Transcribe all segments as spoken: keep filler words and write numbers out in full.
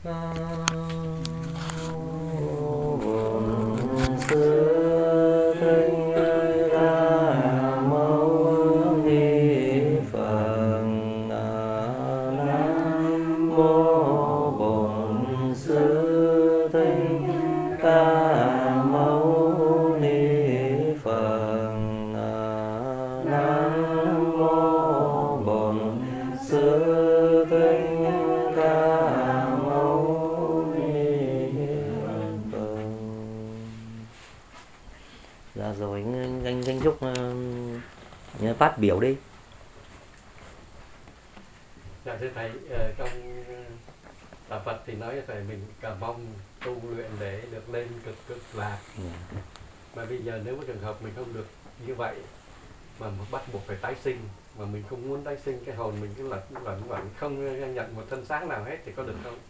Bổn Sư Thích Ca Mâu Ni Phật. Nam mô Bổn Sư Thích Ca Mâu Ni Phật. Nam mô Bổn Sư Thích Ca Mâu Ni Phật. Ra rồi, anh anh, anh Trúc uh, phát biểu đi. Dạ thưa thầy, trong đạo Phật thì nói phải mình cả mong tu luyện để được lên cực cực lạc. Yeah. Mà bây giờ nếu có trường hợp mình không được như vậy mà bắt buộc phải tái sinh, mà mình không muốn tái sinh, cái hồn mình cứ lẫn lẫn vẫn không nhận một thân xác nào hết thì có được không?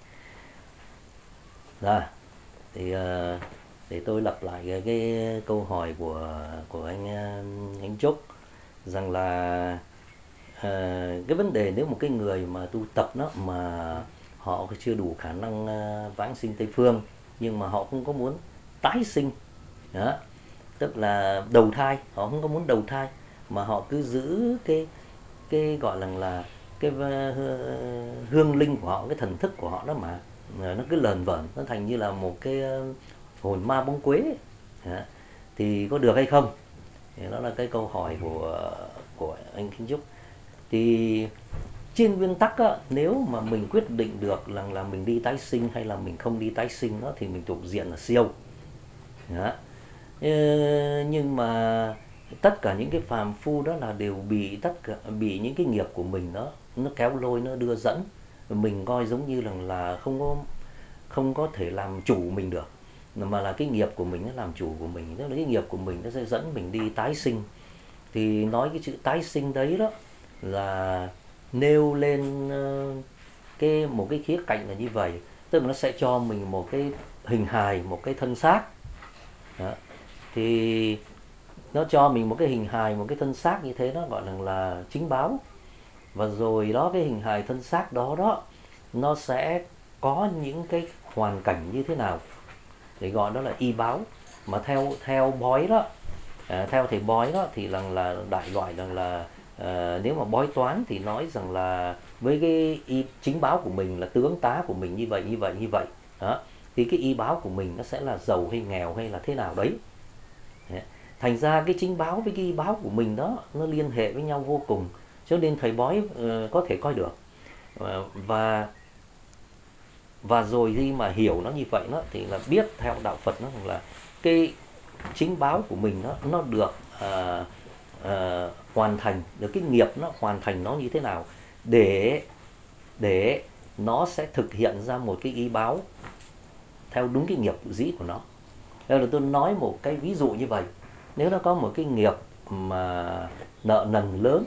Rồi, thì uh, để tôi lặp lại cái, cái câu hỏi của của anh anh Trúc rằng là uh, cái vấn đề nếu một cái người mà tu tập đó mà họ chưa đủ khả năng uh, vãng sinh Tây Phương, nhưng mà họ không có muốn tái sinh đó, tức là đầu thai, họ không có muốn đầu thai mà họ cứ giữ cái cái gọi là là cái hương linh của họ, cái thần thức của họ đó mà nó cứ lờn vởn, nó thành như là một cái hồn ma bóng quế đó. Thì có được hay không? Thì đó là cái câu hỏi của của anh Kinh Trúc. Thì trên nguyên tắc á, nếu mà mình quyết định được là, là mình đi tái sinh hay là mình không đi tái sinh đó, thì mình thuộc diện là siêu đó. Nhưng mà tất cả những cái phàm phu đó là đều bị tất cả bị những cái nghiệp của mình đó nó kéo lôi, nó đưa dẫn, mình coi giống như là là không có không có thể làm chủ mình được, mà là cái nghiệp của mình nó làm chủ của mình, tức là cái nghiệp của mình nó sẽ dẫn mình đi tái sinh. Thì nói cái chữ tái sinh đấy đó là nêu lên cái một cái khía cạnh là như vậy, tức là nó sẽ cho mình một cái hình hài, một cái thân xác đó. Thì nó cho mình một cái hình hài, một cái thân xác như thế, nó gọi là là chính báo. Và rồi đó, cái hình hài thân xác đó đó nó sẽ có những cái hoàn cảnh như thế nào để gọi đó là y báo. Mà theo theo bói đó, à, theo thầy bói đó thì là là đại loại rằng là, là à, nếu mà bói toán thì nói rằng là với cái y chính báo của mình là tướng tá của mình như vậy như vậy như vậy đó, thì cái y báo của mình nó sẽ là giàu hay nghèo hay là thế nào đấy. Thành ra cái chính báo với cái y báo của mình đó nó liên hệ với nhau vô cùng, cho nên thầy bói uh, có thể coi được. uh, và và rồi khi mà hiểu nó như vậy đó thì là biết theo đạo Phật nó là cái chính báo của mình đó nó được uh, uh, hoàn thành, được cái nghiệp nó hoàn thành nó như thế nào để để nó sẽ thực hiện ra một cái y báo theo đúng cái nghiệp dĩ của nó. Đây là tôi nói một cái ví dụ như vậy. Nếu nó có một cái nghiệp mà nợ nần lớn,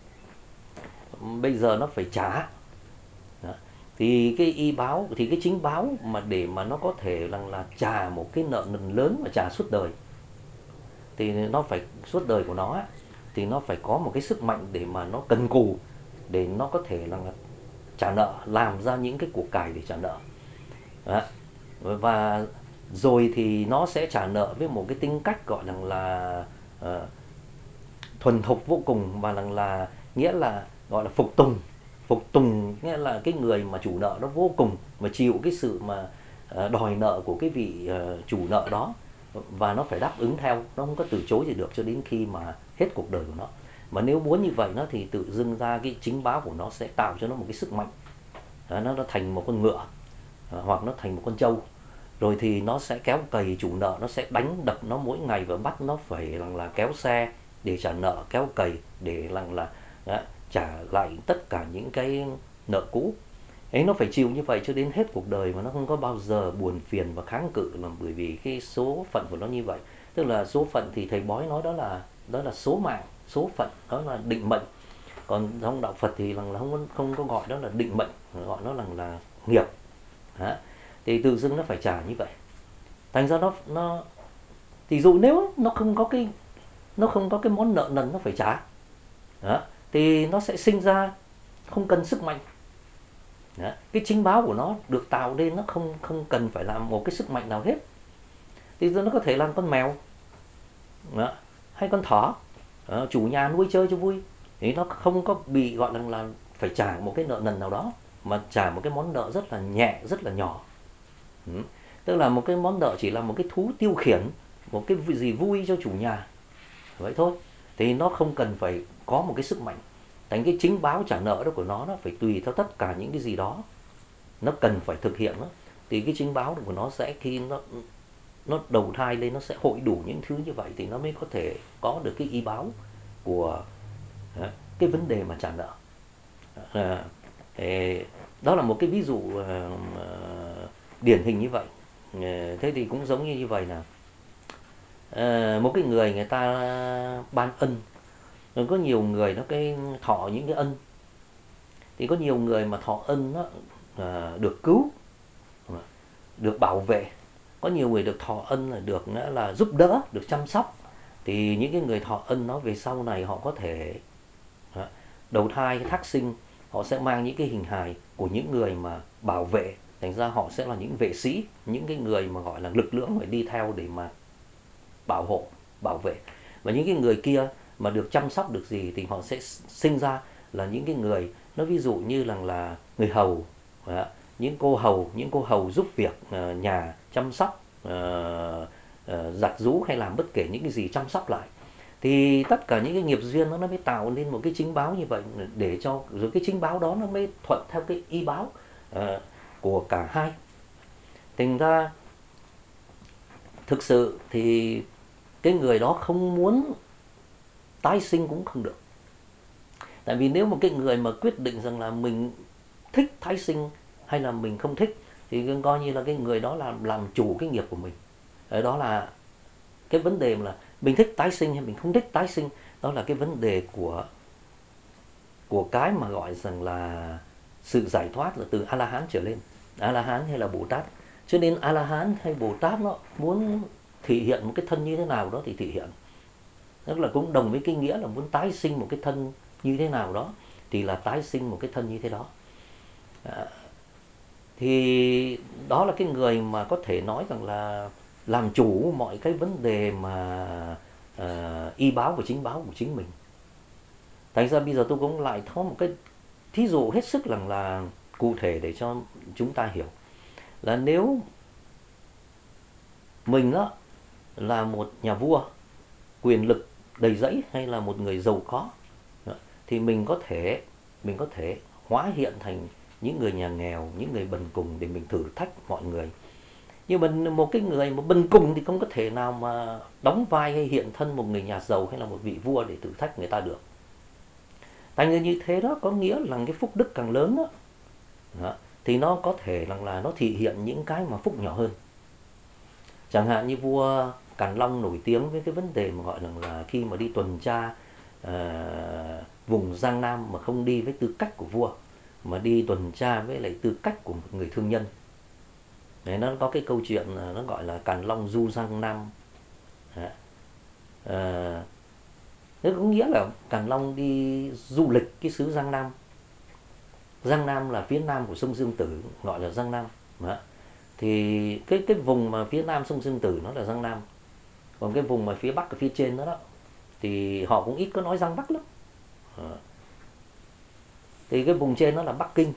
bây giờ nó phải trả đó, thì cái y báo, thì cái chính báo mà để mà nó có thể là, là trả một cái nợ nần lớn và trả suốt đời, thì nó phải suốt đời của nó thì nó phải có một cái sức mạnh để mà nó cần cù, để nó có thể là, là trả nợ, làm ra những cái của cải để trả nợ đó. Và rồi thì nó sẽ trả nợ với một cái tính cách gọi là là uh, thuần thục vô cùng, và là, là nghĩa là gọi là phục tùng. Phục tùng nghĩa là cái người mà chủ nợ nó vô cùng mà chịu cái sự mà uh, đòi nợ của cái vị uh, chủ nợ đó, và nó phải đáp ứng theo, nó không có từ chối gì được cho đến khi mà hết cuộc đời của nó. Mà nếu muốn như vậy nó thì tự dưng ra cái chính báo của nó sẽ tạo cho nó một cái sức mạnh đó, nó, nó thành một con ngựa uh, hoặc nó thành một con trâu, rồi thì nó sẽ kéo cày chủ nợ, nó sẽ đánh đập nó mỗi ngày và bắt nó phải là, là kéo xe để trả nợ, kéo cày để là, là đó, trả lại tất cả những cái nợ cũ ấy. Nó phải chịu như vậy cho đến hết cuộc đời mà nó không có bao giờ buồn phiền và kháng cự, là bởi vì cái số phận của nó như vậy. Tức là số phận thì thầy bói nói đó là đó là số mạng, số phận, đó là định mệnh. Còn trong đạo Phật thì là không không có gọi đó là định mệnh, gọi nó là là nghiệp đó. Thì tự dưng nó phải trả như vậy. Thành ra nó nó thì dụ nếu nó không có cái nó không có cái món nợ nần nó phải trả đó, thì nó sẽ sinh ra không cần sức mạnh. Đó. Cái chính báo của nó được tạo nên, nó không không cần phải là một cái sức mạnh nào hết. Thì nó có thể là con mèo, đó, hay con thỏ, đó, chủ nhà nuôi chơi cho vui, thì nó không có bị gọi là, là phải trả một cái nợ nần nào đó, mà trả một cái món nợ rất là nhẹ, rất là nhỏ. Ừ. Tức là một cái món nợ chỉ là một cái thú tiêu khiển, một cái gì vui cho chủ nhà, vậy thôi. Thì nó không cần phải có một cái sức mạnh. Thành cái chính báo trả nợ đó của nó, nó phải tùy theo tất cả những cái gì đó nó cần phải thực hiện đó. Thì cái chính báo của nó sẽ khi nó nó đầu thai lên, nó sẽ hội đủ những thứ như vậy thì nó mới có thể có được cái y báo của cái vấn đề mà trả nợ. À, đó là một cái ví dụ uh, điển hình như vậy. Thế thì cũng giống như như vậy là uh, một cái người người ta ban ân, rồi có nhiều người nó cái thọ những cái ân, thì có nhiều người mà thọ ân nó uh, được cứu, được bảo vệ, có nhiều người được thọ ân là được là giúp đỡ, được chăm sóc. Thì những cái người thọ ân nó về sau này họ có thể đầu thai thác sinh, họ sẽ mang những cái hình hài của những người mà bảo vệ, thành ra họ sẽ là những vệ sĩ, những cái người mà gọi là lực lượng phải đi theo để mà bảo hộ, bảo vệ. Và những cái người kia mà được chăm sóc được gì thì họ sẽ sinh ra là những cái người, nó ví dụ như là, là người hầu, những cô hầu, những cô hầu giúp việc nhà, chăm sóc, uh, uh, giặt giũ hay làm bất kể những cái gì chăm sóc lại. Thì tất cả những cái nghiệp duyên đó nó mới tạo nên một cái chính báo như vậy, để cho rồi cái chính báo đó nó mới thuận theo cái y báo uh, của cả hai. Thành ra thực sự thì cái người đó không muốn tái sinh cũng không được. Tại vì nếu một cái người mà quyết định rằng là mình thích tái sinh hay là mình không thích, thì coi như là cái người đó là làm chủ cái nghiệp của mình. Đó là cái vấn đề mà là mình thích tái sinh hay mình không thích tái sinh, đó là cái vấn đề của của cái mà gọi rằng là sự giải thoát là từ A-la-hán trở lên, A-la-hán hay là Bồ Tát. Cho nên A-la-hán hay Bồ Tát nó muốn thể hiện một cái thân như thế nào đó thì thể hiện. Tức là cũng đồng với cái nghĩa là muốn tái sinh một cái thân như thế nào đó thì là tái sinh một cái thân như thế đó. À, thì đó là cái người mà có thể nói rằng là làm chủ mọi cái vấn đề mà uh, y báo và chính báo của chính mình. Thành ra bây giờ tôi cũng lại có một cái thí dụ hết sức là, là cụ thể để cho chúng ta hiểu. Là nếu mình đó là một nhà vua quyền lực đầy dẫy hay là một người giàu có, thì mình có thể mình có thể hóa hiện thành những người nhà nghèo, những người bần cùng để mình thử thách mọi người. Nhưng mà một cái người mà bần cùng thì không có thể nào mà đóng vai hay hiện thân một người nhà giàu hay là một vị vua để thử thách người ta được. Thành ra như thế đó có nghĩa là cái phúc đức càng lớn đó, đó thì nó có thể là, là nó thể hiện những cái mà phúc nhỏ hơn. Chẳng hạn như vua Càn Long nổi tiếng với cái vấn đề mà gọi là, là khi mà đi tuần tra uh, vùng Giang Nam mà không đi với tư cách của vua, mà đi tuần tra với lại tư cách của một người thương nhân. Đấy, nó có cái câu chuyện nó gọi là Càn Long du Giang Nam. Đấy. À, thế có nghĩa là Càn Long đi du lịch cái xứ Giang Nam. Giang Nam là phía nam của sông Dương Tử, gọi là Giang Nam. Đấy. Thì cái cái vùng mà phía nam sông Dương Tử nó là Giang Nam. Còn cái vùng mà phía bắc ở phía trên đó, đó thì họ cũng ít có nói Giang Bắc lắm. Đấy. Thì cái vùng trên đó là Bắc Kinh,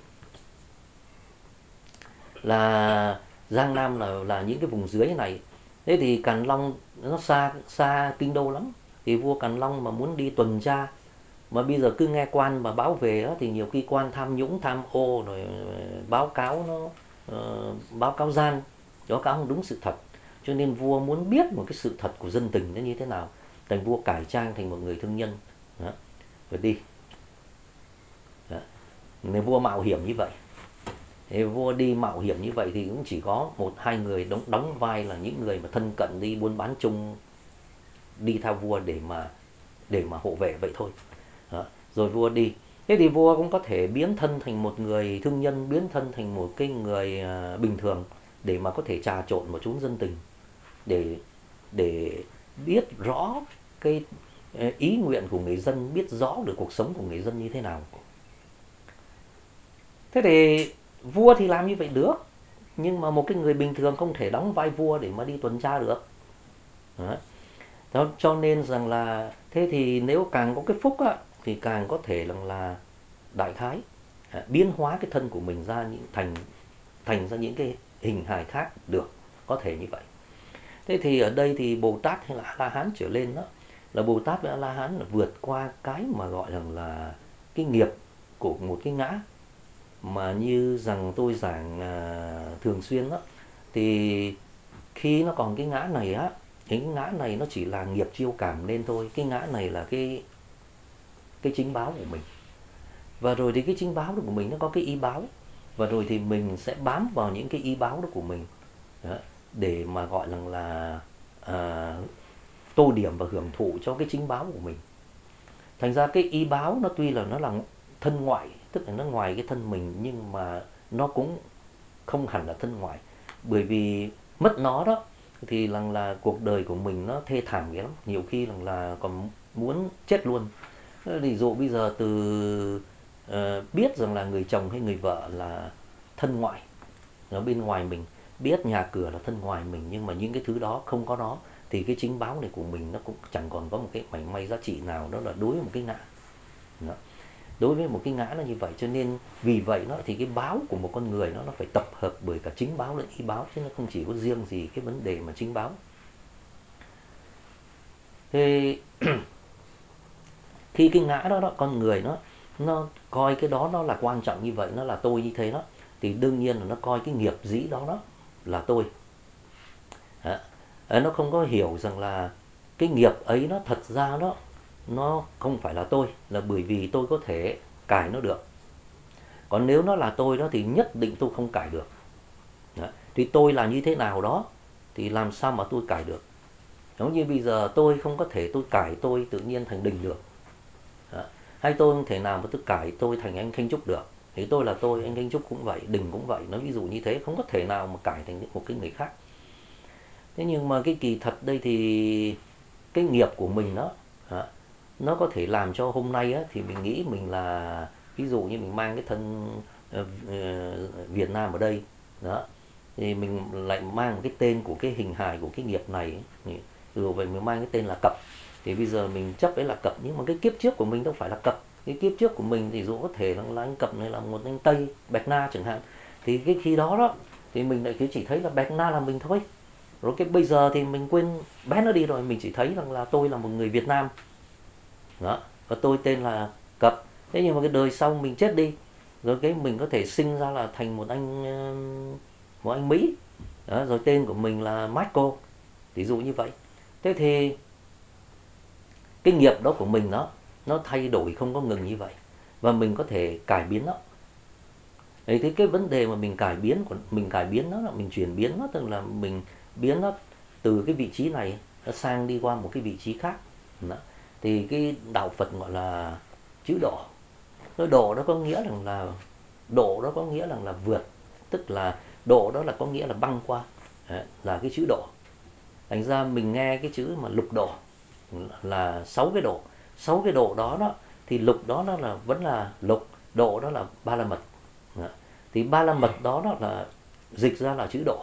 là Giang Nam là là những cái vùng dưới này. Thế thì Càn Long nó xa xa kinh đô lắm. Thì vua Càn Long mà muốn đi tuần tra, mà bây giờ cứ nghe quan mà báo về đó, thì nhiều khi quan tham nhũng tham ô rồi báo cáo nó uh, báo cáo gian, báo cáo không đúng sự thật. Cho nên vua muốn biết một cái sự thật của dân tình nó như thế nào, thành vua cải trang thành một người thương nhân đó, rồi đi đó. Nên vua mạo hiểm như vậy. Thì vua đi mạo hiểm như vậy thì cũng chỉ có một hai người đóng đóng vai là những người mà thân cận đi buôn bán chung, đi theo vua để mà để mà hộ vệ vậy thôi. Đó. Rồi vua đi. Thế thì vua cũng có thể biến thân thành một người thương nhân, biến thân thành một cái người uh, bình thường để mà có thể trà trộn một chốn dân tình, để để biết rõ cái uh, ý nguyện của người dân, biết rõ được cuộc sống của người dân như thế nào. Thế thì vua thì làm như vậy được, nhưng mà một cái người bình thường không thể đóng vai vua để mà đi tuần tra được. Đó. Cho nên rằng là thế thì nếu càng có cái phúc á, thì càng có thể rằng là đại khái à, biến hóa cái thân của mình ra những thành thành ra những cái hình hài khác được, có thể như vậy. Thế thì ở đây thì Bồ Tát hay là A La Hán trở lên đó, là Bồ Tát với A La Hán là vượt qua cái mà gọi rằng là cái nghiệp của một cái ngã mà như rằng tôi giảng à, thường xuyên đó, thì khi nó còn cái ngã này á, cái ngã này nó chỉ là nghiệp chiêu cảm nên thôi, cái ngã này là cái cái chính báo của mình. Và rồi thì cái chính báo đó của mình nó có cái y báo, và rồi thì mình sẽ bám vào những cái y báo đó của mình đó, để mà gọi rằng là à, tô điểm và hưởng thụ cho cái chính báo của mình. Thành ra cái y báo nó tuy là nó là thân ngoại, tức là nó ngoài cái thân mình, nhưng mà nó cũng không hẳn là thân ngoại. Bởi vì mất nó đó thì rằng là cuộc đời của mình nó thê thảm ghê lắm, nhiều khi rằng là còn muốn chết luôn. Ví dụ bây giờ từ uh, biết rằng là người chồng hay người vợ là thân ngoại, nó bên ngoài mình, biết nhà cửa là thân ngoài mình, nhưng mà những cái thứ đó không có nó, thì cái chính báo này của mình nó cũng chẳng còn có một cái mảy may giá trị nào. Đó là đối với một cái ngã đó. Đối với một cái ngã nó như vậy, cho nên vì vậy nó thì cái báo của một con người nó nó phải tập hợp bởi cả chính báo lẫn y báo, chứ nó không chỉ có riêng gì cái vấn đề mà chính báo. Thế khi cái ngã đó đó, con người nó nó coi cái đó nó là quan trọng như vậy, nó là tôi như thế đó, thì đương nhiên là nó coi cái nghiệp dĩ đó đó là tôi. Đó. Nó không có hiểu rằng là cái nghiệp ấy nó thật ra đó nó không phải là tôi, là bởi vì tôi có thể cải nó được. Còn nếu nó là tôi đó thì nhất định tôi không cải được. Đó. Thì tôi là như thế nào đó thì làm sao mà tôi cải được. Giống như bây giờ tôi không có thể tôi cải tôi tự nhiên thành Đình được. Đó. Hay tôi không thể nào mà tôi cải tôi thành anh Khanh Trúc được. Thì tôi là tôi, anh Khanh Trúc cũng vậy, Đình cũng vậy. Nó ví dụ như thế, không có thể nào mà cải thành một cái người khác. Thế nhưng mà cái kỳ thật đây thì cái nghiệp của mình đó, nó có thể làm cho hôm nay á, thì mình nghĩ mình là, ví dụ như mình mang cái thân uh, Việt Nam ở đây đó, thì mình lại mang một cái tên của cái hình hài của cái nghiệp này, rồi vậy mình mang cái tên là Cập, thì bây giờ mình chấp đấy là Cập, nhưng mà cái kiếp trước của mình đâu phải là Cập. Cái kiếp trước của mình thì dù có thể là, là anh Cập này là một anh Tây Bạch Na chẳng hạn, thì cái khi đó đó thì mình lại cứ chỉ thấy là Bạch Na là mình thôi. Rồi cái bây giờ thì mình quên bé nó đi rồi, mình chỉ thấy rằng là tôi là một người Việt Nam đó, và tôi tên là Cập. Thế nhưng mà cái đời sau mình chết đi, rồi cái mình có thể sinh ra là thành một anh một anh Mỹ đó, rồi tên của mình là Michael, ví dụ như vậy. Thế thì cái nghiệp đó của mình đó, nó thay đổi không có ngừng như vậy, và mình có thể cải biến nó. Đấy, thì cái vấn đề mà mình cải biến của mình cải biến nó là mình chuyển biến nó, tức là mình biến nó từ cái vị trí này nó sang đi qua một cái vị trí khác đó. Thì cái đạo Phật gọi là chữ độ. Cái độ đó có nghĩa rằng là độ đó có nghĩa rằng là vượt, tức là độ đó là có nghĩa là băng qua, đấy, là cái chữ độ. Thành ra mình nghe cái chữ mà lục độ là sáu cái độ, sáu cái độ đó đó thì lục đó nó là vẫn là lục, độ đó là ba la mật. Đó. Thì ba la mật đó, đó là dịch ra là chữ độ.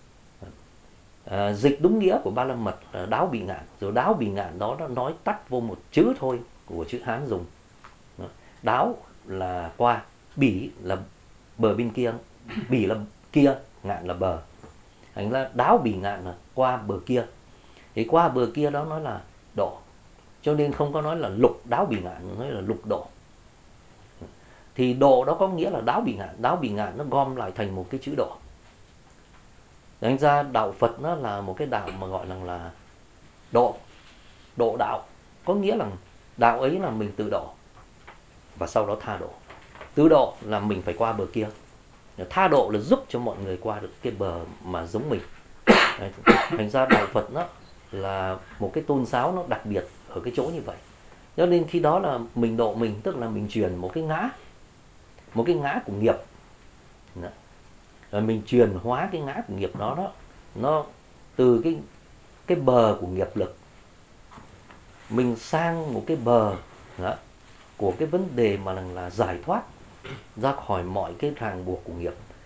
À, dịch đúng nghĩa của ba la mật là đáo bị ngạn, rồi đáo bị ngạn đó nó nói tắt vô một chữ thôi của chữ Hán dùng. Đó. Đáo là qua, bỉ là bờ bên kia, bỉ là kia, ngạn là bờ. Thành ra đáo bỉ ngạn là qua bờ kia. Thì qua bờ kia đó nói là độ. Cho nên không có nói là lục đáo bỉ ngạn, nói là lục độ. Thì độ đó có nghĩa là đáo bỉ ngạn, đáo bỉ ngạn nó gom lại thành một cái chữ độ. Thành ra đạo Phật nó là một cái đạo mà gọi là, là độ, độ đạo. Có nghĩa là đạo ấy là mình tự độ và sau đó tha độ. Tự độ là mình phải qua bờ kia, tha độ là giúp cho mọi người qua được cái bờ mà giống mình. Đấy. Thành ra đạo Phật nó là một cái tôn giáo nó đặc biệt ở cái chỗ như vậy. Cho nên khi đó là mình độ mình, tức là mình truyền một cái ngã, một cái ngã của nghiệp. Đó. Rồi mình truyền hóa cái ngã của nghiệp đó đó, nó từ cái cái bờ của nghiệp lực mình sang một cái bờ đó, của cái vấn đề mà là, là giải thoát ra khỏi mọi cái ràng buộc của nghiệp.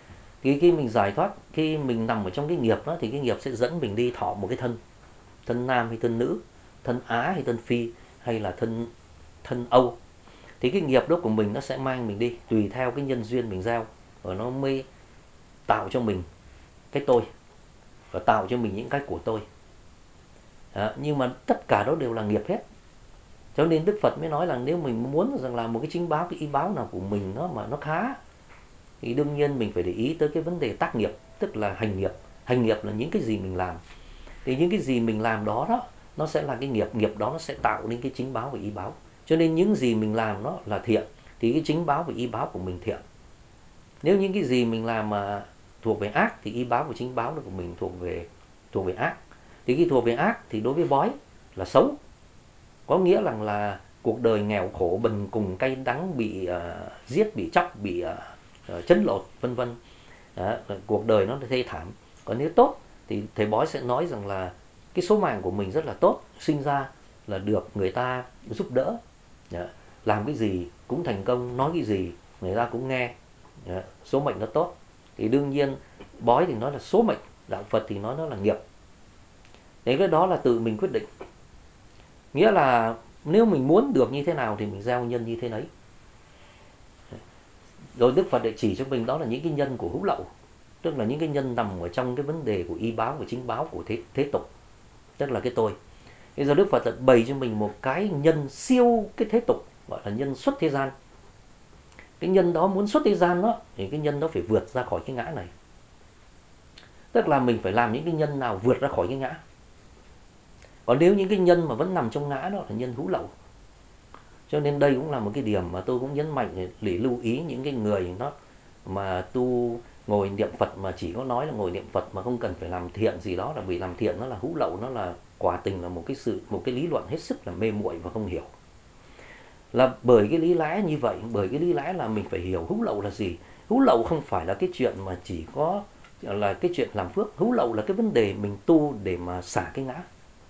Khi, khi mình giải thoát, khi mình nằm ở trong cái nghiệp đó, thì cái nghiệp sẽ dẫn mình đi thọ một cái thân. Thân nam hay thân nữ, thân Á hay thân Phi, hay là thân, thân Âu. Thì cái nghiệp đó của mình nó sẽ mang mình đi tùy theo cái nhân duyên mình gieo, và nó mới tạo cho mình cái tôi, và tạo cho mình những cái của tôi. Đó, nhưng mà tất cả đó đều là nghiệp hết. Cho nên Đức Phật mới nói là nếu mình muốn rằng là một cái chính báo, cái y báo nào của mình nó mà nó khá, thì đương nhiên mình phải để ý tới cái vấn đề tác nghiệp, tức là hành nghiệp. Hành nghiệp là những cái gì mình làm. Thì những cái gì mình làm đó đó, nó sẽ là cái nghiệp, nghiệp đó nó sẽ tạo nên cái chính báo và y báo. Cho nên những gì mình làm nó là thiện, thì cái chính báo và y báo của mình thiện. Nếu những cái gì mình làm mà thuộc về ác, thì y báo và chính báo của mình thuộc về thuộc về ác. Thì khi thuộc về ác thì đối với bói là xấu, có nghĩa rằng là cuộc đời nghèo khổ, bần cùng, cay đắng, bị uh, giết, bị chóc, bị uh, uh, chấn lột, vân vân. Cuộc đời nó thê thảm. Còn nếu tốt thì thầy bói sẽ nói rằng là cái số mạng của mình rất là tốt, sinh ra là được người ta giúp đỡ, Đó. Làm cái gì cũng thành công, nói cái gì người ta cũng nghe, Đó. Số mệnh nó tốt. Thì đương nhiên bói thì nói là số mệnh, đạo Phật thì nói nó là nghiệp. Thế cái đó là tự mình quyết định. Nghĩa là nếu mình muốn được như thế nào thì mình gieo nhân như thế đấy. Rồi Đức Phật lại chỉ cho mình đó là những cái nhân của hữu lậu, tức là những cái nhân nằm ở trong cái vấn đề của y báo và chính báo của thế, thế tục, tức là cái tôi. Bây giờ Đức Phật lại bày cho mình một cái nhân siêu cái thế tục, gọi là nhân xuất thế gian. Cái nhân đó muốn xuất thế gian đó, thì cái nhân đó phải vượt ra khỏi cái ngã này. Tức là mình phải làm những cái nhân nào vượt ra khỏi cái ngã. Còn nếu những cái nhân mà vẫn nằm trong ngã đó là nhân hữu lậu. Cho nên đây cũng là một cái điểm mà tôi cũng nhấn mạnh để lưu ý những cái người nó mà tu ngồi niệm Phật mà chỉ có nói là ngồi niệm Phật mà không cần phải làm thiện gì đó, là vì làm thiện nó là hữu lậu, nó là quả tình là một cái sự một cái lý luận hết sức là mê muội và không hiểu. Là bởi cái lý lẽ như vậy, bởi cái lý lẽ là mình phải hiểu hữu lậu là gì. Hữu lậu không phải là cái chuyện mà chỉ có là cái chuyện làm phước. Hữu lậu là cái vấn đề mình tu để mà xả cái ngã.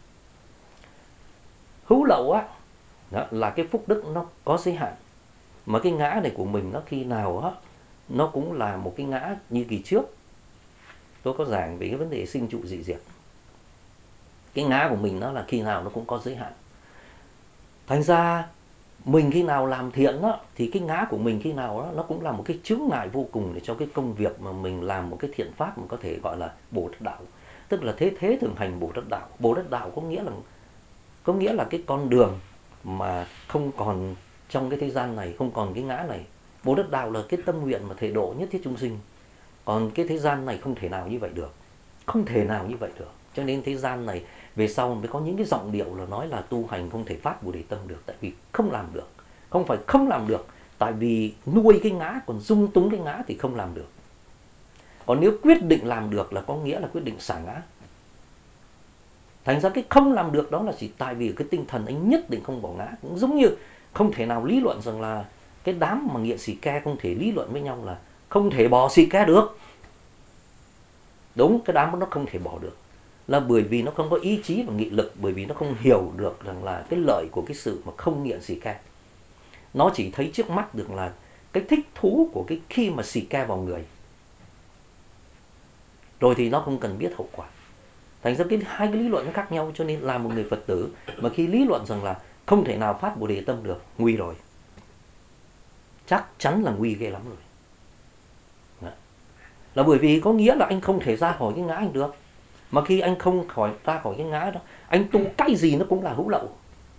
Hữu lậu á, đó là cái phúc đức nó có giới hạn. Mà cái ngã này của mình nó khi nào á, nó cũng là một cái ngã như kỳ trước tôi có giảng về cái vấn đề sinh trụ dị diệt. Cái ngã của mình nó là khi nào nó cũng có giới hạn. Thành ra mình khi nào làm thiện đó, thì cái ngã của mình khi nào đó, nó cũng là một cái chướng ngại vô cùng để cho cái công việc mà mình làm một cái thiện pháp mà có thể gọi là Bồ Tát đạo. Tức là thế thế thường hành Bồ Tát đạo. Bồ Tát đạo có nghĩa là có nghĩa là cái con đường mà không còn trong cái thế gian này, không còn cái ngã này. Bồ Tát đạo là cái tâm nguyện mà thể độ nhất thiết chúng sinh. Còn cái thế gian này không thể nào như vậy được. Không thể nào như vậy được. Cho nên thế gian này về sau mới có những cái giọng điệu là nói là tu hành không thể phát Bồ Đề tâm được. Tại vì không làm được. Không phải không làm được. Tại vì nuôi cái ngã, còn dung túng cái ngã thì không làm được. Còn nếu quyết định làm được là có nghĩa là quyết định xả ngã. Thành ra cái không làm được đó là chỉ tại vì cái tinh thần anh nhất định không bỏ ngã. Cũng giống như không thể nào lý luận rằng là cái đám mà nghiện xì ke không thể lý luận với nhau là không thể bỏ xì ke được. Đúng, cái đám nó không thể bỏ được. Là bởi vì nó không có ý chí và nghị lực, bởi vì nó không hiểu được rằng là cái lợi của cái sự mà không nghiện xì ke. Nó chỉ thấy trước mắt được là cái thích thú của cái khi mà xì ke vào người. Rồi thì nó không cần biết hậu quả. Thành ra cái hai cái lý luận nó khác nhau, cho nên là một người Phật tử mà khi lý luận rằng là không thể nào phát Bồ Đề tâm được, nguy rồi. Chắc chắn là nguy ghê lắm rồi. Đó. Là bởi vì có nghĩa là anh không thể ra khỏi cái ngã anh được. Mà khi anh không khỏi ra khỏi cái ngã đó, anh tu cái gì nó cũng là hữu lậu.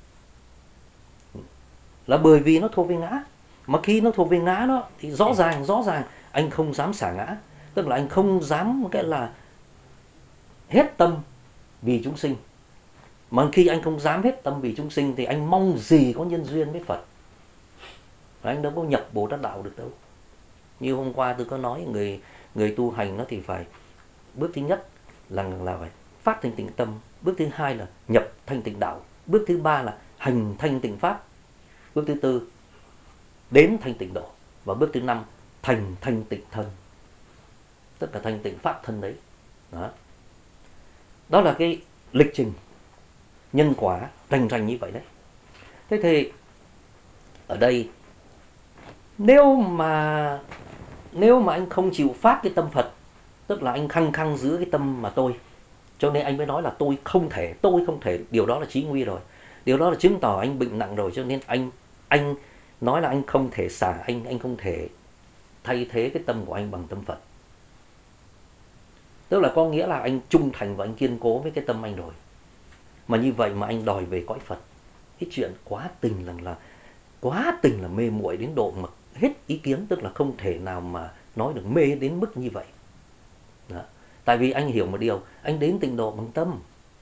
Là bởi vì nó thuộc về ngã. Mà khi nó thuộc về ngã đó thì rõ ràng, rõ ràng anh không dám xả ngã. Tức là anh không dám cái là hết tâm vì chúng sinh. Mà khi anh không dám hết tâm vì chúng sinh thì anh mong gì có nhân duyên với Phật. Và anh đâu có nhập Bồ Tát đạo được đâu. Như hôm qua tôi có nói người người tu hành nó thì phải bước thứ nhất là là phải phát thanh tịnh tâm, bước thứ hai là nhập thanh tịnh đạo, bước thứ ba là hành thanh tịnh pháp, bước thứ tư đến thanh tịnh độ, và bước thứ năm thành thanh tịnh thân. Tất cả thanh tịnh pháp thân đấy. Đó. Đó là cái lịch trình nhân quả rành rành như vậy đấy. Thế thì ở đây nếu mà nếu mà anh không chịu phát cái tâm Phật, tức là anh khăng khăng giữ cái tâm mà tôi, cho nên anh mới nói là tôi không thể, tôi không thể, điều đó là chí nguy rồi. Điều đó là chứng tỏ anh bệnh nặng rồi, cho nên anh anh nói là anh không thể xả, anh anh không thể thay thế cái tâm của anh bằng tâm Phật. Tức là có nghĩa là anh trung thành và anh kiên cố với cái tâm anh rồi. Mà như vậy mà anh đòi về cõi Phật. Cái chuyện quá tình là, là quá tình là mê muội đến độ mà hết ý kiến, tức là không thể nào mà nói được mê đến mức như vậy. Đó. Tại vì anh hiểu một điều, anh đến tịnh độ bằng tâm.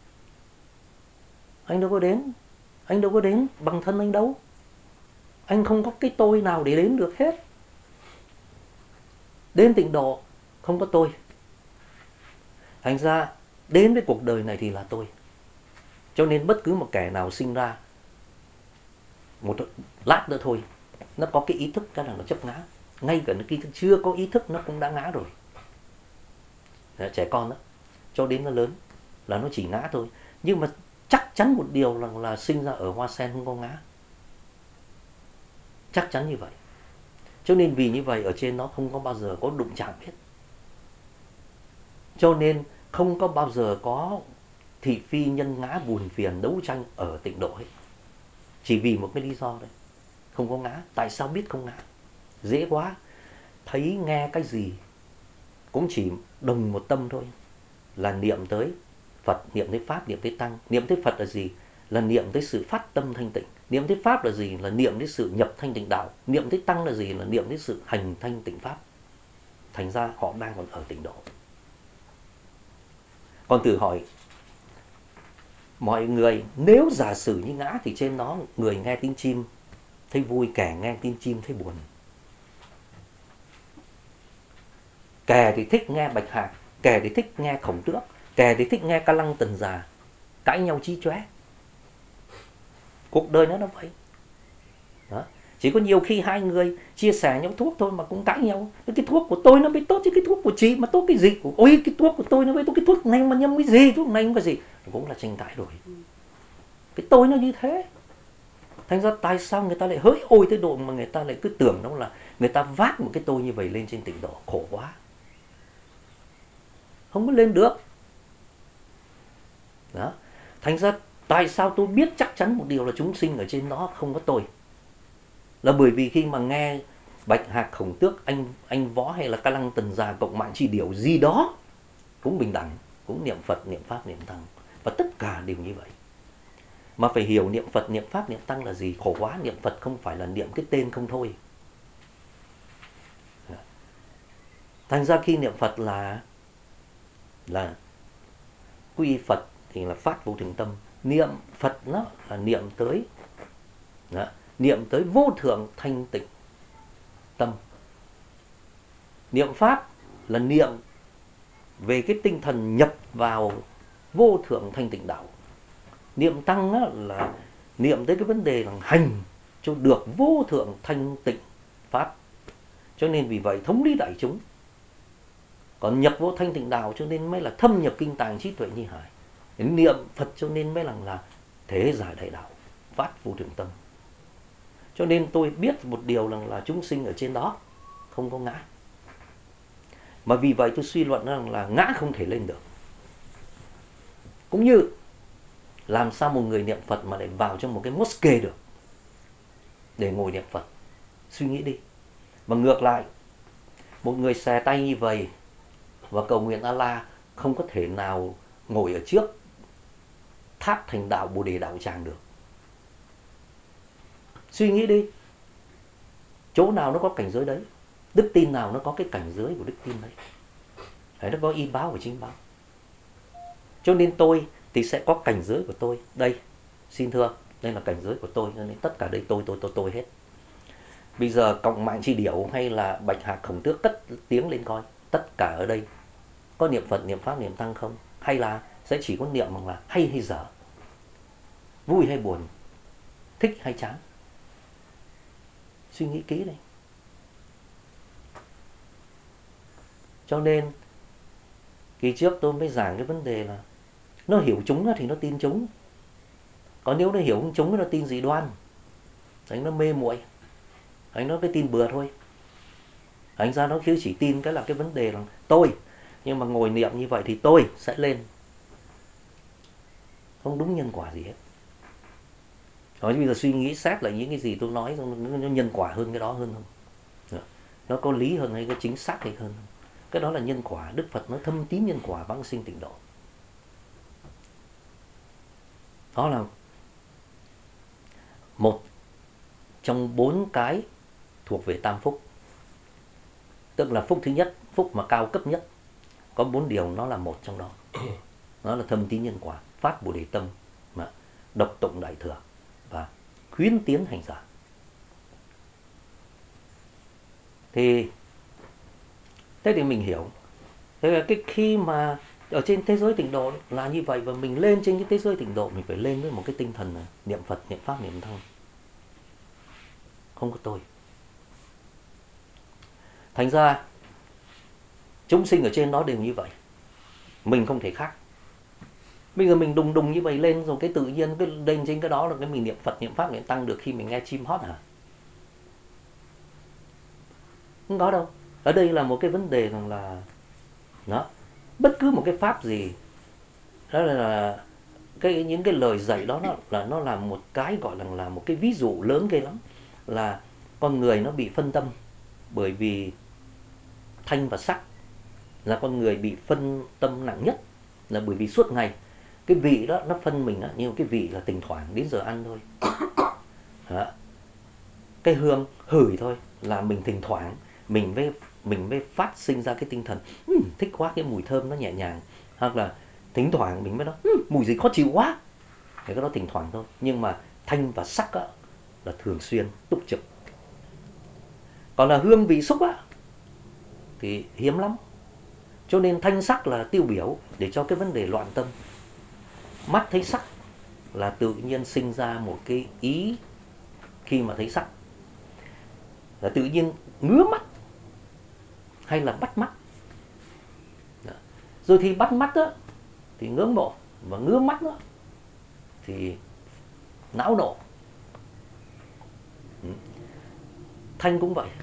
Anh đâu có đến, anh đâu có đến bằng thân anh đâu. Anh không có cái tôi nào để đến được hết. Đến tịnh độ không có tôi. Thành ra đến với cuộc đời này thì là tôi. Cho nên bất cứ một kẻ nào sinh ra một lát nữa thôi, nó có cái ý thức cái là nó chấp ngã. Ngay cả khi chưa có ý thức nó cũng đã ngã rồi. Đấy, trẻ con đó, cho đến nó lớn là nó chỉ ngã thôi. Nhưng mà chắc chắn một điều là, là sinh ra ở hoa sen không có ngã. Chắc chắn như vậy. Cho nên vì như vậy ở trên nó không có bao giờ có đụng chạm hết. Cho nên không có bao giờ có thị phi nhân ngã buồn phiền đấu tranh ở tịnh độ hết. Chỉ vì một cái lý do đấy, không có ngã. Tại sao biết không ngã? Dễ quá. Thấy nghe cái gì cũng chỉ đồng một tâm thôi, là niệm tới Phật, niệm tới Pháp, niệm tới Tăng. Niệm tới Phật là gì? Là niệm tới sự phát tâm thanh tịnh. Niệm tới Pháp là gì? Là niệm tới sự nhập thanh tịnh đạo. Niệm tới Tăng là gì? Là niệm tới sự hành thanh tịnh Pháp. Thành ra họ đang còn ở tịnh độ. Còn tự hỏi mọi người, nếu giả sử như ngã thì trên đó người nghe tiếng chim thấy vui, kẻ nghe tiếng chim thấy buồn. Kẻ thì thích nghe Bạch Hạc, kẻ thì thích nghe Khổng Tước, kẻ thì thích nghe Ca Lăng Tần Già cãi nhau chí chóe. Cuộc đời nó nó vậy. Đó. Chỉ có nhiều khi hai người chia sẻ nhau thuốc thôi mà cũng cãi nhau. Cái thuốc của tôi nó mới tốt chứ cái thuốc của chị mà tốt cái gì? Ôi cái thuốc của tôi nó mới tốt, cái thuốc này mà nhầm cái gì? Thuốc này không cái gì? Cũng là tranh cãi rồi. Cái tôi nó như thế. Thành ra tại sao người ta lại hỡi ôi tới độ mà người ta lại cứ tưởng đó là người ta vác một cái tôi như vậy lên trên tịnh độ. Khổ quá. Không có lên được. Đó. Thành ra tại sao tôi biết chắc chắn một điều là chúng sinh ở trên đó không có tôi? Là bởi vì khi mà nghe Bạch Hạc, Khổng Tước, anh anh Võ hay là Ca Lăng Tần Già, Cộng Mạng Chi Điểu gì đó cũng bình đẳng, cũng niệm Phật, niệm Pháp, niệm Tăng. Và tất cả đều như vậy. Mà phải hiểu niệm Phật, niệm Pháp, niệm Tăng là gì? Khổ quá, niệm Phật không phải là niệm cái tên không thôi. Thành ra khi niệm Phật là là quy Phật thì là phát vô thường tâm. Niệm Phật nó là niệm tới đó, niệm tới vô thượng thanh tịnh tâm. Niệm Pháp là niệm về cái tinh thần nhập vào vô thượng thanh tịnh đạo. Niệm Tăng á, là niệm tới cái vấn đề là hành cho được vô thượng thanh tịnh Pháp. Cho nên vì vậy thống lý đại chúng. Còn nhập vô thanh tịnh đạo cho nên mới là thâm nhập kinh tàng trí tuệ như hải. Niệm Phật cho nên mới là, là thế giải đại đạo, phát vô thượng tâm. Cho nên tôi biết một điều là, là chúng sinh ở trên đó không có ngã. Mà vì vậy tôi suy luận rằng là ngã không thể lên được. Cũng như làm sao một người niệm Phật mà lại vào trong một cái mosque được để ngồi niệm Phật? Suy nghĩ đi. Mà ngược lại, một người xòe tay như vậy và cầu nguyện Allah không có thể nào ngồi ở trước tháp thành đạo Bồ Đề Đạo Tràng được. Suy nghĩ đi. Chỗ nào nó có cảnh giới đấy? Đức tin nào nó có cái cảnh giới của đức tin đấy? Đấy, nó có y báo và chính báo. Cho nên tôi thì sẽ có cảnh giới của tôi. Đây, xin thưa, đây là cảnh giới của tôi. Nên tất cả đây tôi, tôi, tôi, tôi hết. Bây giờ Cộng Mạng Chi Điểu hay là Bạch Hạc, Khổng Tước cất tiếng lên coi. Tất cả ở đây có niệm Phật, niệm Pháp, niệm Tăng không? Hay là sẽ chỉ có niệm bằng là hay hay dở, vui hay buồn, thích hay chán? Suy nghĩ kỹ đây. Cho nên kỳ trước tôi mới giảng cái vấn đề là nó hiểu chúng thì nó tin chúng. Còn nếu nó hiểu không chúng nó tin dị đoan. Thành nó mê muội. Thành nó cái tin bừa thôi. Thành ra nó cứ chỉ tin cái là cái vấn đề là tôi, nhưng mà ngồi niệm như vậy thì tôi sẽ lên, không đúng nhân quả gì hết. Nói bây giờ suy nghĩ xét lại những cái gì tôi nói, nó nhân quả hơn cái đó hơn không? Nó có lý hơn hay có chính xác hay hơn? Cái đó là nhân quả. Đức Phật nó thâm tín nhân quả, vãng sinh tịnh độ. Đó là một trong bốn cái thuộc về tam phúc. Tức là phúc thứ nhất, phúc mà cao cấp nhất, có bốn điều, nó là một trong đó. Nó là thâm tín nhân quả, phát Bồ Đề tâm, mà độc tụng đại thừa và khuyến tiến hành giả. Thì thế thì mình hiểu. Thế là cái khi mà ở trên thế giới tịnh độ là như vậy, và mình lên trên cái thế giới tịnh độ, mình phải lên với một cái tinh thần niệm Phật, niệm Pháp, niệm Thông, không có tôi. Thành ra chúng sinh ở trên đó đều như vậy, mình không thể khác. Bây giờ mình đùng đùng như vậy lên rồi, cái tự nhiên cái lên trên cái đó là cái mình niệm Phật, niệm Pháp, niệm Tăng được khi mình nghe chim hót hả? Không có đâu. Ở đây là một cái vấn đề rằng là đó, bất cứ một cái pháp gì, đó là cái những cái lời dạy đó nó là nó là một cái gọi là là một cái ví dụ lớn ghê lắm, là con người nó bị phân tâm bởi vì thanh và sắc, là con người bị phân tâm nặng nhất là bởi vì suốt ngày cái vị đó nó phân mình đó, nhưng cái vị là thỉnh thoảng đến giờ ăn thôi. Đó. Cái hương hửi thôi là mình thỉnh thoảng mình mới mình mới phát sinh ra cái tinh thần um, thích quá, cái mùi thơm nó nhẹ nhàng, hoặc là thỉnh thoảng mình mới nói um, mùi gì khó chịu quá, cái đó thỉnh thoảng thôi. Nhưng mà thanh và sắc á, là thường xuyên túc trực. Còn là hương vị xúc á, thì hiếm lắm. Cho nên thanh sắc là tiêu biểu để cho cái vấn đề loạn tâm. Mắt thấy sắc là tự nhiên sinh ra một cái ý, khi mà thấy sắc là tự nhiên ngứa mắt hay là bắt mắt. Rồi thì bắt mắt đó thì ngưỡng mộ, và ngứa mắt đó thì não nộ. Thanh cũng vậy.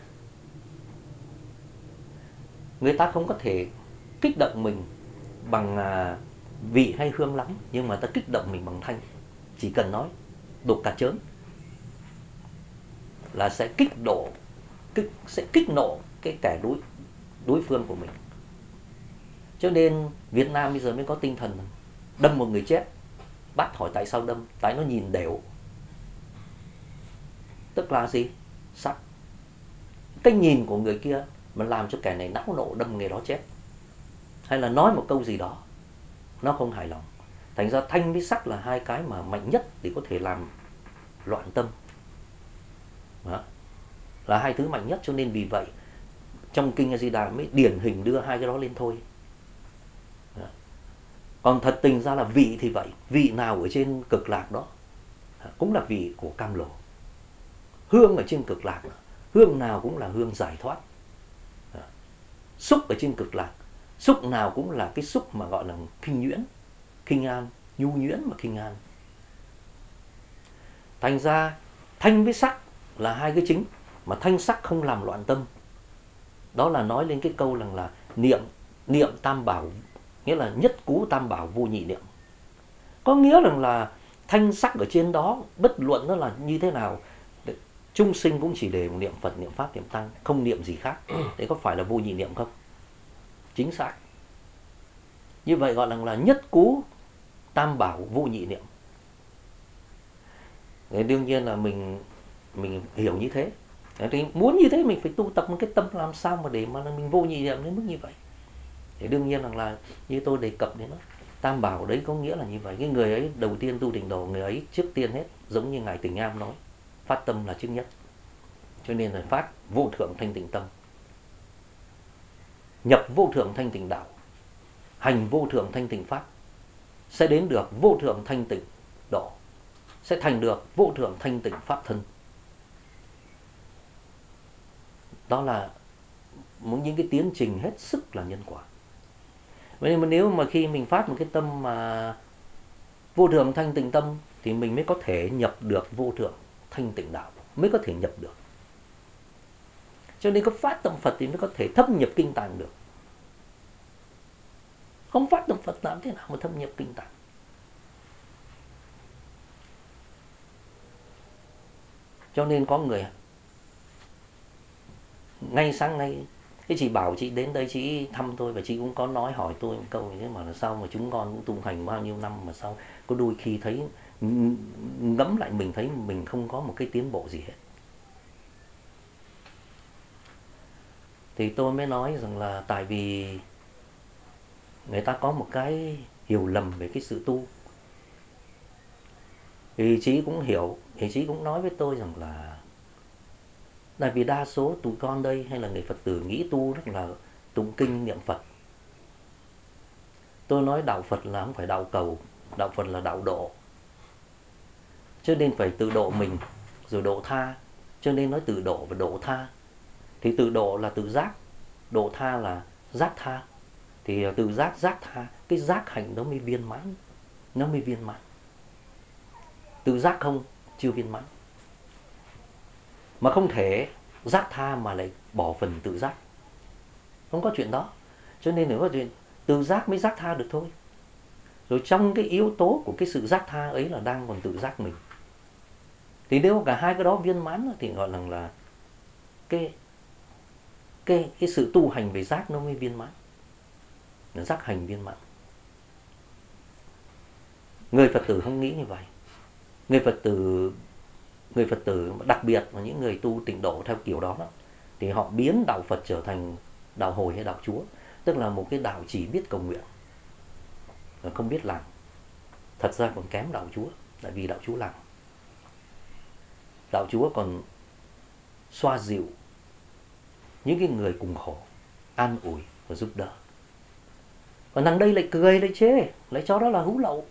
Người ta không có thể kích động mình bằng vị hay hương lắm, nhưng mà ta kích động mình bằng thanh. Chỉ cần nói đục cả chớn là sẽ kích độ, kích, sẽ kích nộ cái kẻ đối đối phương của mình. Cho nên Việt Nam bây giờ mới có tinh thần đâm một người chết, bắt hỏi tại sao đâm, tại nó nhìn đều. Tức là gì? Sắc. Cái nhìn của người kia mà làm cho kẻ này não nộ đâm người đó chết, hay là nói một câu gì đó nó không hài lòng. Thành ra thanh với sắc là hai cái mà mạnh nhất để có thể làm loạn tâm. Đó. Là hai thứ mạnh nhất, cho nên vì vậy trong kinh A Di Đà mới điển hình đưa hai cái đó lên thôi. Đó. Còn thật tình ra là vị thì vậy, vị nào ở trên cực lạc đó cũng là vị của cam lồ. Hương ở trên cực lạc, hương nào cũng là hương giải thoát. Đó. Xúc ở trên cực lạc, xúc nào cũng là cái xúc mà gọi là kinh nhuyễn, kinh an, nhu nhuyễn mà kinh an. Thành ra thanh với sắc là hai cái chính, mà thanh sắc không làm loạn tâm. Đó là nói lên cái câu rằng là niệm niệm tam bảo, nghĩa là nhất cú tam bảo vô nhị niệm. Có nghĩa rằng là thanh sắc ở trên đó, bất luận nó là như thế nào, chúng sinh cũng chỉ để niệm Phật, niệm Pháp, niệm Tăng, không niệm gì khác. Đấy có phải là vô nhị niệm không? Chính xác. Như vậy gọi là, là nhất cú tam bảo vô nhị niệm. Đấy, đương nhiên là mình mình hiểu như thế. Thì muốn như thế mình phải tu tập một cái tâm làm sao mà để mà mình vô nhị niệm đến mức như vậy. Thì đương nhiên rằng là như tôi đề cập đến nó, tam bảo đấy có nghĩa là như vậy. Cái người ấy đầu tiên tu tịnh độ, người ấy trước tiên hết, giống như ngài Tình Am nói, phát tâm là trước nhất. Cho nên là phát vô thượng thanh tịnh tâm, nhập vô thượng thanh tịnh đạo, hành vô thượng thanh tịnh pháp, sẽ đến được vô thượng thanh tịnh độ, sẽ thành được vô thượng thanh tịnh pháp thân. Đó là những cái tiến trình hết sức là nhân quả. Vậy nên mà nếu mà khi mình phát một cái tâm mà vô thượng thanh tịnh tâm thì mình mới có thể nhập được vô thượng thanh tịnh đạo, mới có thể nhập được. Cho nên có phát tâm Phật thì mới có thể thâm nhập kinh tạng được. Không phát tâm Phật làm thế nào mà thâm nhập kinh tạng? Cho nên có người ngay sáng nay cái chị bảo chị đến đây chị thăm tôi, và chị cũng có nói hỏi tôi một câu thế mà là sao mà chúng con cũng tu hành bao nhiêu năm mà sao có đôi khi thấy ngẫm lại mình thấy mình không có một cái tiến bộ gì hết. Thì tôi mới nói rằng là tại vì người ta có một cái hiểu lầm về cái sự tu. Thì chị cũng hiểu, thì chị cũng nói với tôi rằng là tại vì đa số tụi con đây hay là người Phật tử nghĩ tu rất là tụng kinh niệm Phật. Tôi nói đạo Phật là không phải đạo cầu, đạo Phật là đạo độ. Cho nên phải tự độ mình rồi độ tha. Cho nên nói tự độ và độ tha. Thì tự độ là tự giác, độ tha là giác tha. Thì tự giác giác tha, cái giác hạnh nó mới viên mãn, nó mới viên mãn. Tự giác không chưa viên mãn. Mà không thể giác tha mà lại bỏ phần tự giác, không có chuyện đó. Cho nên nếu có chuyện tự giác mới giác tha được thôi. Rồi trong cái yếu tố của cái sự giác tha ấy là đang còn tự giác mình. Thì nếu cả hai cái đó viên mãn thì gọi là là cái cái cái sự tu hành về giác nó mới viên mãn, là giác hành viên mãn. Người Phật tử không nghĩ như vậy. Người Phật tử người Phật tử đặc biệt là những người tu tịnh độ theo kiểu đó, đó thì họ biến đạo Phật trở thành đạo hồi hay đạo Chúa, tức là một cái đạo chỉ biết cầu nguyện và không biết làm. Thật ra còn kém đạo Chúa, tại vì đạo Chúa làm. Đạo Chúa còn xoa dịu những cái người cùng khổ, an ủi và giúp đỡ. Còn thằng đây lại cười, lại chê, lại cho đó là hữu lậu.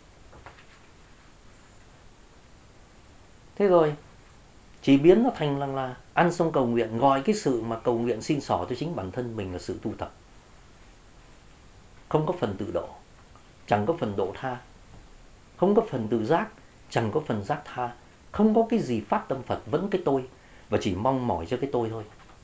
Thế rồi chỉ biến nó thành là, là ăn xong cầu nguyện, gọi cái sự mà cầu nguyện xin xỏ cho chính bản thân mình là sự tu tập. Không có phần tự độ, chẳng có phần độ tha. Không có phần tự giác, chẳng có phần giác tha. Không có cái gì phát tâm Phật, vẫn cái tôi, và chỉ mong mỏi cho cái tôi thôi.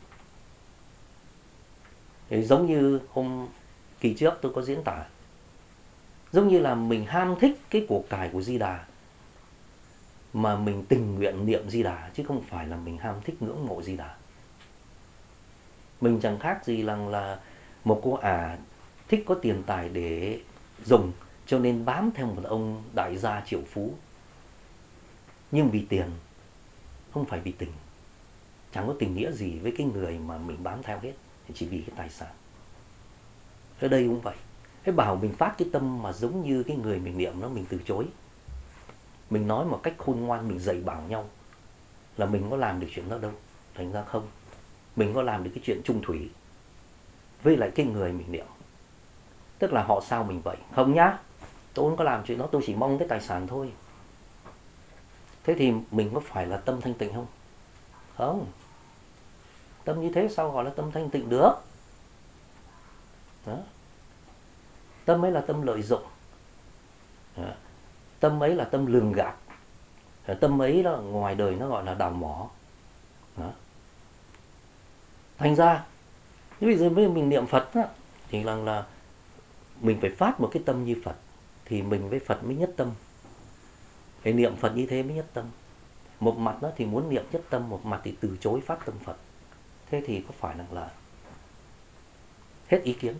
Thì giống như hôm kỳ trước tôi có diễn tả, giống như là mình ham thích cái của cải của Di Đà, mà mình tình nguyện niệm Di Đà, chứ không phải là mình ham thích ngưỡng mộ Di Đà. Mình chẳng khác gì là, là một cô ả thích có tiền tài để dùng, cho nên bám theo một ông đại gia triệu phú. Nhưng vì tiền, không phải vì tình. Chẳng có tình nghĩa gì với cái người mà mình bám theo hết, chỉ vì cái tài sản. Ở đây cũng vậy. Thế bảo mình phát cái tâm mà giống như cái người mình niệm nó, mình từ chối. Mình nói một cách khôn ngoan, mình dạy bảo nhau là mình có làm được chuyện đó đâu. Thành ra không. Mình có làm được cái chuyện chung thủy với lại cái người mình niệm. Tức là họ sao mình vậy. Không nhá, tôi không có làm chuyện đó, tôi chỉ mong cái tài sản thôi. Thế thì mình có phải là tâm thanh tịnh không? Không. Tâm như thế sao gọi là tâm thanh tịnh được? Đó. Tâm ấy là tâm lợi dụng. Đó. Tâm ấy là tâm lường gạt. Tâm ấy đó, ngoài đời nó gọi là đào mỏ. Đó. Thành ra, bây giờ mình niệm Phật đó, thì là, là mình phải phát một cái tâm như Phật, thì mình với Phật mới nhất tâm. Phải niệm Phật như thế mới nhất tâm. Một mặt đó thì muốn niệm nhất tâm, một mặt thì từ chối phát tâm Phật. Thế thì có phải là, là hết ý kiến?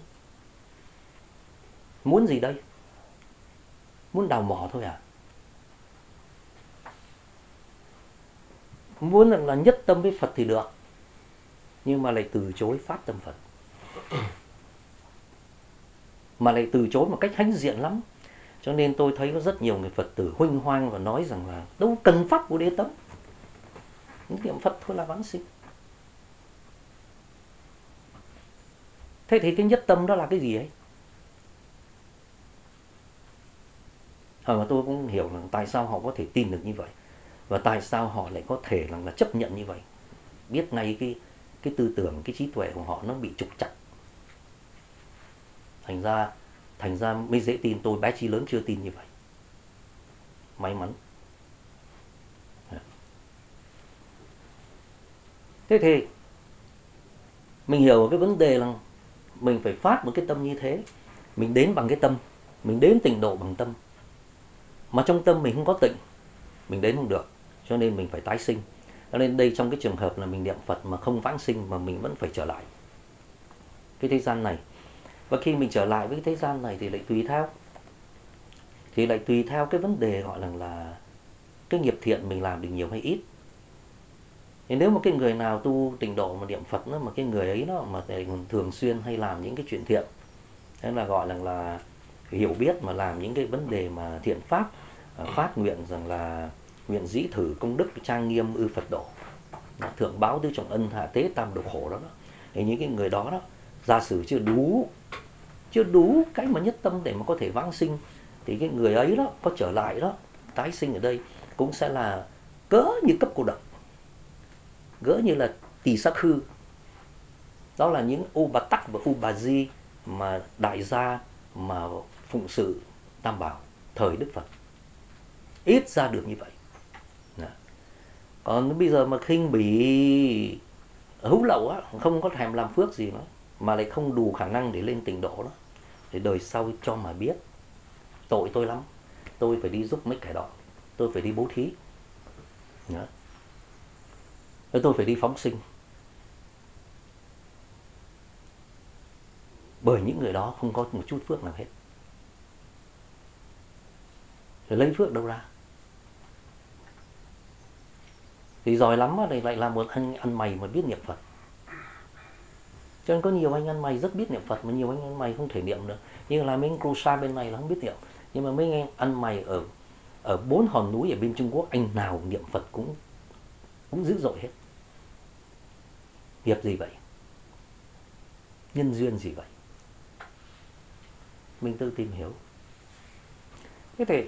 Muốn gì đây? Muốn đào mỏ thôi à? Muốn là, là nhất tâm với Phật thì được, nhưng mà lại từ chối phát tâm Phật. Mà lại từ chối một cách hãnh diện lắm. Cho nên tôi thấy có rất nhiều người Phật tử huênh hoang và nói rằng là đâu cần pháp Bồ Đề tâm, niệm Phật thôi là vãng sinh. Thế thì cái nhất tâm đó là cái gì ấy? Ờ, mà tôi cũng hiểu là tại sao họ có thể tin được như vậy, và tại sao họ lại có thể là, là chấp nhận như vậy. Biết ngay cái, cái tư tưởng, cái trí tuệ của họ nó bị trục trặc. Thành ra, thành ra mới dễ tin. Tôi bé chi lớn chưa tin như vậy. May mắn. Thế thì Mình hiểu cái vấn đề là mình phải phát một cái tâm như thế. Mình đến bằng cái tâm, mình đến tịnh độ bằng tâm. Mà trong tâm mình không có tịnh, mình đến không được, cho nên mình phải tái sinh. Cho nên đây trong cái trường hợp là mình niệm Phật mà không vãng sinh, mà mình vẫn phải trở lại cái thế gian này. Và khi mình trở lại với cái thế gian này thì lại tùy theo thì lại tùy theo cái vấn đề gọi là là cái nghiệp thiện mình làm được nhiều hay ít. Thì nếu mà cái người nào tu tịnh độ mà niệm Phật đó, mà cái người ấy nó mà thường xuyên hay làm những cái chuyện thiện, thế là gọi là là hiểu biết mà làm những cái vấn đề mà thiện pháp, phát nguyện rằng là nguyện dĩ thử công đức trang nghiêm ư Phật độ, thượng báo tứ trọng ân, hạ tế tam độ khổ đó, đó. Thì những cái người đó đó giả sử chưa đủ chưa đủ cái mà nhất tâm để mà có thể vãng sinh, thì cái người ấy đó có trở lại đó tái sinh ở đây cũng sẽ là cỡ như cấp cô độc, cỡ như là tỳ sắc hư. Đó là những u bà tắc và u bà di mà đại gia mà phụng sự tam bảo thời Đức Phật, ít ra được như vậy. Đó. Còn bây giờ mà khinh bỉ hữu lậu á, không có thèm làm phước gì nữa, mà lại không đủ khả năng để lên tịnh độ đó, thì đời sau cho mà biết tội tôi lắm, tôi phải đi giúp mấy kẻ đó, tôi phải đi bố thí, đó. Tôi phải đi phóng sinh. Bởi những người đó không có một chút phước nào hết. Rồi lấy phước đâu ra? Thì giỏi lắm thì lại là một anh ăn mày mà biết niệm Phật. Cho nên có nhiều anh ăn mày rất biết niệm Phật, mà nhiều anh ăn mày không thể niệm được. Như là mấy anh Crusa bên này là không biết niệm. Nhưng mà mấy anh ăn mày ở ở bốn hòn núi ở bên Trung Quốc, anh nào niệm Phật cũng cũng dữ dội hết. Nghiệp gì vậy? Nhân duyên gì vậy? Mình tự tìm hiểu. Thế thì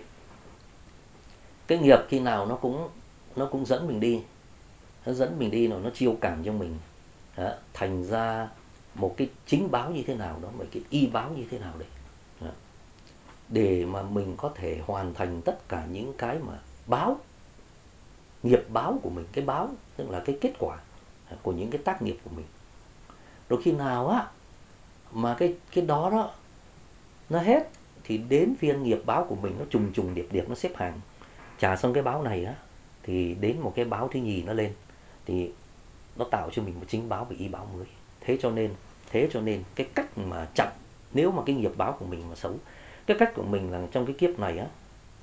cái nghiệp khi nào nó cũng nó cũng dẫn mình đi, nó dẫn mình đi, nó nó chiêu cảm cho mình. Đó, thành ra một cái chính báo như thế nào đó, một cái y báo như thế nào đấy. Đó. Để mà mình có thể hoàn thành tất cả những cái mà báo, nghiệp báo của mình, cái báo tức là cái kết quả của những cái tác nghiệp của mình. Rồi khi nào á mà cái cái đó đó nó hết thì đến phiên nghiệp báo của mình nó trùng trùng điệp điệp, nó xếp hàng. Trả xong cái báo này á thì đến một cái báo thứ nhì nó lên, thì nó tạo cho mình một chính báo và y báo mới. Thế cho nên thế cho nên cái cách mà chặn, nếu mà cái nghiệp báo của mình mà xấu, cái cách của mình là trong cái kiếp này á,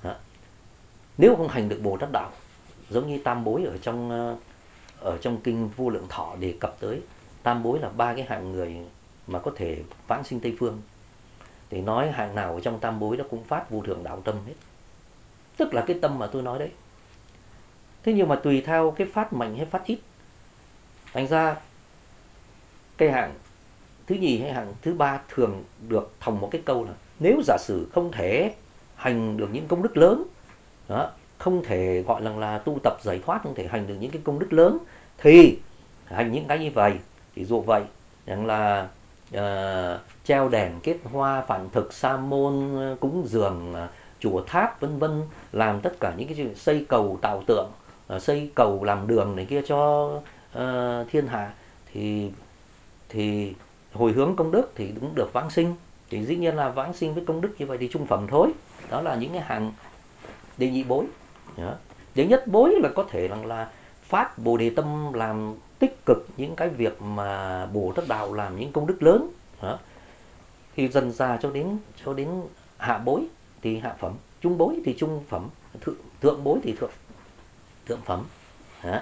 nếu không hành được Bồ Tát đạo, giống như tam bối ở trong ở trong kinh Vô Lượng Thọ đề cập tới, tam bối là ba cái hạng người mà có thể vãng sinh Tây Phương. Thì nói hạng nào ở trong tam bối nó cũng phát vô thượng đạo tâm hết, tức là cái tâm mà tôi nói đấy. Thế nhưng mà tùy theo cái phát mạnh hay phát ít, thành ra cái hạng thứ nhì hay hạng thứ ba thường được thòng một cái câu là nếu giả sử không thể hành được những công đức lớn đó, không thể gọi là là tu tập giải thoát, không thể hành được những cái công đức lớn, thì hành những cái như vậy. Ví dụ vậy, rằng là uh, treo đèn, kết hoa, phản thực, sa môn, cúng dường, uh, chùa tháp vân vân, làm tất cả những cái chuyện xây cầu tạo tượng, uh, xây cầu làm đường này kia cho uh, thiên hạ, thì thì hồi hướng công đức thì cũng được vãng sinh. Thì dĩ nhiên là vãng sinh với công đức như vậy thì trung phẩm thôi. Đó là những cái hàng đệ nhị bối. Đệ nhất bối là có thể là, là phát Bồ Đề tâm, làm tích cực những cái việc mà Bồ Tát đạo làm những công đức lớn. Đó. Thì dần ra cho đến cho đến hạ bối thì hạ phẩm, trung bối thì trung phẩm, thượng, thượng bối thì thượng thượng phẩm. Đó.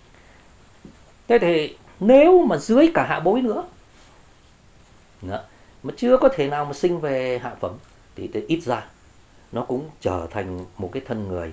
Thế thì nếu mà dưới cả hạ bối nữa, đó, mà chưa có thể nào mà sinh về hạ phẩm, thì ít ra nó cũng trở thành một cái thân người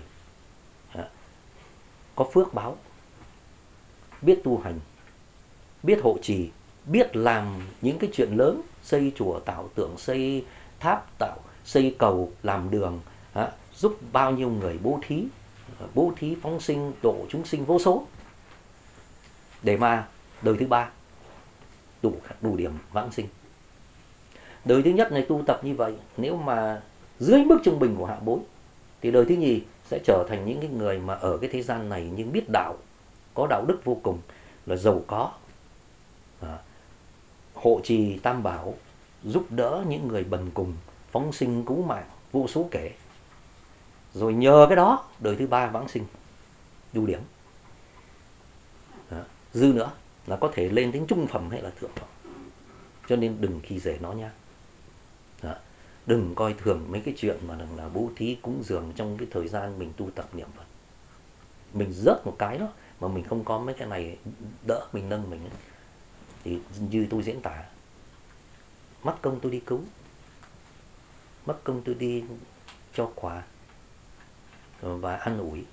có phước báo, biết tu hành, biết hộ trì, biết làm những cái chuyện lớn, xây chùa tạo tượng, xây tháp tạo, xây cầu, làm đường, giúp bao nhiêu người bố thí, bố thí phóng sinh, độ chúng sinh vô số, để mà đời thứ ba đủ đủ điểm vãng sinh. Đời thứ nhất này tu tập như vậy, nếu mà dưới mức trung bình của hạ bối, thì đời thứ nhì sẽ trở thành những cái người mà ở cái thế gian này nhưng biết đạo, có đạo đức vô cùng, là giàu có, à, hộ trì tam bảo, giúp đỡ những người bần cùng, phóng sinh cứu mạng vô số kể. Rồi nhờ cái đó đời thứ ba vãng sinh ưu điểm. Đó. Dư nữa là có thể lên đến trung phẩm hay là thượng phẩm. Cho nên đừng khi dễ nó nha. Đó. Đừng coi thường mấy cái chuyện mà là bố thí cúng dường trong cái thời gian mình tu tập niệm Phật. Mình rớt một cái đó mà mình không có mấy cái này đỡ mình nâng mình ấy. Thì như tôi diễn tả, mất công tôi đi cứu, mất công tôi đi cho quà và ăn ủi.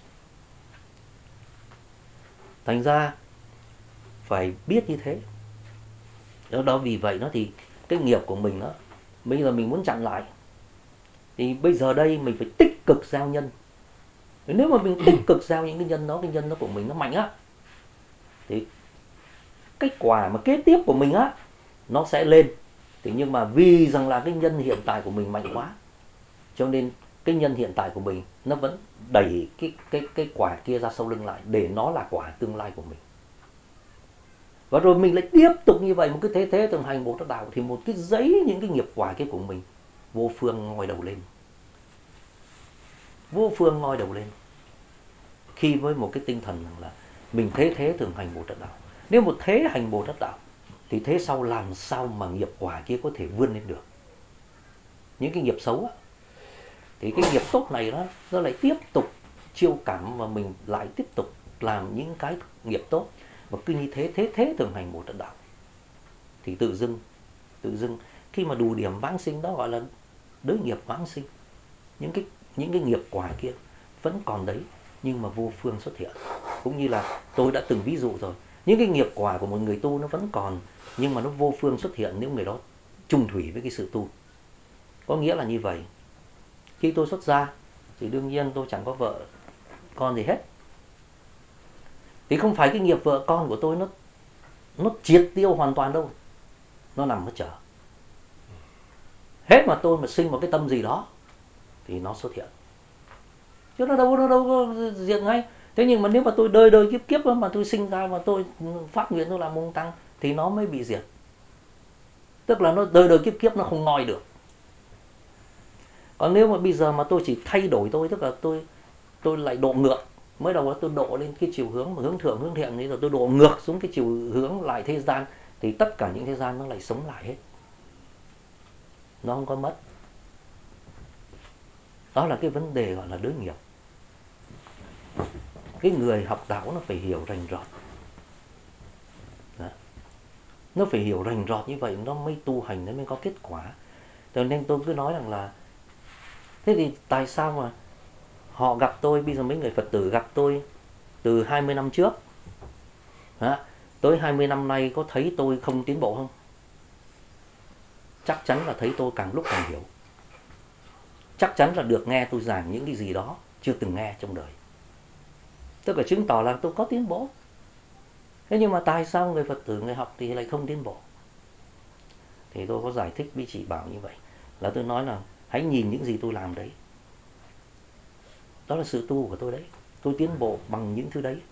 Thành ra phải biết như thế. Đó, đó vì vậy nó thì cái nghiệp của mình đó, bây giờ mình muốn chặn lại thì bây giờ đây mình phải tích cực giao nhân. Nếu mà mình tích cực giao những cái nhân đó, cái nhân đó của mình nó mạnh á, thì cái quả mà kế tiếp của mình á nó sẽ lên. Thì nhưng mà vì rằng là cái nhân hiện tại của mình mạnh quá, cho nên cái nhân hiện tại của mình nó vẫn đẩy cái cái cái quả kia ra sau lưng lại để nó là quả tương lai của mình. Và rồi mình lại tiếp tục như vậy, một cái thế thế thường hành Bồ Tát đạo, thì một cái giấy những cái nghiệp quả kia của mình vô phương ngoi đầu lên. Vô phương ngoi đầu lên. Khi với một cái tinh thần rằng là mình thế thế thường hành Bồ Tát đạo. Nếu một thế hành Bồ Tát đạo thì thế sau làm sao mà nghiệp quả kia có thể vươn lên được. Những cái nghiệp xấu á, thì cái nghiệp tốt này đó nó lại tiếp tục chiêu cảm và mình lại tiếp tục làm những cái nghiệp tốt. Và cứ như thế thế thế thường hành Bồ Tát đạo thì tự dưng tự dưng khi mà đủ điểm vãng sinh, đó gọi là đới nghiệp vãng sinh. Những cái những cái nghiệp quả kia vẫn còn đấy nhưng mà vô phương xuất hiện. Cũng như là tôi đã từng ví dụ rồi, những cái nghiệp quả của một người tu nó vẫn còn nhưng mà nó vô phương xuất hiện nếu người đó chung thủy với cái sự tu. Có nghĩa là như vậy. Khi tôi xuất gia thì đương nhiên tôi chẳng có vợ con gì hết. Thì không phải cái nghiệp vợ con của tôi nó nó triệt tiêu hoàn toàn đâu. Nó nằm ở chờ. Hết mà tôi mà sinh một cái tâm gì đó thì nó xuất hiện. Chứ nó đâu, nó đâu có diệt ngay. Thế nhưng mà nếu mà tôi đời đời kiếp kiếp mà tôi sinh ra mà tôi phát nguyện tôi làm môn tăng thì nó mới bị diệt. Tức là nó đời đời kiếp kiếp nó không ngoi được. Còn nếu mà bây giờ mà tôi chỉ thay đổi tôi, tức là tôi tôi lại độ ngược. Mới đầu tôi độ lên cái chiều hướng mà hướng thượng hướng thiện, thì rồi tôi độ ngược xuống cái chiều hướng lại thế gian, thì tất cả những thế gian nó lại sống lại hết. Nó không có mất. Đó là cái vấn đề gọi là đối nghiệp. Cái người học đạo nó phải hiểu rành rọt. Đó. Nó phải hiểu rành rọt như vậy nó mới tu hành, nó mới có kết quả. Cho nên tôi cứ nói rằng là thế thì tại sao mà họ gặp tôi, bây giờ mấy người Phật tử gặp tôi từ hai mươi năm trước, đó, tới hai mươi năm nay có thấy tôi không tiến bộ không? Chắc chắn là thấy tôi càng lúc càng hiểu. Chắc chắn là được nghe tôi giảng những cái gì đó chưa từng nghe trong đời. Tức là chứng tỏ là tôi có tiến bộ. Thế nhưng mà tại sao người Phật tử, người học thì lại không tiến bộ? Thì tôi có giải thích với chị Bảo như vậy. Là tôi nói là hãy nhìn những gì tôi làm đấy. Đó là sự tu của tôi đấy. Tôi tiến bộ bằng những thứ đấy.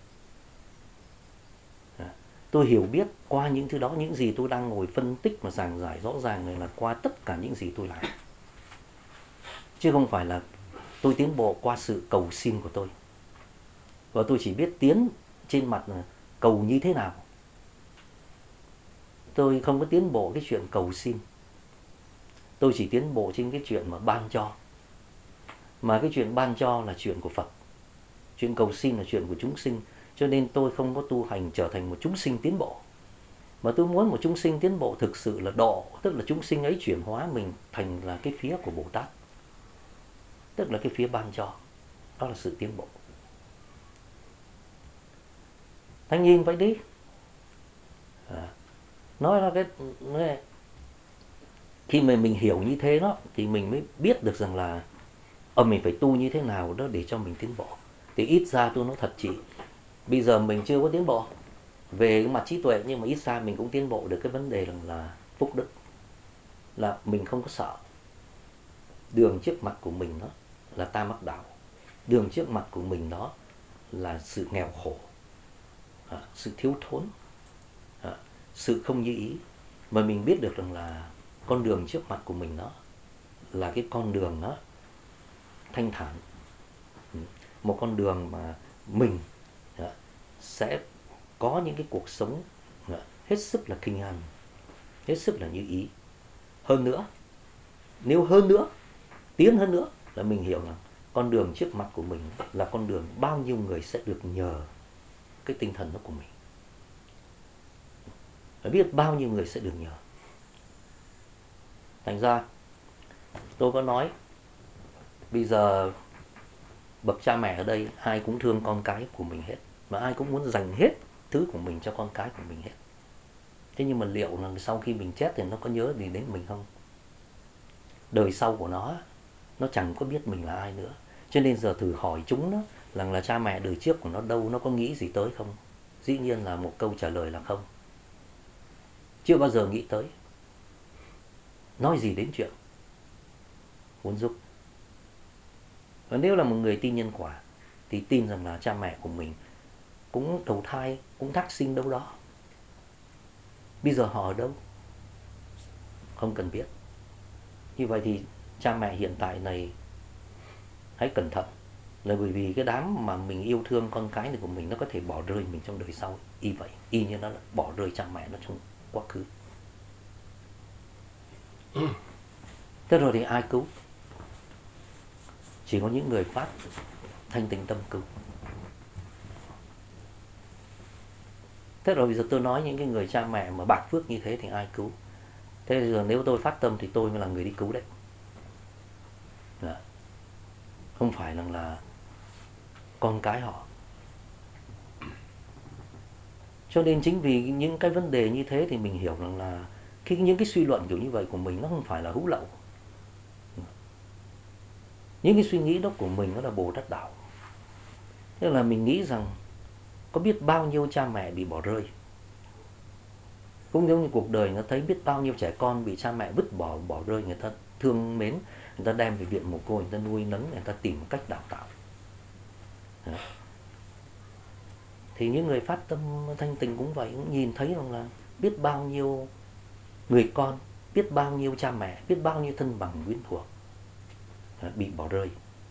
Tôi hiểu biết qua những thứ đó, những gì tôi đang ngồi phân tích mà giảng giải rõ ràng này là qua tất cả những gì tôi làm. Chứ không phải là tôi tiến bộ qua sự cầu xin của tôi. Và tôi chỉ biết tiến trên mặt là cầu như thế nào. Tôi không có tiến bộ cái chuyện cầu xin. Tôi chỉ tiến bộ trên cái chuyện mà ban cho. Mà cái chuyện ban cho là chuyện của Phật. Chuyện cầu xin là chuyện của chúng sinh. Cho nên tôi không có tu hành trở thành một chúng sinh tiến bộ. Mà tôi muốn một chúng sinh tiến bộ thực sự là độ. Tức là chúng sinh ấy chuyển hóa mình thành là cái phía của Bồ Tát. Tức là cái phía ban cho. Đó là sự tiến bộ. Thanh nhìn vậy đi. À, nói ra cái, cái khi mà mình hiểu như thế đó thì mình mới biết được rằng là ờ, mình phải tu như thế nào đó để cho mình tiến bộ. Thì ít ra tôi nói thật chị, bây giờ mình chưa có tiến bộ về cái mặt trí tuệ, nhưng mà ít ra mình cũng tiến bộ được cái vấn đề rằng là phúc đức. Là mình không có sợ. Đường trước mặt của mình đó là ta mắc đạo. Đường trước mặt của mình đó là sự nghèo khổ, à, sự thiếu thốn, à, sự không như ý, mà mình biết được rằng là con đường trước mặt của mình đó là cái con đường đó thanh thản, một con đường mà mình sẽ có những cái cuộc sống hết sức là kinh an, hết sức là như ý. Hơn nữa, nếu hơn nữa, tiến hơn nữa là mình hiểu rằng con đường trước mặt của mình là con đường bao nhiêu người sẽ được nhờ cái tinh thần đó của mình. Và biết bao nhiêu người sẽ được nhờ. Thành ra tôi có nói bây giờ bậc cha mẹ ở đây ai cũng thương con cái của mình hết, và ai cũng muốn dành hết thứ của mình cho con cái của mình hết. Thế nhưng mà liệu là sau khi mình chết thì nó có nhớ gì đến mình không? Đời sau của nó, nó chẳng có biết mình là ai nữa. Cho nên giờ thử hỏi chúng nó rằng là cha mẹ đời trước của nó đâu, nó có nghĩ gì tới không? Dĩ nhiên là một câu trả lời là không. Chưa bao giờ nghĩ tới. Nói gì đến chuyện muốn giúp. Và nếu là một người tin nhân quả thì tin rằng là cha mẹ của mình cũng đầu thai, cũng thác sinh đâu đó. Bây giờ họ ở đâu? Không cần biết. Như vậy thì cha mẹ hiện tại này hãy cẩn thận, là bởi vì cái đám mà mình yêu thương con cái này của mình nó có thể bỏ rơi mình trong đời sau. Y vậy, y như nó bỏ rơi cha mẹ nó trong quá khứ. Thế rồi thì ai cứu? Chỉ có những người phát thanh tịnh tâm cứu. Thế rồi bây giờ tôi nói những cái người cha mẹ mà bạc phước như thế thì ai cứu? Thế bây giờ nếu tôi phát tâm thì tôi mới là người đi cứu đấy. Đó. Không phải là, là con cái họ. Cho nên chính vì những cái vấn đề như thế thì mình hiểu rằng là cái, những cái suy luận kiểu như vậy của mình nó không phải là hữu lậu. Những cái suy nghĩ đó của mình nó là Bồ Tát đạo. Thế là mình nghĩ rằng có biết bao nhiêu cha mẹ bị bỏ rơi. Cũng giống như cuộc đời nó thấy biết bao nhiêu trẻ con bị cha mẹ vứt bỏ, bỏ rơi, người ta thương mến, người ta đem về viện mồ côi, người ta nuôi nấng, người ta tìm một cách đào tạo. Đó. Thì những người phát tâm thanh tịnh cũng vậy, cũng nhìn thấy rằng là biết bao nhiêu người con, biết bao nhiêu cha mẹ, biết bao nhiêu thân bằng quyến thuộc bị bỏ rơi.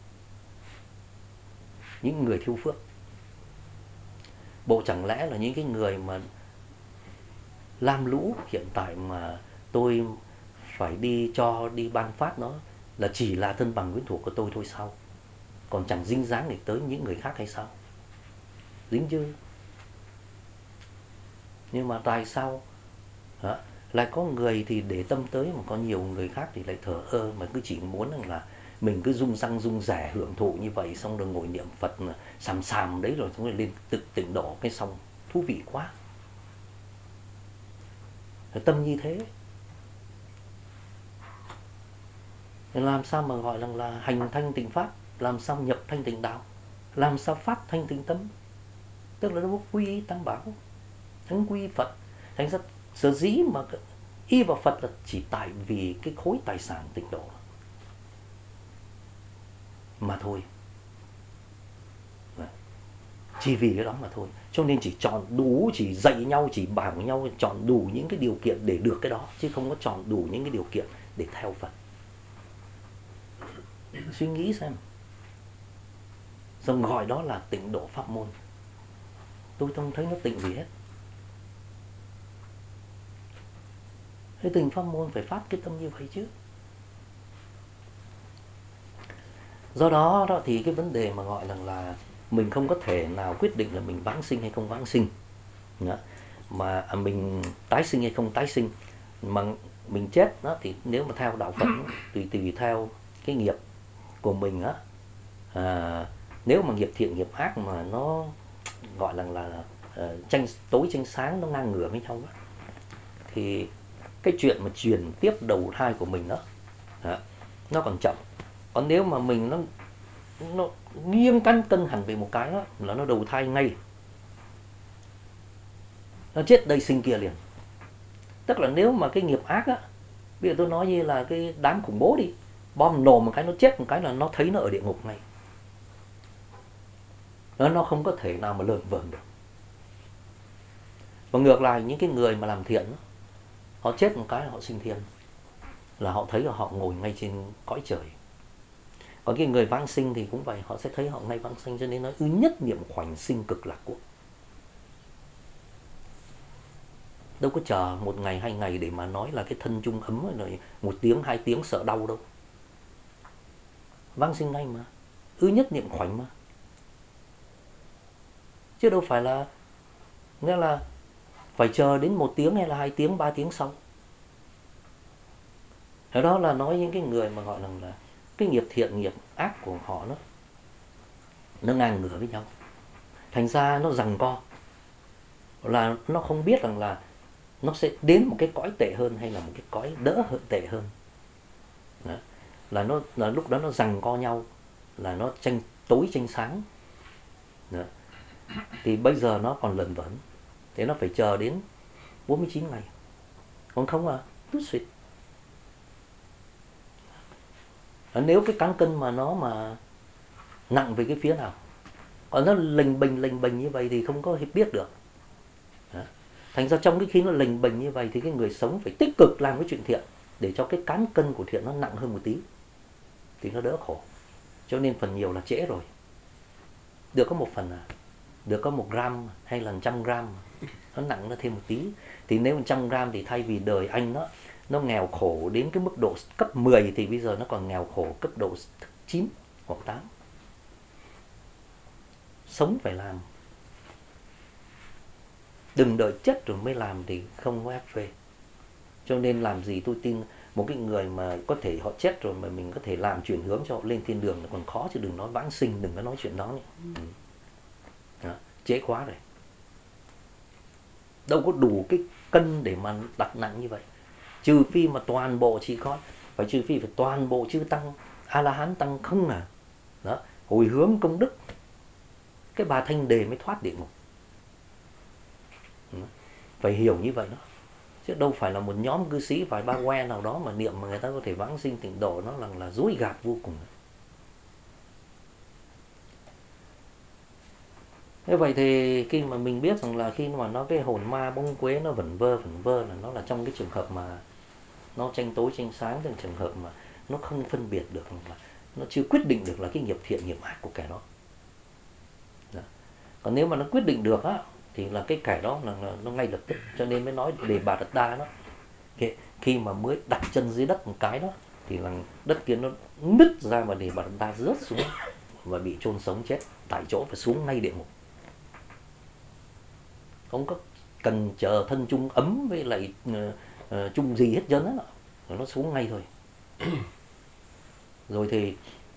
Những người thiếu phước. Bộ chẳng lẽ là những cái người mà lam lũ hiện tại mà tôi phải đi cho đi ban phát nó là chỉ là thân bằng quyến thuộc của tôi thôi sao? Còn chẳng dính dáng để tới những người khác hay sao? Dính chứ. Nhưng mà tại sao đó, lại có người thì để tâm tới, mà có nhiều người khác thì lại thờ ơ, mà cứ chỉ muốn rằng là mình cứ rung răng rung rẻ hưởng thụ như vậy, xong rồi ngồi niệm Phật sàm sàm đấy, rồi xong rồi lên tự tỉnh độ cái xong thú vị quá. Tâm như thế làm sao mà gọi là, là hành thanh tịnh pháp, làm sao nhập thanh tịnh đạo, làm sao phát thanh tịnh tâm, tức là nó quy y tam bảo, thánh quy Phật. Thành ra sở dĩ mà y vào Phật là chỉ tại vì cái khối tài sản tịnh độ mà thôi, chỉ vì cái đó mà thôi. Cho nên chỉ chọn đủ, chỉ dạy nhau, chỉ bảo nhau chọn đủ những cái điều kiện để được cái đó, chứ không có chọn đủ những cái điều kiện để theo Phật. Suy nghĩ xem, xong gọi đó là tịnh độ pháp môn. Tôi không thấy nó tịnh gì hết. Cái tịnh pháp môn phải phát cái tâm như vậy chứ. Do đó, đó thì cái vấn đề mà gọi là, là mình không có thể nào quyết định là mình vãng sinh hay không vãng sinh, đó. Mà mình tái sinh hay không tái sinh, mà mình chết đó, thì nếu mà theo đạo Phật tùy tùy theo cái nghiệp của mình á, à, nếu mà nghiệp thiện nghiệp ác mà nó gọi là là uh, tranh tối tranh sáng, nó ngang ngửa với nhau đó, thì cái chuyện mà truyền tiếp đầu thai của mình đó, đó nó còn chậm. Còn nếu mà mình nó nó nghiêng căn cân hẳn về một cái đó là nó đầu thai ngay, nó chết đây sinh kia liền. Tức là nếu mà cái nghiệp ác á, bây giờ tôi nói như là cái đám khủng bố đi, bom nổ một cái nó chết một cái là nó thấy nó ở địa ngục ngay, nó nó không có thể nào mà lợn vợn được. Và ngược lại những cái người mà làm thiện, họ chết một cái là họ sinh thiên, là họ thấy là họ ngồi ngay trên cõi trời. Còn cái người vãng sinh thì cũng vậy, họ sẽ thấy họ ngay vãng sinh, cho nên nói ư nhất niệm khoảnh sinh cực lạc quốc. Đâu có chờ một ngày hai ngày để mà nói là cái thân chung ấm rồi một tiếng hai tiếng sợ đau đâu. Vãng sinh ngay mà, ư nhất niệm khoảnh mà. Chứ đâu phải là nghĩa là phải chờ đến một tiếng hay là hai tiếng, ba tiếng sau. Thế đó là nói những cái người mà gọi là cái nghiệp thiện, nghiệp ác của họ nó nó ngang ngửa với nhau. Thành ra nó giằng co, là nó không biết rằng là nó sẽ đến một cái cõi tệ hơn hay là một cái cõi đỡ hơn, tệ hơn. Đó. Là nó là lúc đó nó giằng co nhau, là nó tranh tối tranh sáng. Đó. Thì bây giờ nó còn lẩn vẩn, thế nó phải chờ đến bốn mươi chín ngày. Còn không à, tút xịt. Nếu cái cán cân mà nó mà nặng về cái phía nào, còn nó lình bình lình bình như vậy thì không có biết được. Đó. Thành ra trong cái khi nó lình bình như vậy thì cái người sống phải tích cực làm cái chuyện thiện để cho cái cán cân của thiện nó nặng hơn một tí thì nó đỡ khổ. Cho nên phần nhiều là trễ rồi. Được có một phần à, được có một gram hay là trăm gram, nó nặng nó thêm một tí. Thì nếu một trăm gram thì thay vì đời anh nó nó nghèo khổ đến cái mức độ cấp mười thì bây giờ nó còn nghèo khổ cấp độ chín hoặc tám. Sống phải làm. Đừng đợi chết rồi mới làm thì không có ép phê. Cho nên làm gì tôi tin một cái người mà có thể họ chết rồi mà mình có thể làm chuyển hướng cho họ lên thiên đường là còn khó, chứ đừng nói vãng sinh, đừng có nói chuyện đó nữa. Ừ. Đó, trễ quá rồi. Đâu có đủ cái cân để mà đặt nặng như vậy. Trừ phi mà toàn bộ chị con, phải trừ phi phải toàn bộ chư tăng A-la-hán tăng không à. Đó, hồi hướng công đức, cái bà Thanh Đề mới thoát địa ngục. Phải hiểu như vậy đó. Chứ đâu phải là một nhóm cư sĩ vài ba que nào đó mà niệm mà người ta có thể vãng sinh tịnh độ, nó là, là dối gạt vô cùng. Thế vậy thì khi mà mình biết rằng là khi mà nó cái hồn ma bóng quế nó vẩn vơ vẩn vơ là nó là trong cái trường hợp mà nó tranh tối tranh sáng, trong trường hợp mà nó không phân biệt được, là nó chưa quyết định được là cái nghiệp thiện nghiệp ác của kẻ đó. Đó. Còn nếu mà nó quyết định được á thì là cái kẻ đó là, là nó ngay lập tức. Cho nên mới nói Đề Bà Đạt Đa đó, khi mà mới đặt chân dưới đất một cái đó thì là đất kia nó nứt ra và Đề Bà Đạt Đa rớt xuống và bị chôn sống chết tại chỗ và xuống ngay địa ngục. Không có cần chờ thân chung ấm với lại uh, uh, chung gì hết trơn á, nó xuống ngay thôi. Rồi thì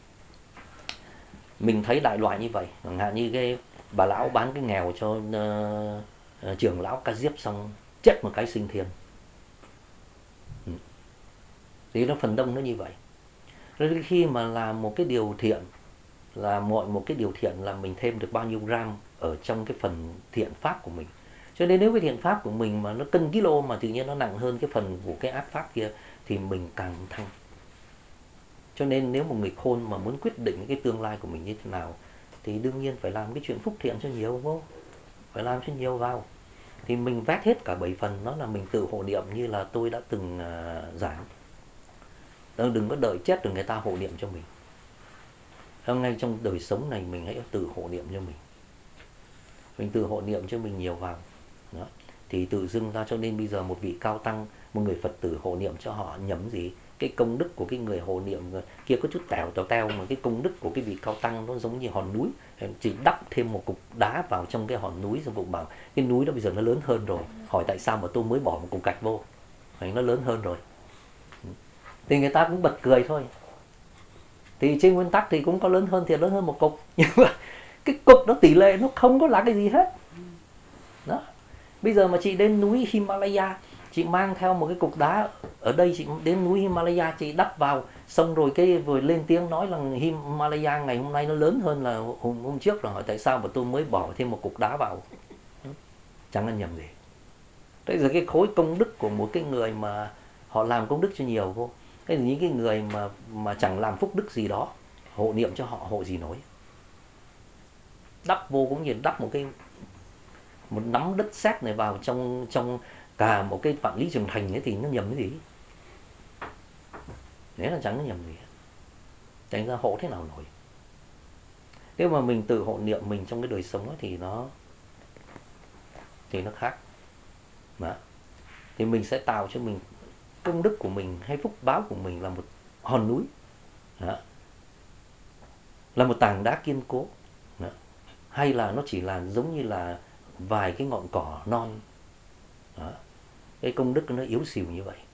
mình thấy đại loại như vậy, chẳng hạn như cái bà lão bán cái nghèo cho uh, uh, trưởng lão Ca Diếp xong chết một cái sinh thiên. Ừ. Thì nó phần đông nó như vậy. Rồi khi mà làm một cái điều thiện, là mọi một cái điều thiện là mình thêm được bao nhiêu gram ở trong cái phần thiện pháp của mình. Cho nên nếu cái thiện pháp của mình mà nó cân kilo mà tự nhiên nó nặng hơn cái phần của cái ác pháp kia thì mình càng thăng. Cho nên nếu một người khôn mà muốn quyết định cái tương lai của mình như thế nào thì đương nhiên phải làm cái chuyện phúc thiện cho nhiều, không? Phải làm cho nhiều vào. Thì mình vét hết cả bảy phần, đó là mình tự hộ niệm như là tôi đã từng uh, giảng. Đó, đừng có đợi chết rồi người ta hộ niệm cho mình. Ngay trong đời sống này mình hãy tự hộ niệm cho mình. Mình tự hộ niệm cho mình nhiều vào. Đó. Thì tự dưng ra, cho nên bây giờ một vị cao tăng, một người Phật tử hộ niệm cho họ nhầm gì? Cái công đức của cái người hộ niệm kia có chút tèo tèo teo, mà cái công đức của cái vị cao tăng nó giống như hòn núi. Chỉ đắp thêm một cục đá vào trong cái hòn núi, xong bụng bảo cái núi đó bây giờ nó lớn hơn rồi. Hỏi tại sao mà tôi mới bỏ một cục gạch vô? Nó lớn hơn rồi. Thì người ta cũng bật cười thôi. Thì trên nguyên tắc thì cũng có lớn hơn thì lớn hơn một cục. Nhưng mà cái cục đó tỷ lệ nó không có là cái gì hết. Đó. Bây giờ mà chị đến núi Himalaya, chị mang theo một cái cục đá ở đây, chị đến núi Himalaya chị đắp vào, xong rồi cái vừa lên tiếng nói là Himalaya ngày hôm nay nó lớn hơn là hôm, hôm trước, rồi hỏi tại sao mà tôi mới bỏ thêm một cục đá vào. Chẳng ăn nhầm gì. Thế giờ cái khối công đức của một cái người mà họ làm công đức cho nhiều vô, cái những cái người mà mà chẳng làm phúc đức gì đó, hộ niệm cho họ hộ gì nổi. Đắp vô cũng như đắp một cái một nắm đất sét này vào trong trong cả một cái vạn lý trường thành ấy thì nó nhầm cái gì? Đấy là chẳng nó nhầm gì hết. Thành ra hộ thế nào nổi. Nếu mà mình tự hộ niệm mình trong cái đời sống ấy, thì nó thì nó khác. Đó. Thì mình sẽ tạo cho mình công đức của mình hay phúc báo của mình là một hòn núi. Đó. Là một tảng đá kiên cố. Đó. Hay là nó chỉ là giống như là vài cái ngọn cỏ non. Đó. Cái công đức nó yếu xìu như vậy.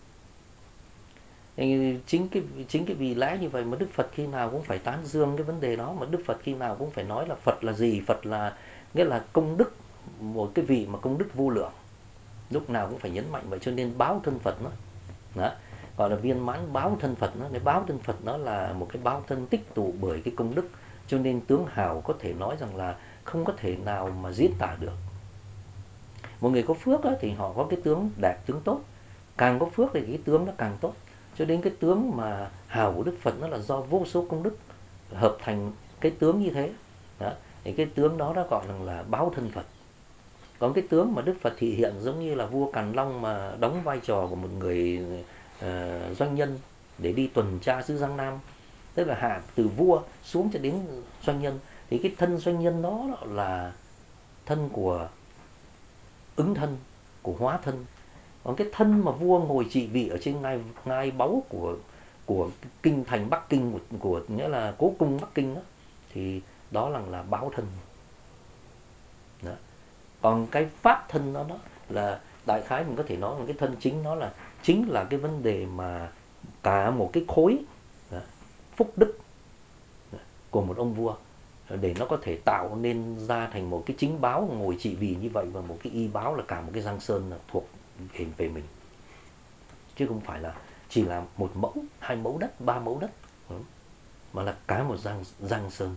Chính cái, chính cái vì lẽ như vậy mà Đức Phật khi nào cũng phải tán dương cái vấn đề đó. Mà Đức Phật khi nào cũng phải nói là Phật là gì? Phật là nghĩa là công đức, một cái vị mà công đức vô lượng. Lúc nào cũng phải nhấn mạnh vậy, cho nên báo thân Phật nó. Đó. Gọi là viên mãn báo thân Phật nó. Cái báo thân Phật nó là một cái báo thân tích tụ bởi cái công đức. Cho nên tướng hào có thể nói rằng là không có thể nào mà diễn tả được. Một người có phước đó, thì họ có cái tướng đẹp, tướng tốt. Càng có phước thì cái tướng nó càng tốt. Cho đến cái tướng mà hào của Đức Phật nó là do vô số công đức hợp thành cái tướng như thế. Đó. Thì cái tướng đó nó gọi là, là báo thân Phật. Còn cái tướng mà Đức Phật thị hiện giống như là vua Càn Long mà đóng vai trò của một người uh, doanh nhân để đi tuần tra xứ Giang Nam. Tức là hạ từ vua xuống cho đến doanh nhân. Thì cái thân doanh nhân đó là thân của ứng thân, của hóa thân. Còn cái thân mà vua ngồi trị vị ở trên ngai, ngai báu của, của kinh thành Bắc Kinh, của, của nghĩa là cố cung Bắc Kinh đó, thì đó là, là báo thân. Đó. Còn cái pháp thân đó, đó là đại khái mình có thể nói là cái thân chính nó là chính là cái vấn đề mà cả một cái khối đó, phúc đức đó, của một ông vua để nó có thể tạo nên ra thành một cái chính báo ngồi trị vì như vậy, và một cái y báo là cả một cái Giang Sơn là thuộc hình về mình, chứ không phải là chỉ là một mẫu, hai mẫu đất, ba mẫu đất, mà là cả một Giang, Giang Sơn.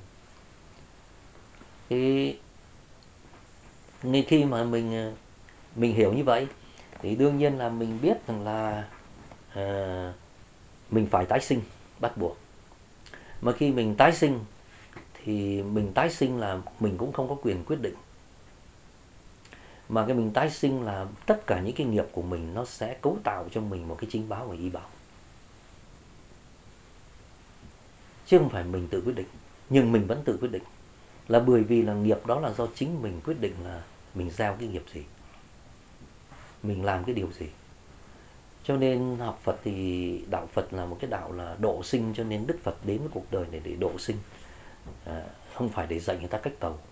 Thì nên khi mà mình mình hiểu như vậy thì đương nhiên là mình biết rằng là à, mình phải tái sinh bắt buộc. Mà khi mình tái sinh thì mình tái sinh là mình cũng không có quyền quyết định. Mà cái mình tái sinh là tất cả những cái nghiệp của mình nó sẽ cấu tạo cho mình một cái chính báo và y báo. Chứ không phải mình tự quyết định. Nhưng mình vẫn tự quyết định. Là bởi vì là nghiệp đó là do chính mình quyết định là mình gieo cái nghiệp gì, mình làm cái điều gì. Cho nên học Phật thì đạo Phật là một cái đạo là độ sinh, cho nên Đức Phật đến với cuộc đời này để độ sinh, à, không phải để dạy người ta cách cầu.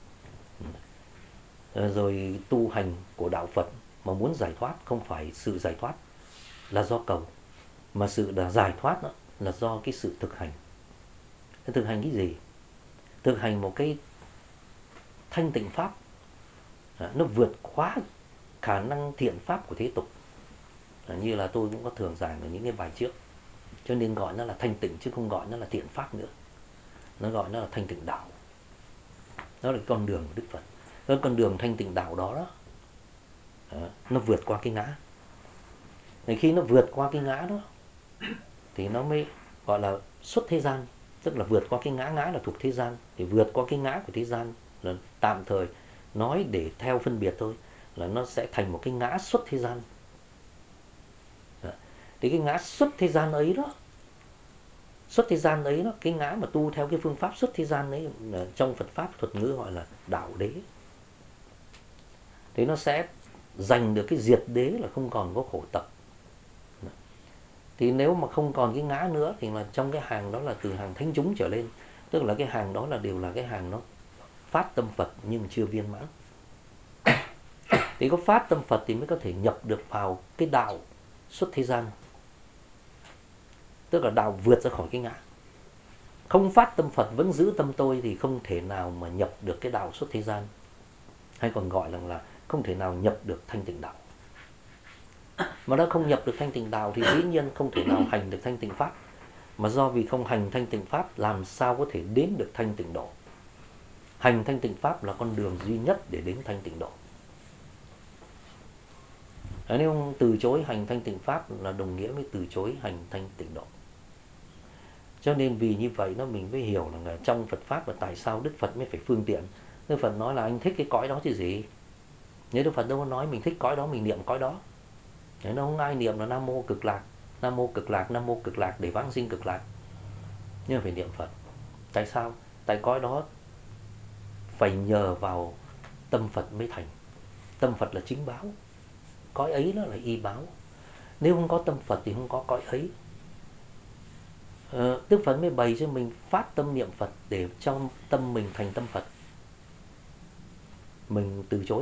À, rồi tu hành của đạo Phật mà muốn giải thoát, không phải sự giải thoát là do cầu, mà sự là giải thoát đó là do cái sự thực hành. Thế thực hành cái gì? Thực hành một cái thanh tịnh pháp, à, nó vượt quá khả năng thiện pháp của thế tục. À, như là tôi cũng có thường giảng ở những cái bài trước. Cho nên gọi nó là thanh tịnh chứ không gọi nó là thiện pháp nữa. Nó gọi nó là thanh tịnh đạo. Đó là con đường của Đức Phật. Cái con đường thanh tịnh đạo đó, đó, đó nó vượt qua cái ngã. Thì khi nó vượt qua cái ngã đó thì nó mới gọi là xuất thế gian. Tức là vượt qua cái ngã, ngã là thuộc thế gian. Thì vượt qua cái ngã của thế gian là tạm thời nói để theo phân biệt thôi, là nó sẽ thành một cái ngã xuất thế gian. Đó. Thì cái ngã xuất thế gian ấy đó, xuất thế gian ấy đó, cái ngã mà tu theo cái phương pháp xuất thế gian ấy, trong Phật pháp thuật ngữ gọi là đạo đế. Thế nó sẽ giành được cái diệt đế là không còn có khổ tập. Thì nếu mà không còn cái ngã nữa thì là trong cái hàng đó là từ hàng thánh chúng trở lên. Tức là cái hàng đó là đều là cái hàng nó phát tâm Phật nhưng chưa viên mãn. Thì có phát tâm Phật thì mới có thể nhập được vào cái đạo xuất thế gian. Tức là đạo vượt ra khỏi cái ngã. Không phát tâm Phật vẫn giữ tâm tôi thì không thể nào mà nhập được cái đạo xuất thế gian. Hay còn gọi là, là không thể nào nhập được thanh tịnh đạo. Mà đã không nhập được thanh tịnh đạo thì dĩ nhiên không thể nào hành được thanh tịnh pháp. Mà do vì không hành thanh tịnh pháp làm sao có thể đến được thanh tịnh độ. Hành thanh tịnh pháp là con đường duy nhất để đến thanh tịnh độ. Nếu từ chối hành thanh tịnh pháp là đồng nghĩa với từ chối hành thanh tịnh độ. Cho nên vì như vậy nó mình mới hiểu là trong Phật pháp là tại sao Đức Phật mới phải phương tiện. Đức Phật nói là anh thích cái cõi đó chứ gì. Nếu Đức Phật đâu có nói mình thích cõi đó mình niệm cõi đó. Nếu nó không ai niệm là Nam Mô Cực Lạc, Nam Mô Cực Lạc, Nam Mô Cực Lạc để vãng sinh cực lạc. Nhưng mà phải niệm Phật. Tại sao? Tại cõi đó phải nhờ vào tâm Phật mới thành. Tâm Phật là chính báo, cõi ấy nó là y báo. Nếu không có tâm Phật thì không có cõi ấy. ờ, Đức Phật mới bày cho mình phát tâm niệm Phật để cho tâm mình thành tâm Phật. Mình từ chối.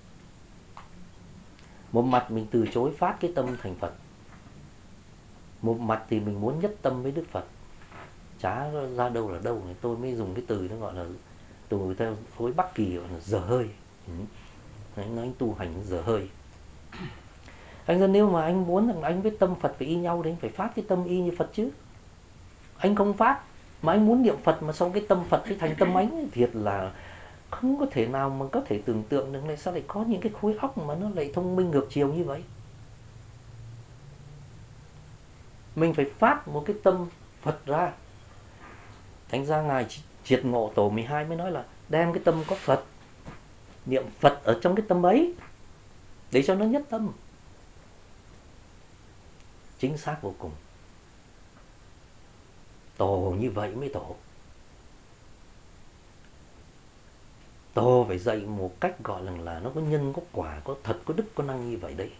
Một mặt mình từ chối phát cái tâm thành Phật, một mặt thì mình muốn nhất tâm với Đức Phật. Chả ra đâu là đâu, tôi mới dùng cái từ nó gọi là, từ theo khối Bắc Kỳ gọi là dở hơi. Ừ. Anh nói anh tu hành dở hơi. Anh nói nếu mà anh muốn rằng anh với tâm Phật phải y nhau thì anh phải phát cái tâm y như Phật chứ. Anh không phát mà anh muốn niệm Phật mà sau cái tâm Phật ấy thành tâm ánh, thiệt là không có thể nào mà có thể tưởng tượng được này, sao lại có những cái khối óc mà nó lại thông minh ngược chiều như vậy. Mình phải phát một cái tâm Phật ra. Thành ra Ngài Triệt Ngộ Tổ mười hai mới nói là đem cái tâm có Phật, niệm Phật ở trong cái tâm ấy để cho nó nhất tâm. Chính xác vô cùng. Tổ như vậy mới tổ. Tổ phải dạy một cách gọi là, là nó có nhân, có quả, có thật, có đức, có năng như vậy đấy.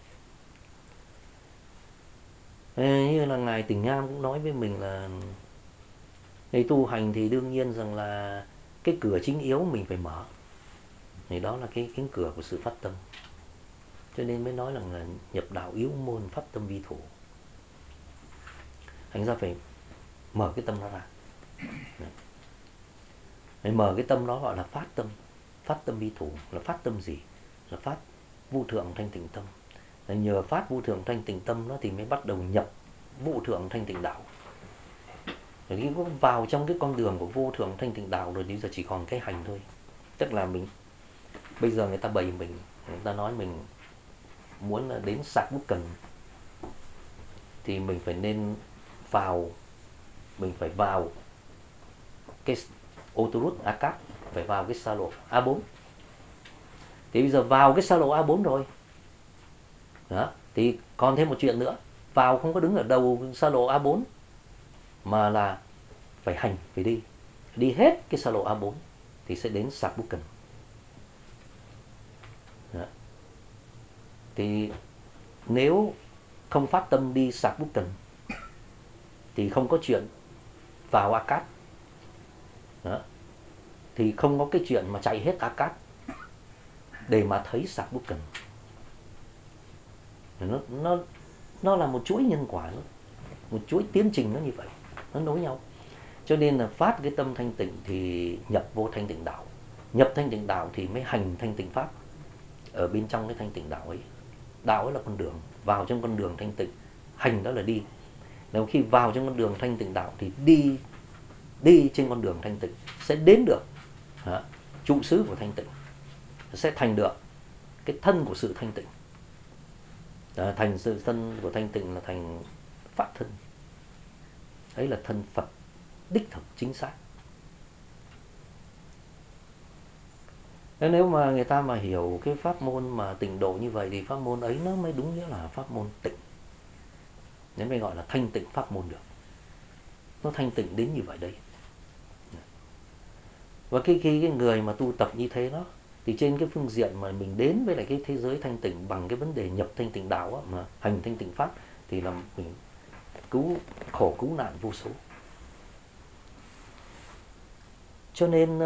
Ê, như là Ngài Tỉnh Nam cũng nói với mình là ngày tu hành thì đương nhiên rằng là cái cửa chính yếu mình phải mở. Thì đó là cái cánh cửa của sự phát tâm. Cho nên mới nói rằng là nhập đạo yếu môn phát tâm vi thủ. Thành ra phải mở cái tâm đó ra. Phải mở cái tâm đó gọi là phát tâm. Phát tâm vi thủ là phát tâm gì? Là phát vô thượng thanh tịnh tâm. Là nhờ phát vô thượng thanh tịnh tâm đó thì mới bắt đầu nhập vô thượng thanh tịnh đạo. Rồi khi vào trong cái con đường của vô thượng thanh tịnh đạo rồi bây giờ chỉ còn cái hành thôi. Tức là mình bây giờ người ta bày mình, người ta nói mình muốn là đến sạc bút cần thì mình phải nên vào, mình phải vào cái autoroute a cát, phải vào cái xa lộ a bốn. Thì bây giờ vào cái xa lộ a bốn rồi đó, thì còn thêm một chuyện nữa, vào không có đứng ở đầu xa lộ a bốn mà là phải hành, phải đi đi hết cái xa lộ a bốn thì sẽ đến sạc bút cần. Đó. Thì nếu không phát tâm đi sạc bút cần thì không có chuyện vào a cát. Đó. Thì không có cái chuyện mà chạy hết a cát để mà thấy sạc bút cần. Nó, nó, nó là một chuỗi nhân quả, một chuỗi tiến trình nó như vậy, nó nối nhau. Cho nên là phát cái tâm thanh tịnh thì nhập vô thanh tịnh đạo. Nhập thanh tịnh đạo thì mới hành thanh tịnh pháp ở bên trong cái thanh tịnh đạo ấy. Đạo ấy là con đường, vào trong con đường thanh tịnh, hành đó là đi. Nếu khi vào trong con đường thanh tịnh đạo thì đi đi trên con đường thanh tịnh sẽ đến được đó, trụ xứ của thanh tịnh, sẽ thành được cái thân của sự thanh tịnh. Đó, thành sự thân của thanh tịnh là thành pháp thân. Đấy là thân Phật đích thực chính xác. Nếu mà người ta mà hiểu cái pháp môn mà tịnh độ như vậy thì pháp môn ấy nó mới đúng nghĩa là pháp môn tịnh. Nên mới gọi là thanh tịnh pháp môn được. Nó thanh tịnh đến như vậy đấy. Và cái, cái, cái người mà tu tập như thế đó thì trên cái phương diện mà mình đến với lại cái thế giới thanh tịnh bằng cái vấn đề nhập thanh tịnh đạo đó, mà hành thanh tịnh pháp thì là mình cứu khổ cứu nạn vô số. Cho nên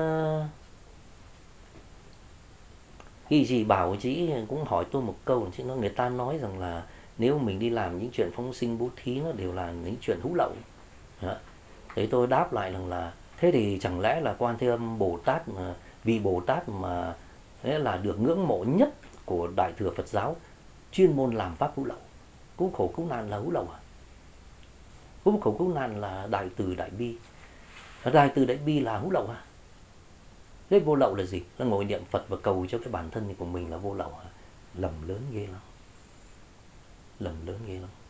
khi chị bảo chị cũng hỏi tôi một câu, chị nói người ta nói rằng là nếu mình đi làm những chuyện phóng sinh bố thí nó đều là những chuyện hữu lậu. Thế tôi đáp lại rằng là thế thì chẳng lẽ là Quan Thế Âm Bồ Tát mà vị Bồ Tát mà thế là được ngưỡng mộ nhất của Đại thừa Phật giáo chuyên môn làm pháp hữu lậu, cứu khổ cứu nạn là hữu lậu à? Cứu khổ cứu nạn là đại từ đại bi, đại từ đại bi là hữu lậu à? Thế vô lậu là gì? Là ngồi niệm Phật và cầu cho cái bản thân của mình là vô lậu à? Lầm lớn ghê lắm, lầm lớn ghê lắm.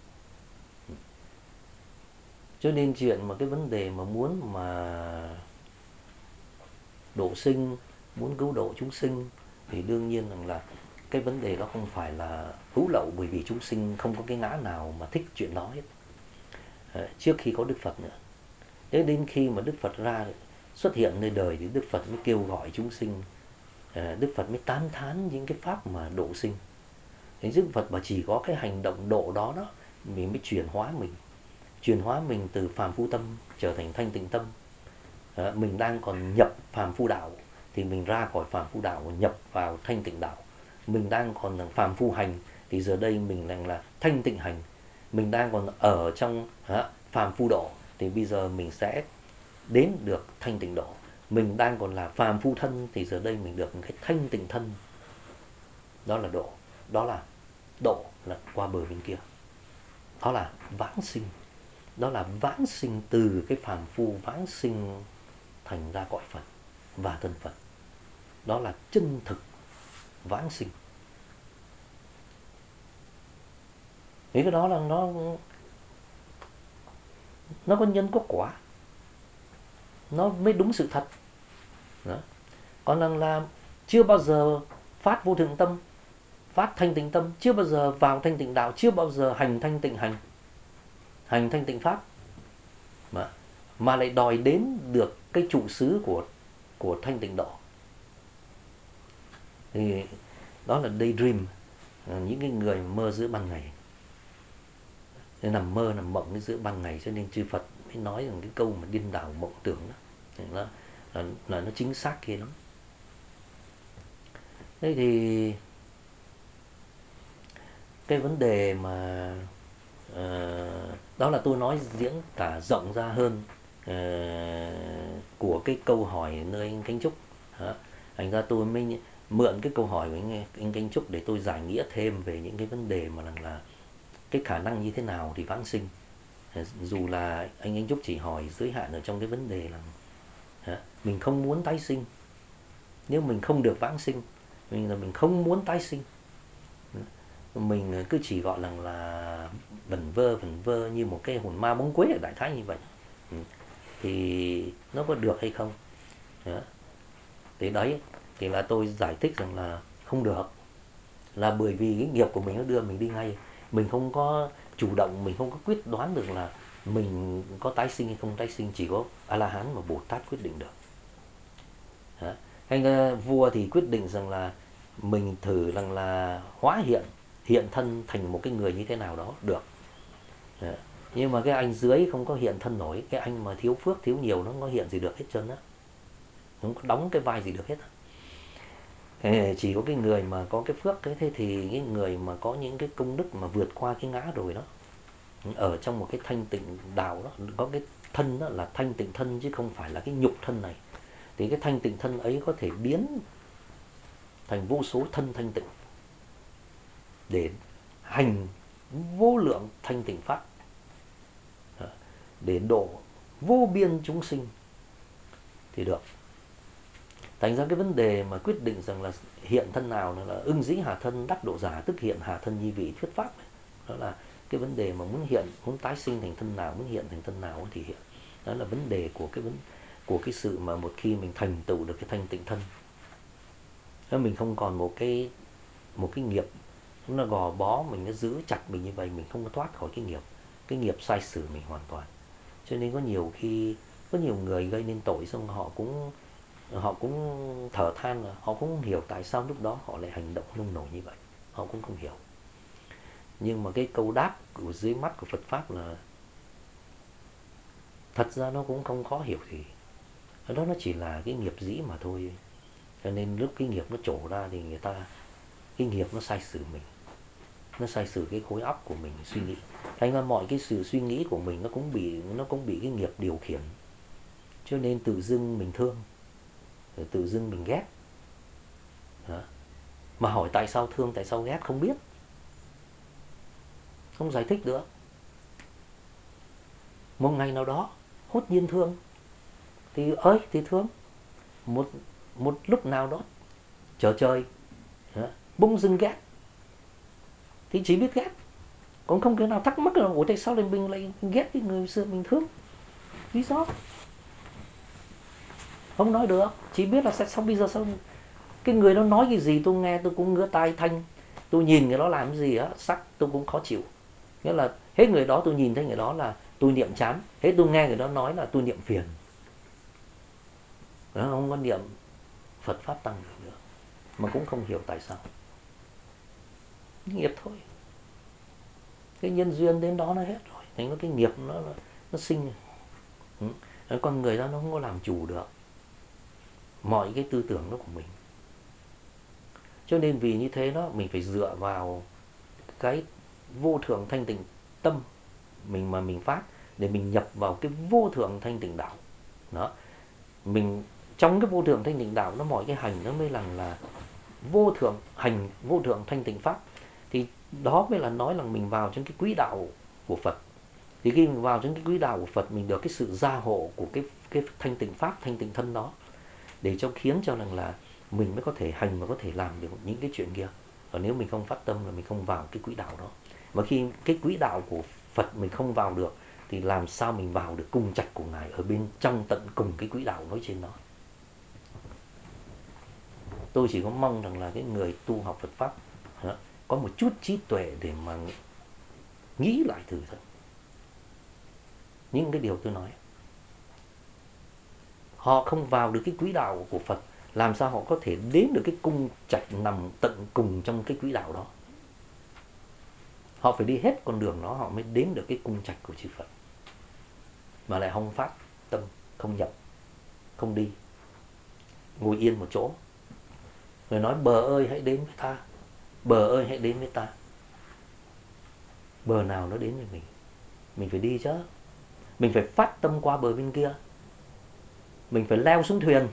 Cho nên chuyện mà cái vấn đề mà muốn mà độ sinh, muốn cứu độ chúng sinh thì đương nhiên rằng là cái vấn đề đó không phải là hữu lậu, bởi vì chúng sinh không có cái ngã nào mà thích chuyện đó hết. À, trước khi có Đức Phật nữa. Thế đến khi mà Đức Phật ra xuất hiện nơi đời thì Đức Phật mới kêu gọi chúng sinh, à, Đức Phật mới tán thán những cái pháp mà độ sinh. Thế Đức Phật bảo chỉ có cái hành động độ đó đó mình mới chuyển hóa mình, chuyển hóa mình từ phàm phu tâm trở thành thanh tịnh tâm. À, mình đang còn nhập phàm phu đạo thì mình ra khỏi phàm phu đạo nhập vào thanh tịnh đạo. Mình đang còn là phàm phu hành thì giờ đây mình đang là thanh tịnh hành. Mình đang còn ở trong à, phàm phu độ thì bây giờ mình sẽ đến được thanh tịnh độ. Mình đang còn là phàm phu thân thì giờ đây mình được một cái thanh tịnh thân. Đó là độ, đó là độ là qua bờ bên kia. Đó là vãng sinh. Đó là vãng sinh từ cái phàm phu vãng sinh thành ra cõi Phật và thân Phật. Đó là chân thực vãng sinh. Thế cái đó là nó nó có nhân có quả, nó mới đúng sự thật. Đó. Còn rằng là chưa bao giờ phát vô thượng tâm, phát thanh tịnh tâm, chưa bao giờ vào thanh tịnh đạo, chưa bao giờ hành thanh tịnh hành, hành thanh tịnh pháp, mà, mà lại đòi đến được cái trụ xứ của của thanh tịnh độ. Thì đó là daydream, những cái người mơ giữa ban ngày, nằm mơ nằm mộng giữa ban ngày, cho nên chư Phật mới nói rằng cái câu mà điên đảo mộng tưởng đó là, là, là nó chính xác kia lắm. Thế thì cái vấn đề mà uh, đó là tôi nói diễn tả rộng ra hơn uh, của cái câu hỏi nơi anh Cánh Trúc. Đó. Thành ra tôi mới mượn cái câu hỏi của anh, anh Cánh Trúc để tôi giải nghĩa thêm về những cái vấn đề mà là, là cái khả năng như thế nào thì vãng sinh. Dù là anh Cánh Trúc chỉ hỏi giới hạn ở trong cái vấn đề là uh, mình không muốn tái sinh. Nếu mình không được vãng sinh, mình là mình không muốn tái sinh, mình cứ chỉ gọi là là vẩn vơ vẩn vơ như một cái hồn ma bóng quế ở đại khái như vậy, thì nó có được hay không? Đó. Thì đấy thì là tôi giải thích rằng là không được, là bởi vì cái nghiệp của mình nó đưa mình đi ngay, mình không có chủ động, mình không có quyết đoán được là mình có tái sinh hay không tái sinh, chỉ có A La Hán và Bồ Tát quyết định được. Đó. Anh vua thì quyết định rằng là mình thử rằng là hóa hiện hiện thân thành một cái người như thế nào đó được. Đó. Nhưng mà cái anh dưới không có hiện thân nổi, cái anh mà thiếu phước thiếu nhiều nó không có hiện gì được hết trơn á, không có đóng cái vai gì được hết. Chỉ có cái người mà có cái phước ấy, thế thì cái người mà có những cái công đức mà vượt qua cái ngã rồi đó, ở trong một cái thanh tịnh đạo đó, có cái thân đó là thanh tịnh thân chứ không phải là cái nhục thân này, thì cái thanh tịnh thân ấy có thể biến thành vô số thân thanh tịnh để hành vô lượng thanh tịnh pháp, để độ vô biên chúng sinh thì được. Thành ra cái vấn đề mà quyết định rằng là hiện thân nào là ưng dĩ hà thân đắc độ giả, tức hiện hà thân nhi vị thuyết pháp, đó là cái vấn đề mà muốn hiện, muốn tái sinh thành thân nào, muốn hiện thành thân nào thì hiện. Đó là vấn đề của cái vấn của cái sự mà một khi mình thành tựu được cái thanh tịnh thân, nếu mình không còn một cái một cái nghiệp nó gò bó mình, nó giữ chặt mình như vậy, mình không có thoát khỏi cái nghiệp, cái nghiệp sai sử mình hoàn toàn. Cho nên có nhiều khi có nhiều người gây nên tội xong họ cũng họ cũng thở than, là họ cũng không hiểu tại sao lúc đó họ lại hành động nông nổi như vậy, họ cũng không hiểu. Nhưng mà cái câu đáp của dưới mắt của Phật pháp là thật ra nó cũng không khó hiểu gì, đó nó chỉ là cái nghiệp dĩ mà thôi. Cho nên lúc cái nghiệp nó trổ ra thì người ta, cái nghiệp nó sai sử mình, nó sai sử cái khối óc của mình suy nghĩ, thành ra mọi cái sự suy nghĩ của mình nó cũng bị nó cũng bị cái nghiệp điều khiển. Cho nên tự dưng mình thương, tự dưng mình ghét. Đó. Mà hỏi tại sao thương, tại sao ghét không biết, không giải thích được. Một ngày nào đó hốt nhiên thương thì ơi thì thương, một một lúc nào đó chờ trời bỗng dưng ghét thì chỉ biết ghét, còn không thể nào thắc mắc là ủa tại sao lại mình lại ghét cái người xưa mình thương, lý do không nói được, chỉ biết là sao bây giờ sao Cái người đó nói cái gì tôi nghe tôi cũng ngứa tai thanh, tôi nhìn người đó làm cái gì á sắc tôi cũng khó chịu. Nghĩa là hết người đó tôi nhìn thấy người đó là tôi niệm chán, hết tôi nghe người đó nói là tôi niệm phiền. Nó không có niệm Phật Pháp Tăng được nữa, mà cũng không hiểu tại sao. Nghiệp thôi, cái nhân duyên đến đó nó hết rồi, thành nó cái nghiệp nó nó sinh rồi. Ừ. Con người đó nó không có làm chủ được mọi cái tư tưởng đó của mình. Cho nên vì như thế đó, mình phải dựa vào cái vô thượng thanh tịnh tâm mình mà mình phát, để mình nhập vào cái vô thượng thanh tịnh đạo. Đó. Mình trong cái vô thượng thanh tịnh đạo nó mọi cái hành nó mới là là vô thượng hành, vô thượng thanh tịnh pháp. Thì đó mới là nói là mình vào trong cái quỹ đạo của Phật. Thì khi mình vào trong cái quỹ đạo của Phật, mình được cái sự gia hộ của cái cái thanh tịnh pháp, thanh tịnh thân đó, để cho khiến cho rằng là mình mới có thể hành và có thể làm được những cái chuyện kia. Còn nếu mình không phát tâm là mình không vào cái quỹ đạo đó. Mà khi cái quỹ đạo của Phật mình không vào được, thì làm sao mình vào được cung trạch của Ngài ở bên trong tận cùng cái quỹ đạo nói trên đó. Tôi chỉ có mong rằng là cái người tu học Phật Pháp có một chút trí tuệ để mà nghĩ lại thử thôi. Những cái điều tôi nói, họ không vào được cái quỹ đạo của Phật, làm sao họ có thể đến được cái cung trạch nằm tận cùng trong cái quỹ đạo đó. Họ phải đi hết con đường đó họ mới đến được cái cung trạch của chư Phật. Mà lại không phát tâm, không nhập, không đi, ngồi yên một chỗ. Người nói bờ ơi hãy đến với ta, bờ ơi hãy đến với ta. Bờ nào nó đến với mình? Mình phải đi chứ. Mình phải phát tâm qua bờ bên kia. Mình phải leo xuống thuyền.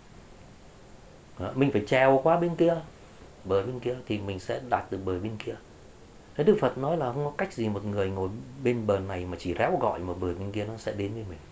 Mình phải trèo qua bên kia, bờ bên kia, thì mình sẽ đạt được bờ bên kia. Thế Đức Phật nói là không có cách gì một người ngồi bên bờ này mà chỉ réo gọi mà bờ bên kia nó sẽ đến với mình.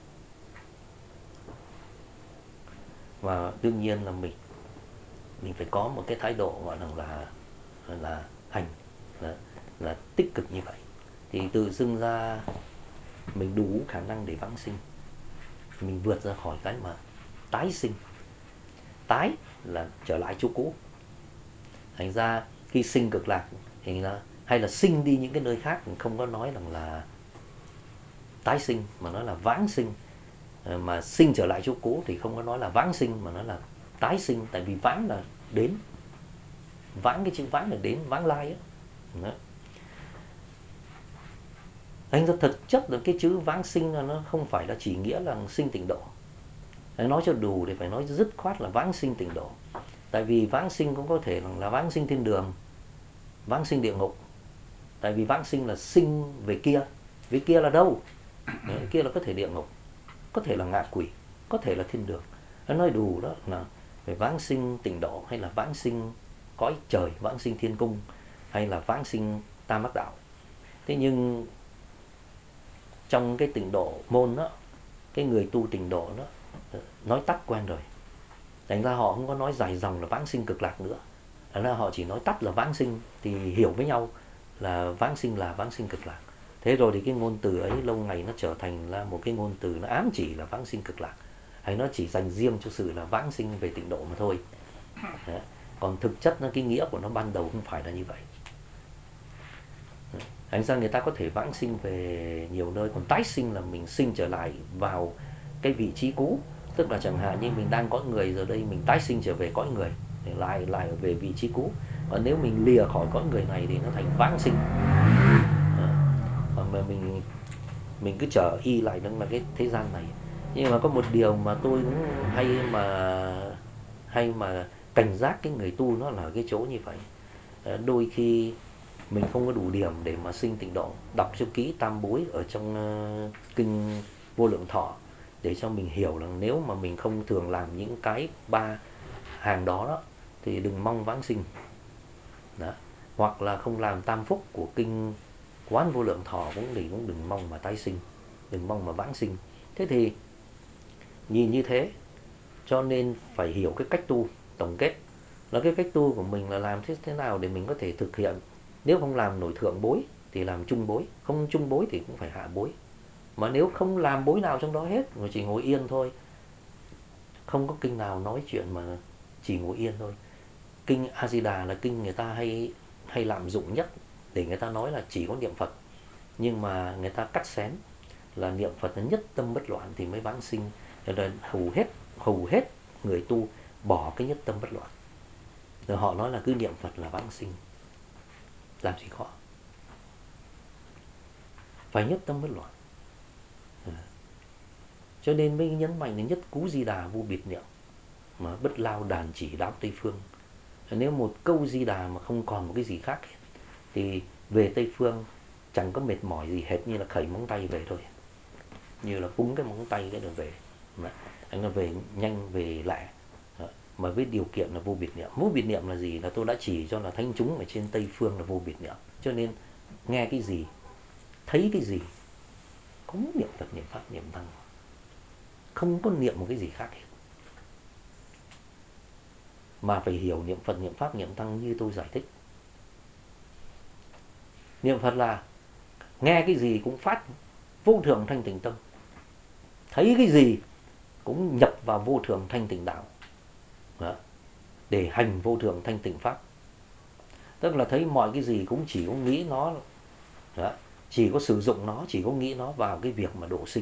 Và đương nhiên là mình mình phải có một cái thái độ gọi là là, là hành, là, là tích cực như vậy, thì tự dưng ra mình đủ khả năng để vãng sinh. Mình vượt ra khỏi cái mà tái sinh. Tái là trở lại chỗ cũ. Thành ra khi sinh cực lạc thì là, hay là sinh đi những cái nơi khác, không có nói rằng là tái sinh mà nói là vãng sinh. Mà sinh trở lại chỗ cũ thì không có nói là vãng sinh mà nói là tái sinh. Tại vì vãng là đến, vãng, cái chữ vãng là đến, vãng lai á. Thành ra thực chất là cái chữ vãng sinh là nó không phải là chỉ nghĩa là sinh tịnh độ. Nói cho đủ thì phải nói dứt khoát là vãng sinh tịnh độ. Tại vì vãng sinh cũng có thể là vãng sinh thiên đường, vãng sinh địa ngục. Tại vì vãng sinh là sinh về kia. Về kia là đâu? Đấy, kia là có thể địa ngục, có thể là ngạ quỷ, có thể là thiên đường. Nó nói đủ đó là về vãng sinh tịnh độ, hay là vãng sinh cõi trời, vãng sinh thiên cung, hay là vãng sinh tam mắc đạo. Thế nhưng trong cái tịnh độ môn đó, cái người tu tịnh độ đó nói tắt quen rồi. Thành ra họ không có nói dài dòng là vãng sinh cực lạc nữa. Thành ra họ chỉ nói tắt là vãng sinh, thì hiểu với nhau là vãng sinh là vãng sinh cực lạc. Thế rồi thì cái ngôn từ ấy lâu ngày nó trở thành là một cái ngôn từ nó ám chỉ là vãng sinh cực lạc, hay nó chỉ dành riêng cho sự là vãng sinh về tịnh độ mà thôi. Đấy. Còn thực chất nó cái nghĩa của nó ban đầu không phải là như vậy. Thành ra người ta có thể vãng sinh về nhiều nơi, còn tái sinh là mình sinh trở lại vào cái vị trí cũ. Tức là chẳng hạn như mình đang có người rồi đây, mình tái sinh trở về cõi người, để lại lại về vị trí cũ. Còn nếu mình lìa khỏi cõi người này thì nó thành vãng sinh. Còn mà mình mình cứ trở y lại đang là cái thế gian này. Nhưng mà có một điều mà tôi cũng hay mà hay mà cảnh giác cái người tu, nó là cái chỗ như vậy. Đôi khi mình không có đủ điểm để mà sinh tịnh độ, đọc cho kỹ tam bối ở trong uh, kinh Vô Lượng Thọ, để cho mình hiểu là nếu mà mình không thường làm những cái ba hàng đó, đó thì đừng mong vãng sinh đó. Hoặc là không làm tam phúc của kinh Quán Vô Lượng Thọ cũng thì cũng đừng mong mà tái sinh, đừng mong mà vãng sinh. Thế thì nhìn như thế, cho nên phải hiểu cái cách tu. Tổng kết là cái cách tu của mình là làm thế, thế nào để mình có thể thực hiện. Nếu không làm nổi thượng bối thì làm trung bối, không trung bối thì cũng phải hạ bối. Mà nếu không làm bối nào trong đó hết, mà chỉ ngồi yên thôi, không có kinh nào nói chuyện mà chỉ ngồi yên thôi, kinh A Di Đà là kinh người ta hay hay lạm dụng nhất để người ta nói là chỉ có niệm Phật, nhưng mà người ta cắt xén là niệm Phật là nhất tâm bất loạn thì mới vãng sinh. Cho nên hầu hết hầu hết người tu bỏ cái nhất tâm bất loạn, rồi họ nói là cứ niệm Phật là vãng sinh. Làm gì có, phải nhất tâm bất loạn. Cho nên mới nhấn mạnh là nhất cú Di Đà vô biệt niệm, mà bất lao đàn chỉ đáo Tây Phương. Nếu một câu Di Đà mà không còn một cái gì khác hết, thì về Tây Phương chẳng có mệt mỏi gì hết, như là khẩy móng tay về thôi, như là búng cái móng tay cái đường về, anh nó về nhanh về lẹ. Mà với điều kiện là vô biệt niệm. Vô biệt niệm là gì? Là tôi đã chỉ cho là thánh chúng ở trên Tây Phương là vô biệt niệm. Cho nên nghe cái gì, thấy cái gì cũng niệm Phật, niệm Pháp, niệm Tăng, không có niệm một cái gì khác hết. Mà phải hiểu niệm Phật, niệm Pháp, niệm Tăng như tôi giải thích. Niệm Phật là nghe cái gì cũng phát vô thường thanh tịnh tâm, thấy cái gì cũng nhập vào vô thường thanh tịnh đạo. Đó, để hành vô thường thanh tịnh Pháp. Tức là thấy mọi cái gì cũng chỉ có nghĩ nó, đó, chỉ có sử dụng nó, chỉ có nghĩ nó vào cái việc mà độ sinh.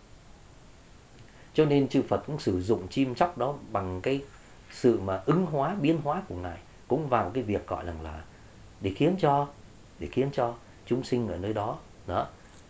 Cho nên chư Phật cũng sử dụng chim chóc đó bằng cái sự mà ứng hóa, biến hóa của Ngài, cũng vào cái việc gọi là, là để khiến cho để khiến cho chúng sinh ở nơi đó, đó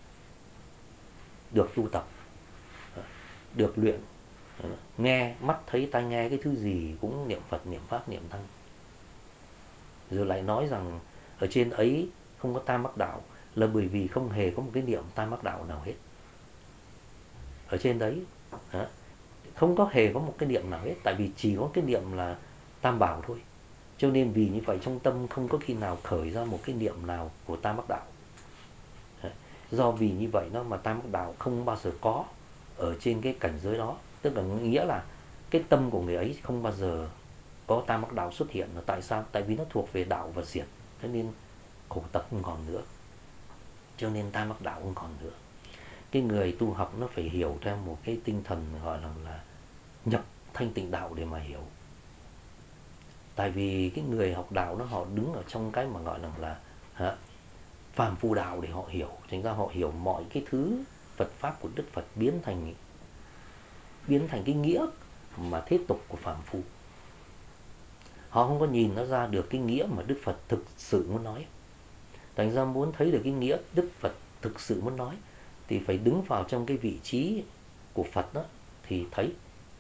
được tu tập, được luyện, nghe mắt thấy tai nghe cái thứ gì cũng niệm Phật, niệm Pháp, niệm Tăng. Rồi lại nói rằng ở trên ấy không có tam mắc đạo là bởi vì không hề có một cái niệm tam mắc đạo nào hết. Ở trên đấy đó, không có hề có một cái niệm nào hết, tại vì chỉ có cái niệm là tam bảo thôi. Cho nên vì như vậy trong tâm không có khi nào khởi ra một cái niệm nào của tam mắc đạo. Do vì như vậy nó mà tam mắc đạo không bao giờ có ở trên cái cảnh giới đó. Tức là nghĩa là cái tâm của người ấy không bao giờ có tam mắc đạo xuất hiện. Là tại sao? Tại vì nó thuộc về đạo và diệt, cho nên khổ tập không còn nữa, cho nên tam mắc đạo không còn nữa. Cái người tu học nó phải hiểu theo một cái tinh thần gọi là, là nhập thanh tịnh đạo để mà hiểu. Tại vì cái người học đạo đó họ đứng ở trong cái mà gọi là là hả, phàm phu đạo để họ hiểu. Thành ra họ hiểu mọi cái thứ Phật Pháp của Đức Phật biến thành biến thành cái nghĩa mà thế tục của phàm phu. Họ không có nhìn nó ra được cái nghĩa mà Đức Phật thực sự muốn nói. Thành ra muốn thấy được cái nghĩa Đức Phật thực sự muốn nói thì phải đứng vào trong cái vị trí của Phật đó thì thấy.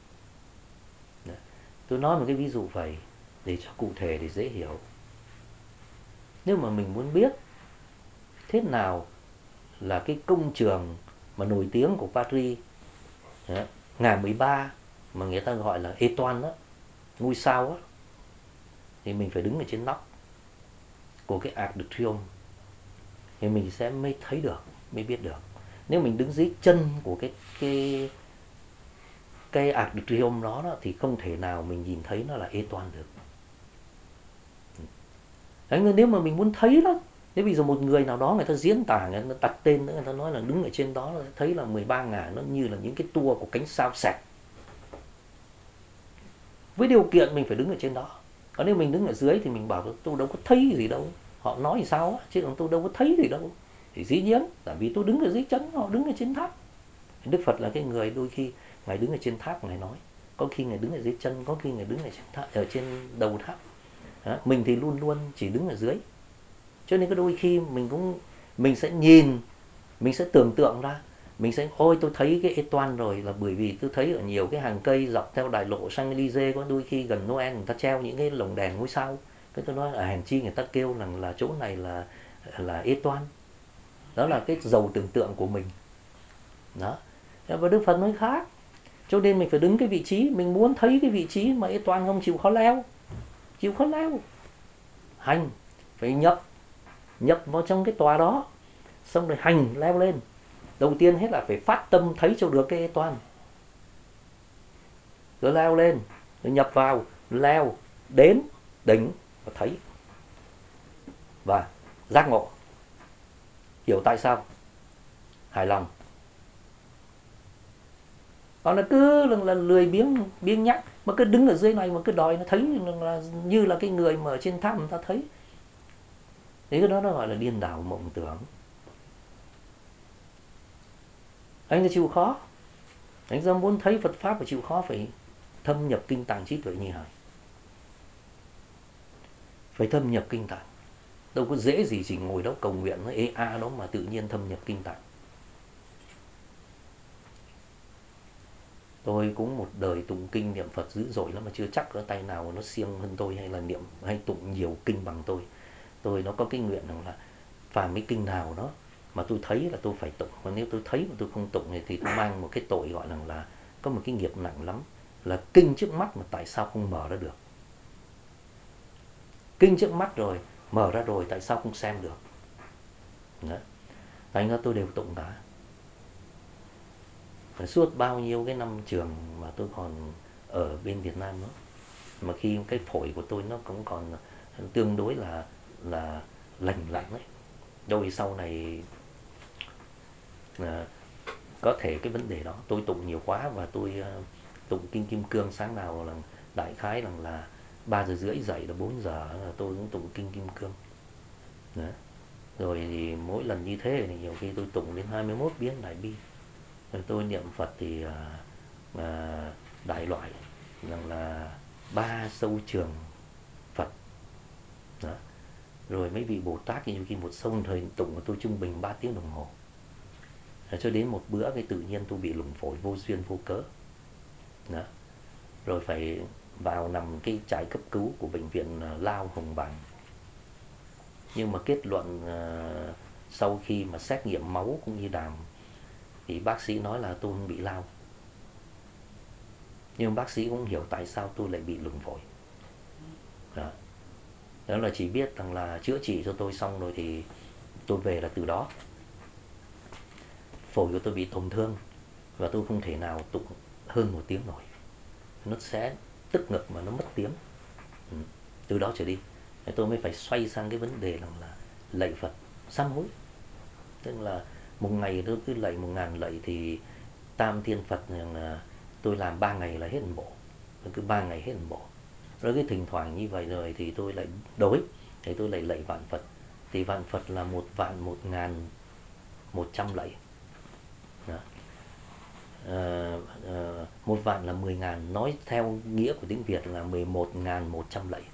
Tôi nói một cái ví dụ vậy để cho cụ thể, để dễ hiểu. Nếu mà mình muốn biết thế nào là cái công trường mà nổi tiếng của Paris, ngày mười ba mà người ta gọi là Étoile đó, ngôi sao đó, thì mình phải đứng ở trên nóc của cái Arc de Triomphe thì mình sẽ mới thấy được, mới biết được. Nếu mình đứng dưới chân của cái cái cái Arc de Triomphe đó, đó thì không thể nào mình nhìn thấy nó là Étoile được. Đấy, nếu mà mình muốn thấy đó, nếu bây giờ một người nào đó người ta diễn tả, người ta đặt tên nữa, người ta nói là đứng ở trên đó thấy là mười ba ngả, nó như là những cái tua của cánh sao xẹt. Với điều kiện mình phải đứng ở trên đó. Còn nếu mình đứng ở dưới thì mình bảo tôi đâu có thấy gì đâu, họ nói thì sao á, chứ còn tôi đâu có thấy gì đâu. Thì dĩ nhiên, tại vì tôi đứng ở dưới chân, họ đứng ở trên tháp. Đức Phật là cái người đôi khi Ngài đứng ở trên tháp, Ngài nói. Có khi Ngài đứng ở dưới chân, có khi Ngài đứng ở trên, tháp, ở trên đầu tháp. Đó, mình thì luôn luôn chỉ đứng ở dưới. Cho nên có đôi khi mình cũng mình sẽ nhìn, mình sẽ tưởng tượng ra, mình sẽ ôi tôi thấy cái Étoile rồi, là bởi vì tôi thấy ở nhiều cái hàng cây dọc theo đại lộ Champs-Élysées, có đôi khi gần Noel người ta treo những cái lồng đèn ngôi sao. Cái tôi nói ở hèn chi người ta kêu rằng là chỗ này là là Étoile. Đó là cái giàu tưởng tượng của mình. Đó. Và Đức Phật nói khác. Cho nên mình phải đứng cái vị trí, mình muốn thấy cái vị trí mà Étoile không chịu khó leo. Chịu khó leo. Hành, phải nhập nhập vào trong cái tòa đó, xong rồi hành leo lên. Đầu tiên hết là phải phát tâm thấy cho được cái Étoile, rồi leo lên, rồi nhập vào, leo đến đỉnh và thấy và giác ngộ, hiểu tại sao, hài lòng. Còn nó cứ là, là lười biếng biếng nhác, mà cứ đứng ở dưới này mà cứ đòi nó thấy là như là cái người mà ở trên tháp người ta thấy. Thế cái đó nó gọi là điên đảo mộng tưởng. Anh là chịu khó. Anh ra muốn thấy Phật Pháp phải chịu khó, phải thâm nhập kinh tạng trí tuệ như Hải. Phải thâm nhập kinh tạng. Đâu có dễ gì chỉ ngồi đó cầu nguyện nó ê a đó mà tự nhiên thâm nhập kinh tạng. Tôi cũng một đời tụng kinh niệm Phật dữ dội lắm mà chưa chắc có tay nào nó siêng hơn tôi hay là niệm hay tụng nhiều kinh bằng tôi. Tôi nó có cái nguyện rằng là phàm cái kinh nào đó mà tôi thấy là tôi phải tụng, còn nếu tôi thấy mà tôi không tụng thì tôi mang một cái tội gọi rằng là có một cái nghiệp nặng lắm, là kinh trước mắt mà tại sao không mở ra được. Kinh trước mắt rồi, mở ra rồi tại sao không xem được. Đó. Thành ra tôi đều tụng cả. Suốt bao nhiêu cái năm trường mà tôi còn ở bên Việt Nam đó, mà khi cái phổi của tôi nó cũng còn tương đối là là lành lặn đấy. Rồi sau này à, có thể cái vấn đề đó tôi tụng nhiều quá và tôi uh, tụng kinh Kim Cương sáng nào là đại khái rằng là ba giờ rưỡi dậy là bốn giờ là tôi cũng tụng kinh Kim Cương. Đó. Rồi thì mỗi lần như thế thì nhiều khi tôi tụng đến hai mươi mốt biến đại bi. Rồi tôi niệm Phật thì uh, uh, đại loại rằng là ba sâu trường Phật. Đó. Rồi mấy vị Bồ Tát thì nhiều khi một sâu thời tụng của tôi trung bình ba tiếng đồng hồ. Rồi cho đến một bữa cái tự nhiên tôi bị lủng phổi vô duyên vô cớ. Đó. Rồi phải vào nằm cái trại cấp cứu của bệnh viện Lao Hồng Bàng. Nhưng mà kết luận uh, sau khi mà xét nghiệm máu cũng như đàm thì bác sĩ nói là tôi không bị lao. Nhưng bác sĩ cũng hiểu tại sao tôi lại bị lủng phổi. Đó. Đó là chỉ biết rằng là chữa trị cho tôi xong rồi thì tôi về là từ đó. Phổi của tôi bị tổn thương và tôi không thể nào tụng hơn một tiếng nổi. Nó sẽ tức ngực mà nó mất tiếng. Ừ. Từ đó trở đi tôi mới phải xoay sang cái vấn đề rằng là lạy Phật sám hối. Tức là một ngày tôi cứ lạy một ngàn lạy thì Tam Thiên Phật rằng là tôi làm ba ngày là hết một bộ, cứ ba ngày hết một bộ. Rồi cái thỉnh thoảng như vậy rồi thì tôi lại đối, thì tôi lại lạy vạn Phật. Thì vạn Phật là một vạn một ngàn một trăm lạy. Đó. À, à, một vạn là mười ngàn, nói theo nghĩa của tiếng Việt là mười một ngàn một trăm lạy.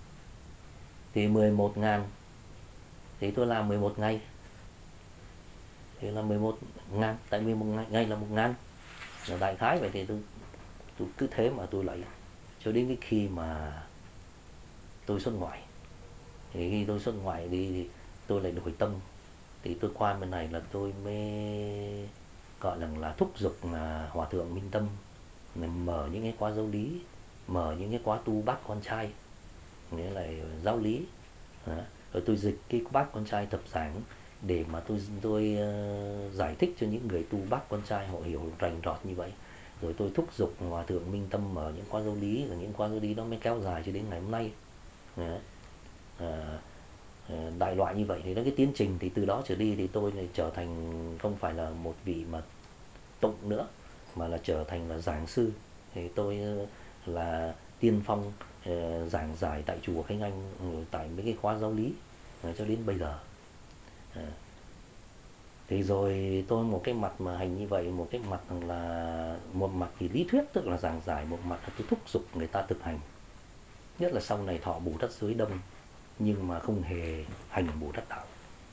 Thì mười một ngàn thì tôi làm mười một ngày thì là mười một ngàn, tại vì một ngày, ngày là một ngàn. Là đại khái vậy thì tôi, tôi cứ thế mà tôi lạy cho đến cái khi mà tôi xuất ngoại. Thì khi tôi xuất ngoại đi thì tôi lại đổi tâm. Thì tôi qua bên này là tôi mới gọi là, là thúc giục là Hòa Thượng Minh Tâm mở những cái khóa giáo lý, mở những cái khóa tu bác con trai, nghĩa là giáo lý. Đó. Rồi tôi dịch cái bác con trai thập giảng để mà tôi tôi uh, giải thích cho những người tu bác con trai họ hiểu rành rọt như vậy. Rồi tôi thúc giục Hòa Thượng Minh Tâm mở những khóa giáo lý, rồi những khóa giáo lý đó mới kéo dài cho đến ngày hôm nay. Đó. À, đại loại như vậy thì nó cái tiến trình thì từ đó trở đi thì tôi lại trở thành không phải là một vị mà tụng nữa mà là trở thành là giảng sư. Thì tôi là tiên phong uh, giảng giải tại chùa Khánh Anh, tại mấy cái khóa giáo lý uh, cho đến bây giờ. Uh, thì rồi tôi một cái mặt mà hành như vậy, một cái mặt là một mặt thì lý thuyết tức là giảng giải, một mặt là tôi thúc giục người ta thực hành. Nhất là sau này thọ Bồ Tát giới đông nhưng mà không hề hành Bồ Tát đạo.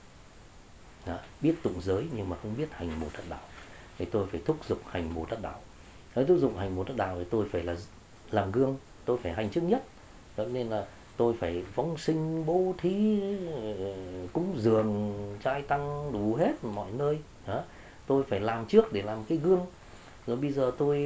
Đó, biết tụng giới nhưng mà không biết hành Bồ Tát đạo. Thì tôi phải thúc giục hành Bồ Tát đạo. Nếu thúc giục hành Bồ Tát đạo thì tôi phải là làm gương, tôi phải hành trước nhất. Đó nên là tôi phải phóng sinh, bố thí, cúng dường, trai tăng đủ hết mọi nơi. Đó. Tôi phải làm trước để làm cái gương. Rồi bây giờ tôi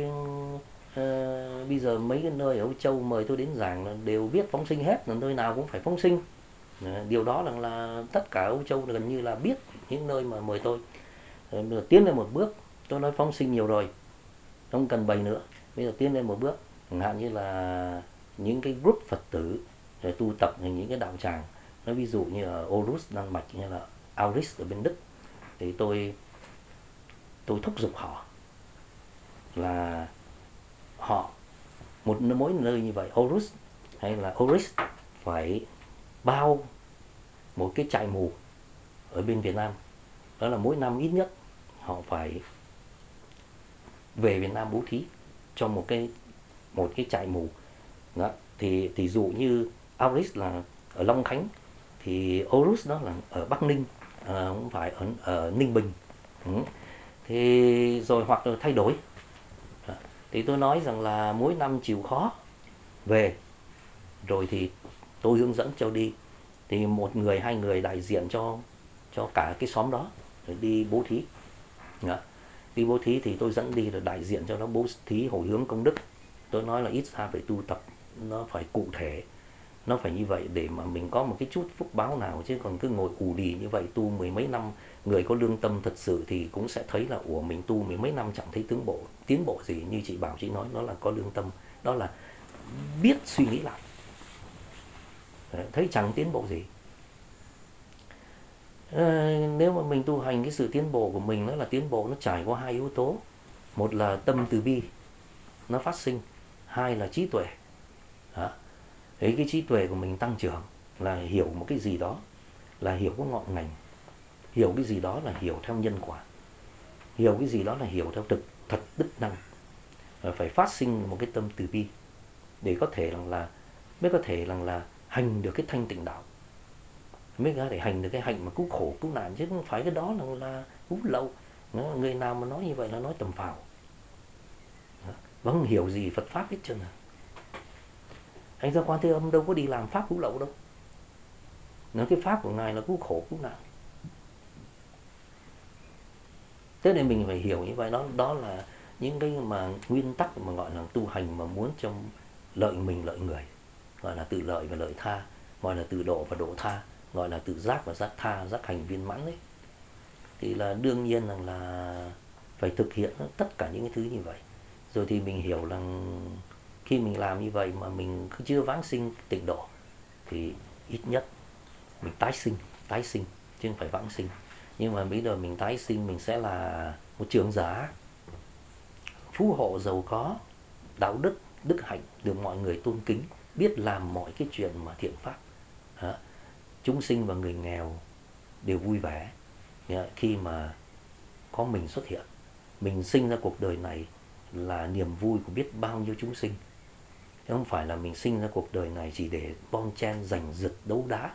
uh, bây giờ mấy cái nơi ở Âu Châu mời tôi đến giảng là đều biết phóng sinh hết, là nơi nào cũng phải phóng sinh. Điều đó là, là tất cả Âu Châu gần như là biết những nơi mà mời tôi. Rồi bây giờ tiến lên một bước, tôi nói phóng sinh nhiều rồi, không cần bày nữa. Bây giờ tiến lên một bước, chẳng hạn như là những cái group Phật tử rồi tu tập những cái đạo tràng. Nói ví dụ như ở Aarhus, Đan Mạch hay là Aarhus ở bên Đức, thì tôi tôi thúc giục họ là họ một mỗi nơi như vậy, Horus hay là Oryx phải bao một cái trại mù ở bên Việt Nam. Đó là mỗi năm ít nhất họ phải về Việt Nam bố thí cho một cái một cái trại mù. Đó. Thì thì dụ như Oryx là ở Long Khánh thì Horus đó là ở Bắc Ninh, à, không phải ở, ở Ninh Bình. Ừ. Thì rồi hoặc là thay đổi. Đó. Thì tôi nói rằng là mỗi năm chịu khó về rồi thì tôi hướng dẫn cho đi, thì một người hai người đại diện cho cho cả cái xóm đó rồi đi bố thí. Đó. Đi bố thí thì tôi dẫn đi rồi đại diện cho nó bố thí hồi hướng công đức. Tôi nói là ít ra phải tu tập nó phải cụ thể, nó phải như vậy để mà mình có một cái chút phúc báo nào, chứ còn cứ ngồi ù lì như vậy tu mười mấy năm, người có lương tâm thật sự thì cũng sẽ thấy là ủa mình tu mười mấy năm chẳng thấy tiến bộ tiến bộ gì. Như chị Bảo chị nói, nó là có lương tâm, đó là biết suy nghĩ lại. Đấy, thấy chẳng tiến bộ gì. À, nếu mà mình tu hành, cái sự tiến bộ của mình nó là tiến bộ nó trải qua hai yếu tố. Một là tâm từ bi nó phát sinh, hai là trí tuệ. Đó. Đấy, cái trí tuệ của mình tăng trưởng là hiểu một cái gì đó, là hiểu có ngọn ngành, hiểu cái gì đó là hiểu theo nhân quả, hiểu cái gì đó là hiểu theo thực thật đức năng. Phải phát sinh một cái tâm từ bi để có thể rằng là mới có thể rằng là hành được cái thanh tịnh đạo, mới có thể hành được cái hành mà cứu khổ cứu nạn, chứ không phải cái đó là là cứu lậu. Người nào mà nói như vậy là nói tầm phào và không hiểu gì Phật pháp hết trơn. À, anh Gia Quan Thế Âm đâu có đi làm pháp cứu lậu đâu. Nói cái pháp của ngài là cứu khổ cứu nạn. Thế nên mình phải hiểu như vậy. Đó đó là những cái mà nguyên tắc mà gọi là tu hành mà muốn trong lợi mình lợi người, gọi là tự lợi và lợi tha, gọi là tự độ và độ tha, gọi là tự giác và giác tha, giác hành viên mãn đấy. Thì là đương nhiên rằng là phải thực hiện tất cả những cái thứ như vậy. Rồi thì mình hiểu rằng khi mình làm như vậy mà mình cứ chưa vãng sinh tịnh độ thì ít nhất mình tái sinh, tái sinh chứ không phải vãng sinh. Nhưng mà bây giờ mình tái sinh mình sẽ là một trưởng giả, phú hộ giàu có, đạo đức, đức hạnh, được mọi người tôn kính, biết làm mọi cái chuyện mà thiện pháp. Đó. Chúng sinh và người nghèo đều vui vẻ khi mà có mình xuất hiện. Mình sinh ra cuộc đời này là niềm vui của biết bao nhiêu chúng sinh, chứ không phải là mình sinh ra cuộc đời này chỉ để bon chen giành giật đấu đá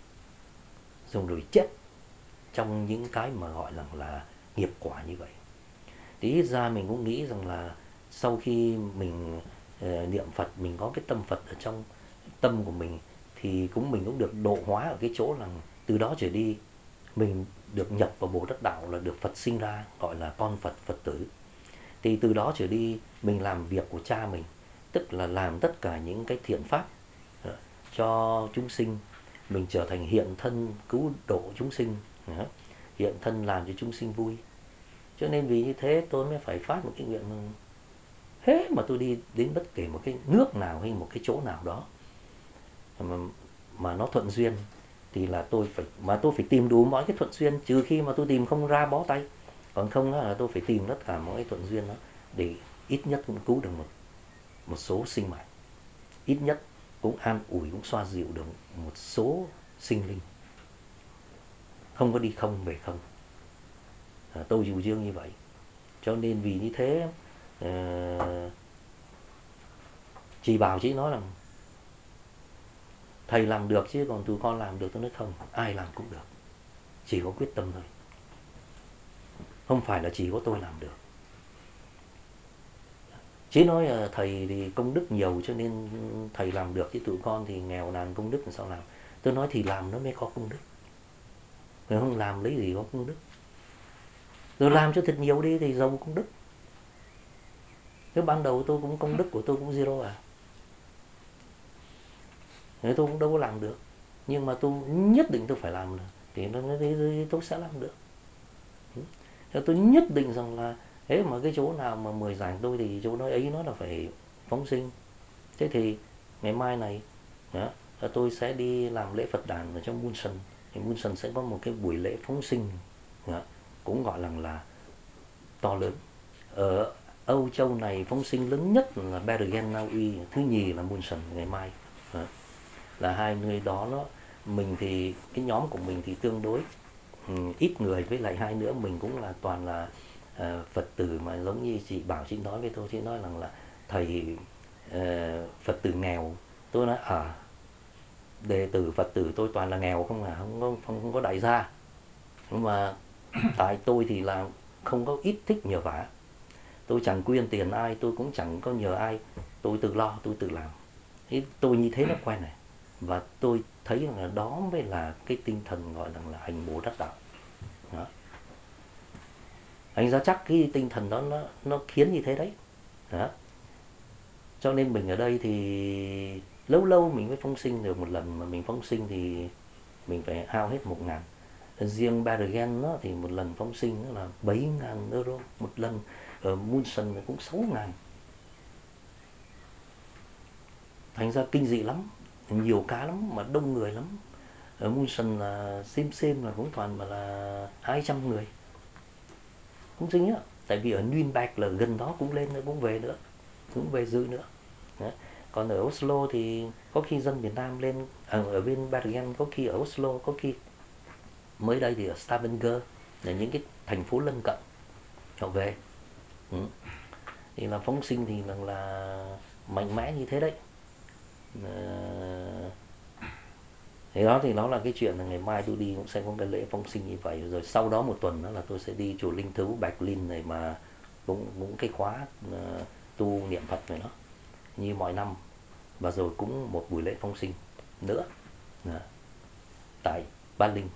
xong rồi chết trong những cái mà gọi là, là nghiệp quả như vậy. Thì ít ra mình cũng nghĩ rằng là sau khi mình uh, niệm Phật, mình có cái tâm Phật ở trong tâm của mình, thì cũng mình cũng được độ hóa ở cái chỗ là từ đó trở đi mình được nhập vào Bồ Tát Đạo, là được Phật sinh ra, gọi là con Phật, Phật tử. Thì từ đó trở đi mình làm việc của cha mình, tức là làm tất cả những cái thiện pháp cho chúng sinh. Mình trở thành hiện thân cứu độ chúng sinh, hiện thân làm cho chúng sinh vui. Cho nên vì như thế tôi mới phải phát một cái nguyện, thế mà tôi đi đến bất kể một cái nước nào hay một cái chỗ nào đó mà, mà nó thuận duyên thì là tôi phải mà tôi phải tìm đủ mọi cái thuận duyên, trừ khi mà tôi tìm không ra bó tay. Còn không là tôi phải tìm tất cả mọi cái thuận duyên đó để ít nhất cũng cứu được một một số sinh mạng, ít nhất cũng an ủi, cũng xoa dịu được một số sinh linh, không có đi không về không. À, tôi chủ trương như vậy. Cho nên vì như thế uh, chị Bảo chị nói rằng thầy làm được chứ còn tụi con làm được. Tôi nói không, ai làm cũng được, chỉ có quyết tâm thôi, không phải là chỉ có tôi làm được. Chị nói là thầy thì công đức nhiều cho nên thầy làm được, chứ tụi con thì nghèo nàn công đức làm sao làm. Tôi nói thì làm nó mới có công đức, nếu không làm lấy gì có công đức. Rồi làm cho thật nhiều đi thì giàu công đức. Nếu ban đầu tôi cũng công đức của tôi cũng zero à, nếu tôi cũng đâu có làm được, nhưng mà tôi nhất định tôi phải làm được thì nó tôi sẽ làm được. Thế tôi nhất định rằng là thế mà cái chỗ nào mà mời giảng tôi thì chỗ đó ấy nó là phải phóng sinh. Thế thì ngày mai này đó, tôi sẽ đi làm lễ Phật đàn ở trong Munson. Thì Munson sẽ có một cái buổi lễ phóng sinh đó, cũng gọi là là to lớn. Ở Âu Châu này phóng sinh lớn nhất là Bergen Na Uy, thứ nhì là Munson ngày mai. Đó. Là hai nơi đó đó, mình thì cái nhóm của mình thì tương đối um, ít người, với lại hai nữa mình cũng là toàn là uh, Phật tử mà giống như chị Bảo chị nói với tôi, chị nói rằng là thầy uh, Phật tử nghèo. Tôi nói ở à, đệ tử Phật tử tôi toàn là nghèo không à, không có không, không có đại gia. Nhưng mà tại tôi thì là không có ít thích nhờ vả. Tôi chẳng quyên tiền ai, tôi cũng chẳng có nhờ ai, tôi tự lo, tôi tự làm. Thế tôi như thế nó quen này. Và tôi thấy là đó mới là cái tinh thần gọi là, là hành Bồ Đắc đạo. Đó. Anh ra chắc cái tinh thần đó nó, nó khiến như thế đấy. Đó. Cho nên mình ở đây thì lâu lâu mình mới phóng sinh được một lần, mà mình phóng sinh thì mình phải hao hết một ngàn. Riêng Bergen đó, thì một lần phóng sinh là bảy ngàn euro một lần. Ở Munson cũng sáu ngàn. Thành ra kinh dị lắm, nhiều cá lắm mà đông người lắm. Ở Munson là xem xem là cũng toàn mà là hai trăm người phóng sinh á. Tại vì ở Nürnberg là gần đó cũng lên nữa, cũng về nữa, cũng về dự nữa. Đấy. Còn ở Oslo thì có khi dân Việt Nam lên, à, ở bên Bergen có khi ở Oslo, có khi mới đây thì ở Stavanger, là những cái thành phố lân cận họ về. Ừ. Thì là phóng sinh thì là, là mạnh mẽ như thế đấy. À, thế đó thì nó là cái chuyện là ngày mai tôi đi cũng sẽ có cái lễ phóng sinh như vậy. Rồi sau đó một tuần nữa là tôi sẽ đi chùa Linh Thứu Bạch Linh này, mà cũng cũng cái khóa uh, tu niệm Phật này đó như mọi năm. Và rồi cũng một buổi lễ phóng sinh nữa à, tại Ba Linh.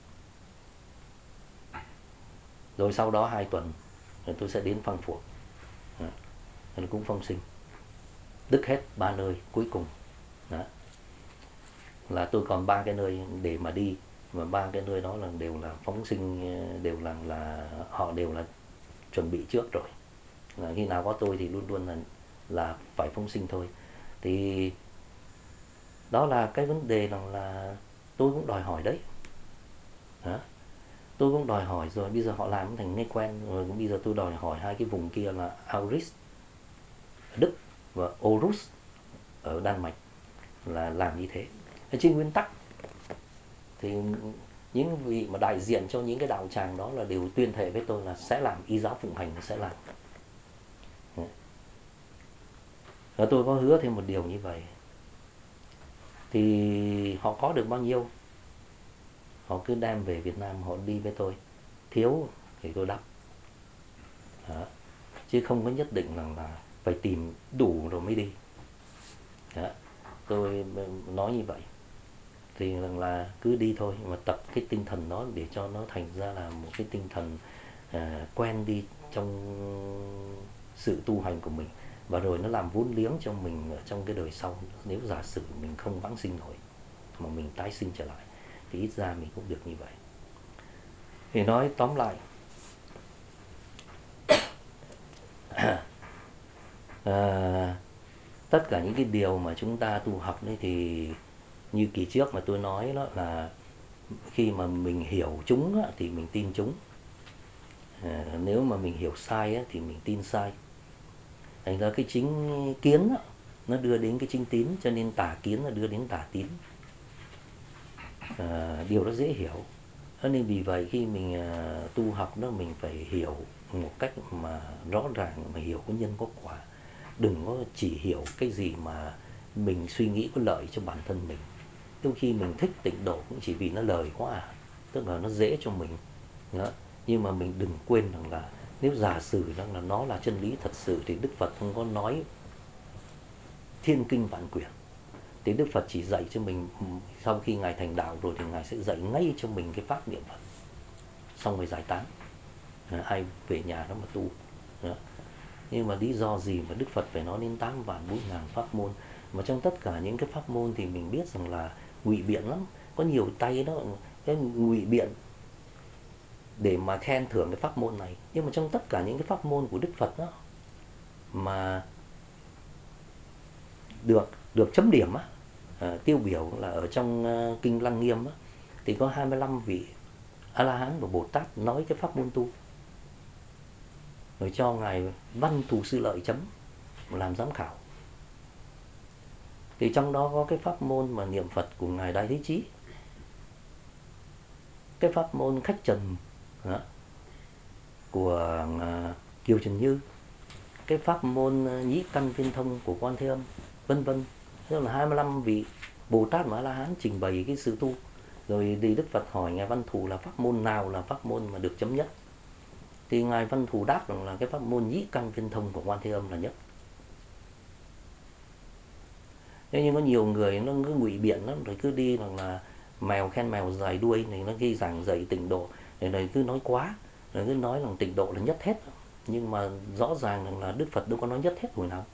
Rồi sau đó hai tuần rồi tôi sẽ đến Frankfurt à, rồi cũng phóng sinh. Đứt hết ba nơi cuối cùng đó. Là tôi còn ba cái nơi để mà đi, và ba cái nơi đó là đều là phóng sinh, đều là là họ đều là chuẩn bị trước rồi. Là khi nào có tôi thì luôn luôn là là phải phóng sinh thôi. Thì đó là cái vấn đề rằng là tôi cũng đòi hỏi đấy. Đó. Tôi cũng đòi hỏi rồi, bây giờ họ làm thành nghe quen rồi, bây giờ tôi đòi hỏi hai cái vùng kia là Aarhus Đức và Aarhus ở Đan Mạch là làm như thế. Trên nguyên tắc thì những vị mà đại diện cho những cái đạo tràng đó là đều tuyên thệ với tôi là sẽ làm, y giáo phụng hành sẽ làm. Và tôi có hứa thêm một điều như vậy. Thì họ có được bao nhiêu họ cứ đem về Việt Nam, họ đi với tôi. Thiếu thì tôi đắp. Đó. Chứ không có nhất định rằng là phải tìm đủ rồi mới đi. Đó. Tôi nói như vậy. Thì rằng là cứ đi thôi, mà tập cái tinh thần đó để cho nó thành ra là một cái tinh thần à, quen đi trong sự tu hành của mình. Và rồi nó làm vốn liếng cho mình ở trong cái đời sau. Nếu giả sử mình không vãng sinh nổi mà mình tái sinh trở lại thì ít ra mình cũng được như vậy. Thì nói tóm lại, à, tất cả những cái điều mà chúng ta tu học đấy thì như kỳ trước mà tôi nói đó là khi mà mình hiểu chúng á, thì mình tin chúng. À, nếu mà mình hiểu sai á, thì mình tin sai. Thành ra cái chính kiến á, nó đưa đến cái chính tín, cho nên tà kiến là đưa đến tà tín. À, điều đó dễ hiểu. Cho nên vì vậy khi mình à, tu học đó, mình phải hiểu một cách mà rõ ràng, mà hiểu có nhân có quả. Đừng có chỉ hiểu cái gì mà mình suy nghĩ có lợi cho bản thân mình. Đôi khi mình thích tịnh độ cũng chỉ vì nó lời quá à, tức là nó dễ cho mình đó. Nhưng mà mình đừng quên rằng là nếu giả sử rằng là nó là chân lý thật sự thì Đức Phật không có nói thiên kinh vạn quyển. Thì Đức Phật chỉ dạy cho mình, sau khi Ngài thành đạo rồi thì Ngài sẽ dạy ngay cho mình cái pháp niệm Phật, xong rồi giải tán. Ai về nhà đó mà tu đó. Nhưng mà lý do gì mà Đức Phật phải nói đến tám vạn bốn ngàn pháp môn? Mà trong tất cả những cái pháp môn thì mình biết rằng là ngụy biện lắm. Có nhiều tay đó, cái ngụy biện để mà khen thưởng cái pháp môn này. Nhưng mà trong tất cả những cái pháp môn của Đức Phật đó mà được được chấm điểm á, à, tiêu biểu là ở trong uh, kinh Lăng Nghiêm á, thì có hai mươi lăm vị A La Hán và Bồ Tát nói cái pháp môn tu. rồi cho ngài Văn Thù Sư Lợi chấm làm giám khảo. Thì trong đó có cái pháp môn mà niệm Phật của ngài Đại Thế Chí, cái pháp môn khách trần đó, của uh, Kiều Trần Như, cái pháp môn uh, nhĩ căn viên thông của Quan Thế Âm, vân vân. Tức là hai mươi lăm vị Bồ Tát mà La Hán trình bày cái sự tu. Rồi thì Đức Phật hỏi ngài Văn Thù là pháp môn nào là pháp môn mà được chấm nhất. Thì ngài Văn Thù đáp rằng là cái pháp môn nhĩ căn viên thông của Quan Thế Âm là nhất. Thế nhưng có nhiều người nó cứ ngụy biện lắm, rồi cứ đi rằng là mèo khen mèo dài đuôi này, nó ghi giảng dạy tịnh độ, rồi này cứ nói quá, rồi cứ nói rằng tịnh độ là nhất hết. Nhưng mà rõ ràng rằng là Đức Phật đâu có nói nhất hết hồi nào.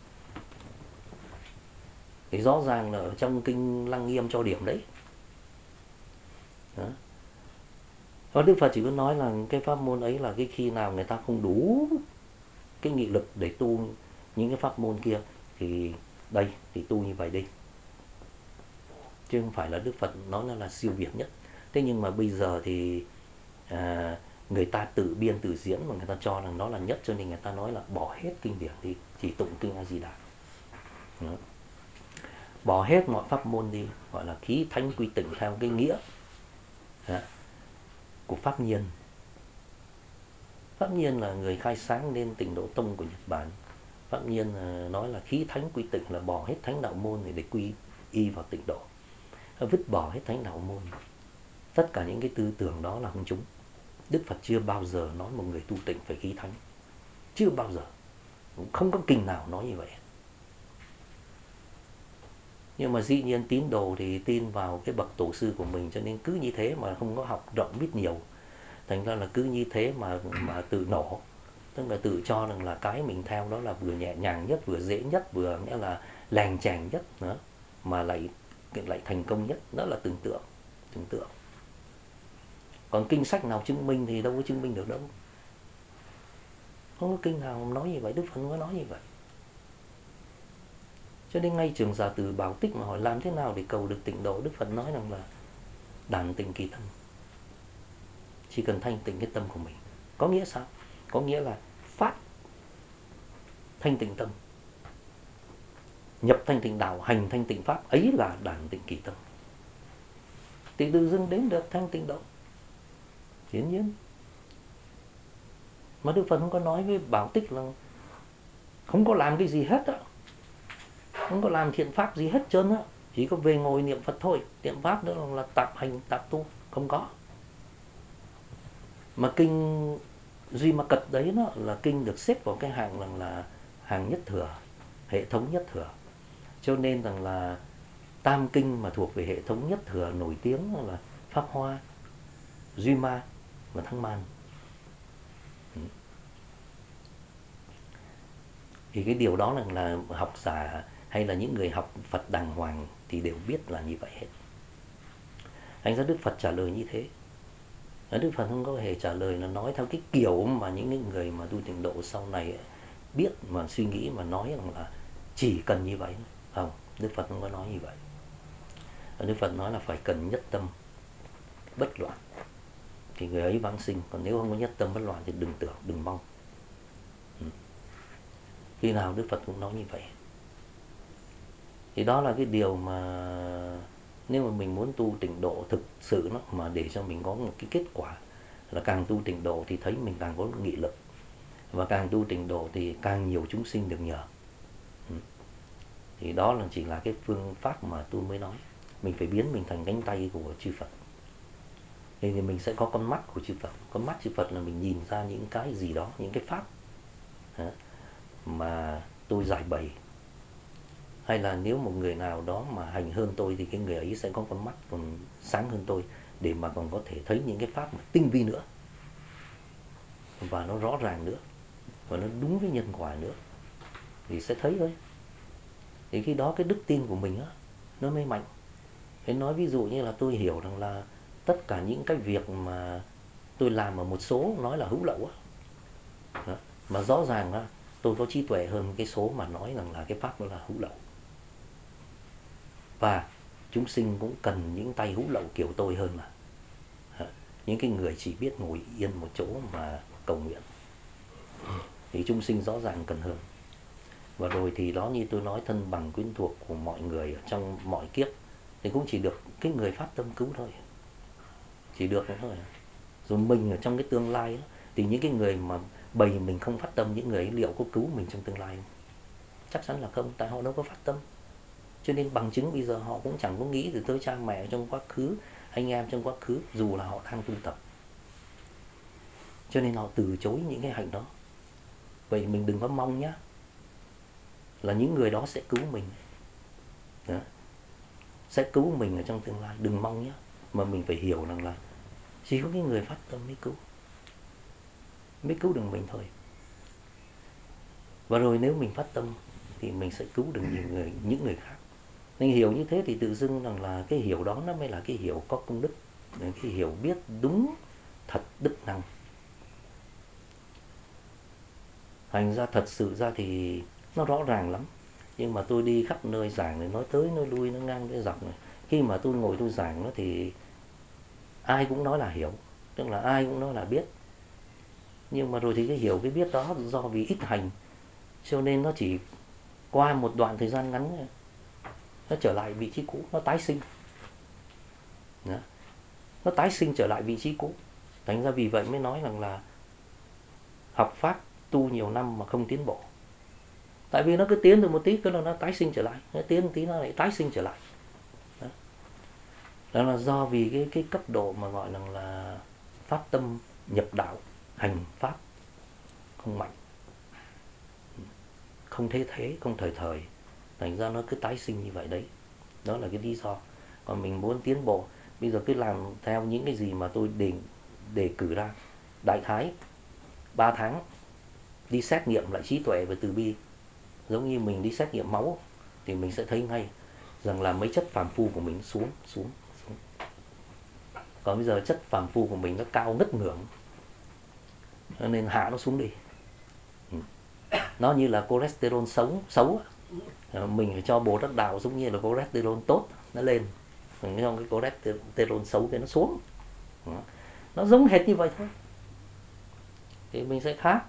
Thì rõ ràng là ở trong kinh Lăng Nghiêm cho điểm đấy. Đó. Và Đức Phật chỉ có nói là cái pháp môn ấy là cái khi nào người ta không đủ cái nghị lực để tu những cái pháp môn kia thì đây, thì tu như vậy đi. Chứ không phải là Đức Phật nói nó là siêu việt nhất. Thế nhưng mà bây giờ thì à, người ta tự biên tự diễn mà người ta cho rằng nó là nhất, cho nên người ta nói là bỏ hết kinh điển đi, chỉ tụng kinh A Di Đà. Bỏ hết mọi pháp môn đi, gọi là khí thánh quy tịnh theo cái nghĩa đó, của Pháp Nhiên. Pháp Nhiên là người khai sáng nên Tịnh Độ Tông của Nhật Bản. Pháp Nhiên nói là khí thánh quy tịnh là bỏ hết thánh đạo môn để quy y vào tịnh độ, vứt bỏ hết thánh đạo môn. Tất cả những cái tư tưởng đó là không trúng. Đức Phật chưa bao giờ nói một người tu tịnh phải khí thánh, chưa bao giờ, không có kinh nào nói như vậy. Nhưng mà dĩ nhiên tín đồ thì tin vào cái bậc tổ sư của mình, cho nên cứ như thế mà không có học rộng biết nhiều. Thành ra là cứ như thế mà mà tự nổ, tức là tự cho rằng là cái mình theo đó là vừa nhẹ nhàng nhất, vừa dễ nhất, vừa nghĩa là làng chàng nhất nữa, mà lại lại thành công nhất. Đó là tưởng tượng, tưởng tượng. Còn kinh sách nào chứng minh thì đâu có chứng minh được đâu. Không có kinh nào nói như vậy, Đức Phật không có nói như vậy. Cho nên ngay Trường Giả Tử Bảo Tích mà hỏi làm thế nào để cầu được tịnh độ, Đức Phật nói rằng là đản tịnh kỳ tâm. Chỉ cần thanh tịnh cái tâm của mình. Có nghĩa sao? Có nghĩa là phát thanh tịnh tâm, nhập thanh tịnh đạo, hành thanh tịnh pháp, ấy là đản tịnh kỳ tâm. Thì tự dưng đến được thanh tịnh độ. Hiển nhiên. Mà Đức Phật không có nói với Bảo Tích là không có làm cái gì hết á, không có làm thiện pháp gì hết trơn á, chỉ có về ngồi niệm Phật thôi. Niệm pháp nữa là tạp hành, tạp tu, không có. Mà kinh Duy Ma Cật đấy nó là kinh được xếp vào cái hàng rằng là hàng nhất thừa, hệ thống nhất thừa. Cho nên rằng là tam kinh mà thuộc về hệ thống nhất thừa nổi tiếng là Pháp Hoa, Duy Ma và Thăng Man. Thì cái điều đó là, là học giả hay là những người học Phật đàng hoàng thì đều biết là như vậy hết. Thành ra Đức Phật trả lời như thế. Đức Phật không có hề trả lời là nói theo cái kiểu mà những người mà tu tịnh độ sau này biết mà suy nghĩ mà nói rằng là chỉ cần như vậy. Không, Đức Phật không có nói như vậy. Đức Phật nói là phải cần nhất tâm bất loạn thì người ấy vãng sinh. Còn nếu không có nhất tâm bất loạn thì đừng tưởng, đừng mong. Khi nào Đức Phật cũng nói như vậy. Thì đó là cái điều mà nếu mà mình muốn tu tịnh độ thực sự nó, mà để cho mình có một cái kết quả là càng tu tịnh độ thì thấy mình càng có nghị lực, và càng tu tịnh độ thì càng nhiều chúng sinh được nhờ. Thì đó là chỉ là cái phương pháp mà tôi mới nói. Mình phải biến mình thành cánh tay của chư Phật. Thì mình sẽ có con mắt của chư Phật. Con mắt chư Phật là mình nhìn ra những cái gì đó, những cái pháp mà tôi giải bày. Hay là nếu một người nào đó mà hành hơn tôi thì cái người ấy sẽ có con mắt còn sáng hơn tôi, để mà còn có thể thấy những cái pháp mà tinh vi nữa, và nó rõ ràng nữa, và nó đúng với nhân quả nữa, thì sẽ thấy thôi. Thì khi đó cái đức tin của mình á, nó mới mạnh. Thế nói ví dụ như là tôi hiểu rằng là tất cả những cái việc mà tôi làm ở một số nói là hữu lậu á, mà rõ ràng á, tôi có trí tuệ hơn cái số mà nói rằng là cái pháp đó là hữu lậu. Và chúng sinh cũng cần những tay hữu lậu kiểu tôi hơn mà. Những cái người chỉ biết ngồi yên một chỗ mà cầu nguyện. thì chúng sinh rõ ràng cần hơn. Và rồi thì đó, như tôi nói, thân bằng quyến thuộc của mọi người ở trong mọi kiếp thì cũng chỉ được cái người phát tâm cứu thôi, chỉ được thôi. Rồi mình ở trong cái tương lai đó, thì những cái người mà bày mình không phát tâm, những người ấy liệu có cứu mình trong tương lai không? Chắc chắn là không, tại họ đâu có phát tâm. Cho nên bằng chứng bây giờ họ cũng chẳng có nghĩ từ tới cha mẹ trong quá khứ, anh em trong quá khứ, dù là họ đang tu tập. Cho nên họ từ chối những cái hạnh đó. Vậy mình đừng có mong nhá là những người đó sẽ cứu mình đó, sẽ cứu mình ở trong tương lai, đừng mong nhá. Mà mình phải hiểu rằng là chỉ có cái người phát tâm mới cứu, mới cứu được mình thôi. Và rồi nếu mình phát tâm thì mình sẽ cứu được nhiều người, những người khác. Nên hiểu như thế thì tự dưng rằng là cái hiểu đó nó mới là cái hiểu có công đức, cái hiểu biết đúng thật đức năng. Thành ra thật sự ra thì nó rõ ràng lắm. Nhưng mà tôi đi khắp nơi giảng này, nói tới nói lui, nó ngang cái dọc này. Khi mà tôi ngồi tôi giảng nó thì ai cũng nói là hiểu, tức là ai cũng nói là biết. Nhưng mà rồi thì cái hiểu cái biết đó do vì ít hành, cho nên nó chỉ qua một đoạn thời gian ngắn nó trở lại vị trí cũ, nó tái sinh. Đó. Nó tái sinh trở lại vị trí cũ. Thành ra vì vậy mới nói rằng là học Pháp tu nhiều năm mà không tiến bộ. Tại vì nó cứ tiến được một tí, cái là nó tái sinh trở lại, nó tiến một tí nó lại tái sinh trở lại. Đó, đó là do vì cái, cái cấp độ mà gọi là, là phát tâm nhập đạo, hành Pháp không mạnh, không thế thế, không thời thời. Thành ra nó cứ tái sinh như vậy đấy. Đó là cái lý do. Còn mình muốn tiến bộ, bây giờ cứ làm theo những cái gì mà tôi đề, đề cử ra. Đại Thái, ba tháng, đi xét nghiệm lại trí tuệ và từ bi. Giống như mình đi xét nghiệm máu thì mình sẽ thấy ngay rằng là mấy chất phàm phu của mình xuống, xuống, xuống. Còn bây giờ chất phàm phu của mình nó cao ngất ngưỡng, nên hạ nó xuống đi. Nó như là cholesterol xấu, xấu. Mình phải cho bồ đắc đạo giống như là cholesterol tốt, nó lên. Mình cho cái cholesterol xấu cái nó xuống. Nó giống hệt như vậy thôi. Thì mình sẽ khác.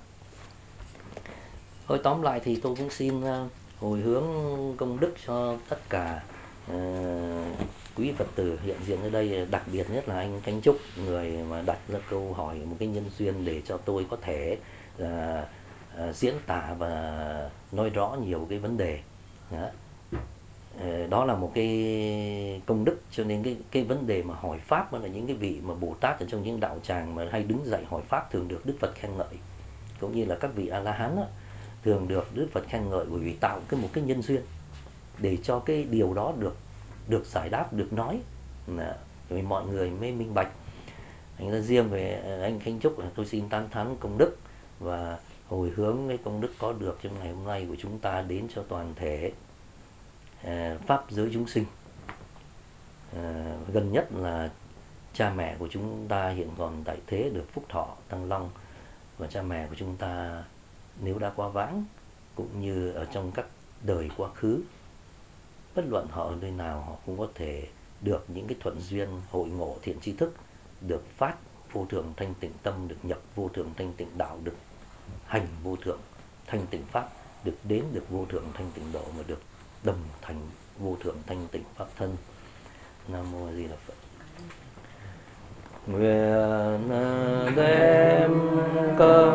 Thôi tóm lại thì tôi cũng xin hồi hướng công đức cho tất cả uh, quý Phật tử hiện diện ở đây, đặc biệt nhất là anh Thanh Trúc, người mà đặt ra câu hỏi một cái nhân duyên để cho tôi có thể uh, uh, diễn tả và nói rõ nhiều cái vấn đề. Đó. Uh, đó là một cái công đức, cho nên cái, cái vấn đề mà hỏi Pháp là những cái vị mà Bồ Tát ở trong những đạo tràng mà hay đứng dậy hỏi Pháp thường được Đức Phật khen ngợi, cũng như là các vị A-la-hán đó, thường được Đức Phật khen ngợi bởi vì tạo cái một cái nhân duyên để cho cái điều đó được được giải đáp, được nói, vì mọi người mới minh bạch. Thành ra riêng về anh Khánh Trúc, tôi xin tán thán công đức và hồi hướng cái công đức có được trong ngày hôm nay của chúng ta đến cho toàn thể pháp giới chúng sinh. À, gần nhất là cha mẹ của chúng ta hiện còn tại thế được phúc thọ tăng long, và cha mẹ của chúng ta nếu đã qua vãng cũng như ở trong các đời quá khứ, bất luận họ ở nơi nào, họ cũng có thể được những cái thuận duyên hội ngộ thiện tri thức, được phát vô thượng thanh tịnh tâm, được nhập vô thượng thanh tịnh đạo, được hành vô thượng thanh tịnh pháp, được đến được vô thượng thanh tịnh độ, mà được đồng thành vô thượng thanh tịnh pháp thân. Nam mô A Di Đà Phật. Nguyện đem cơ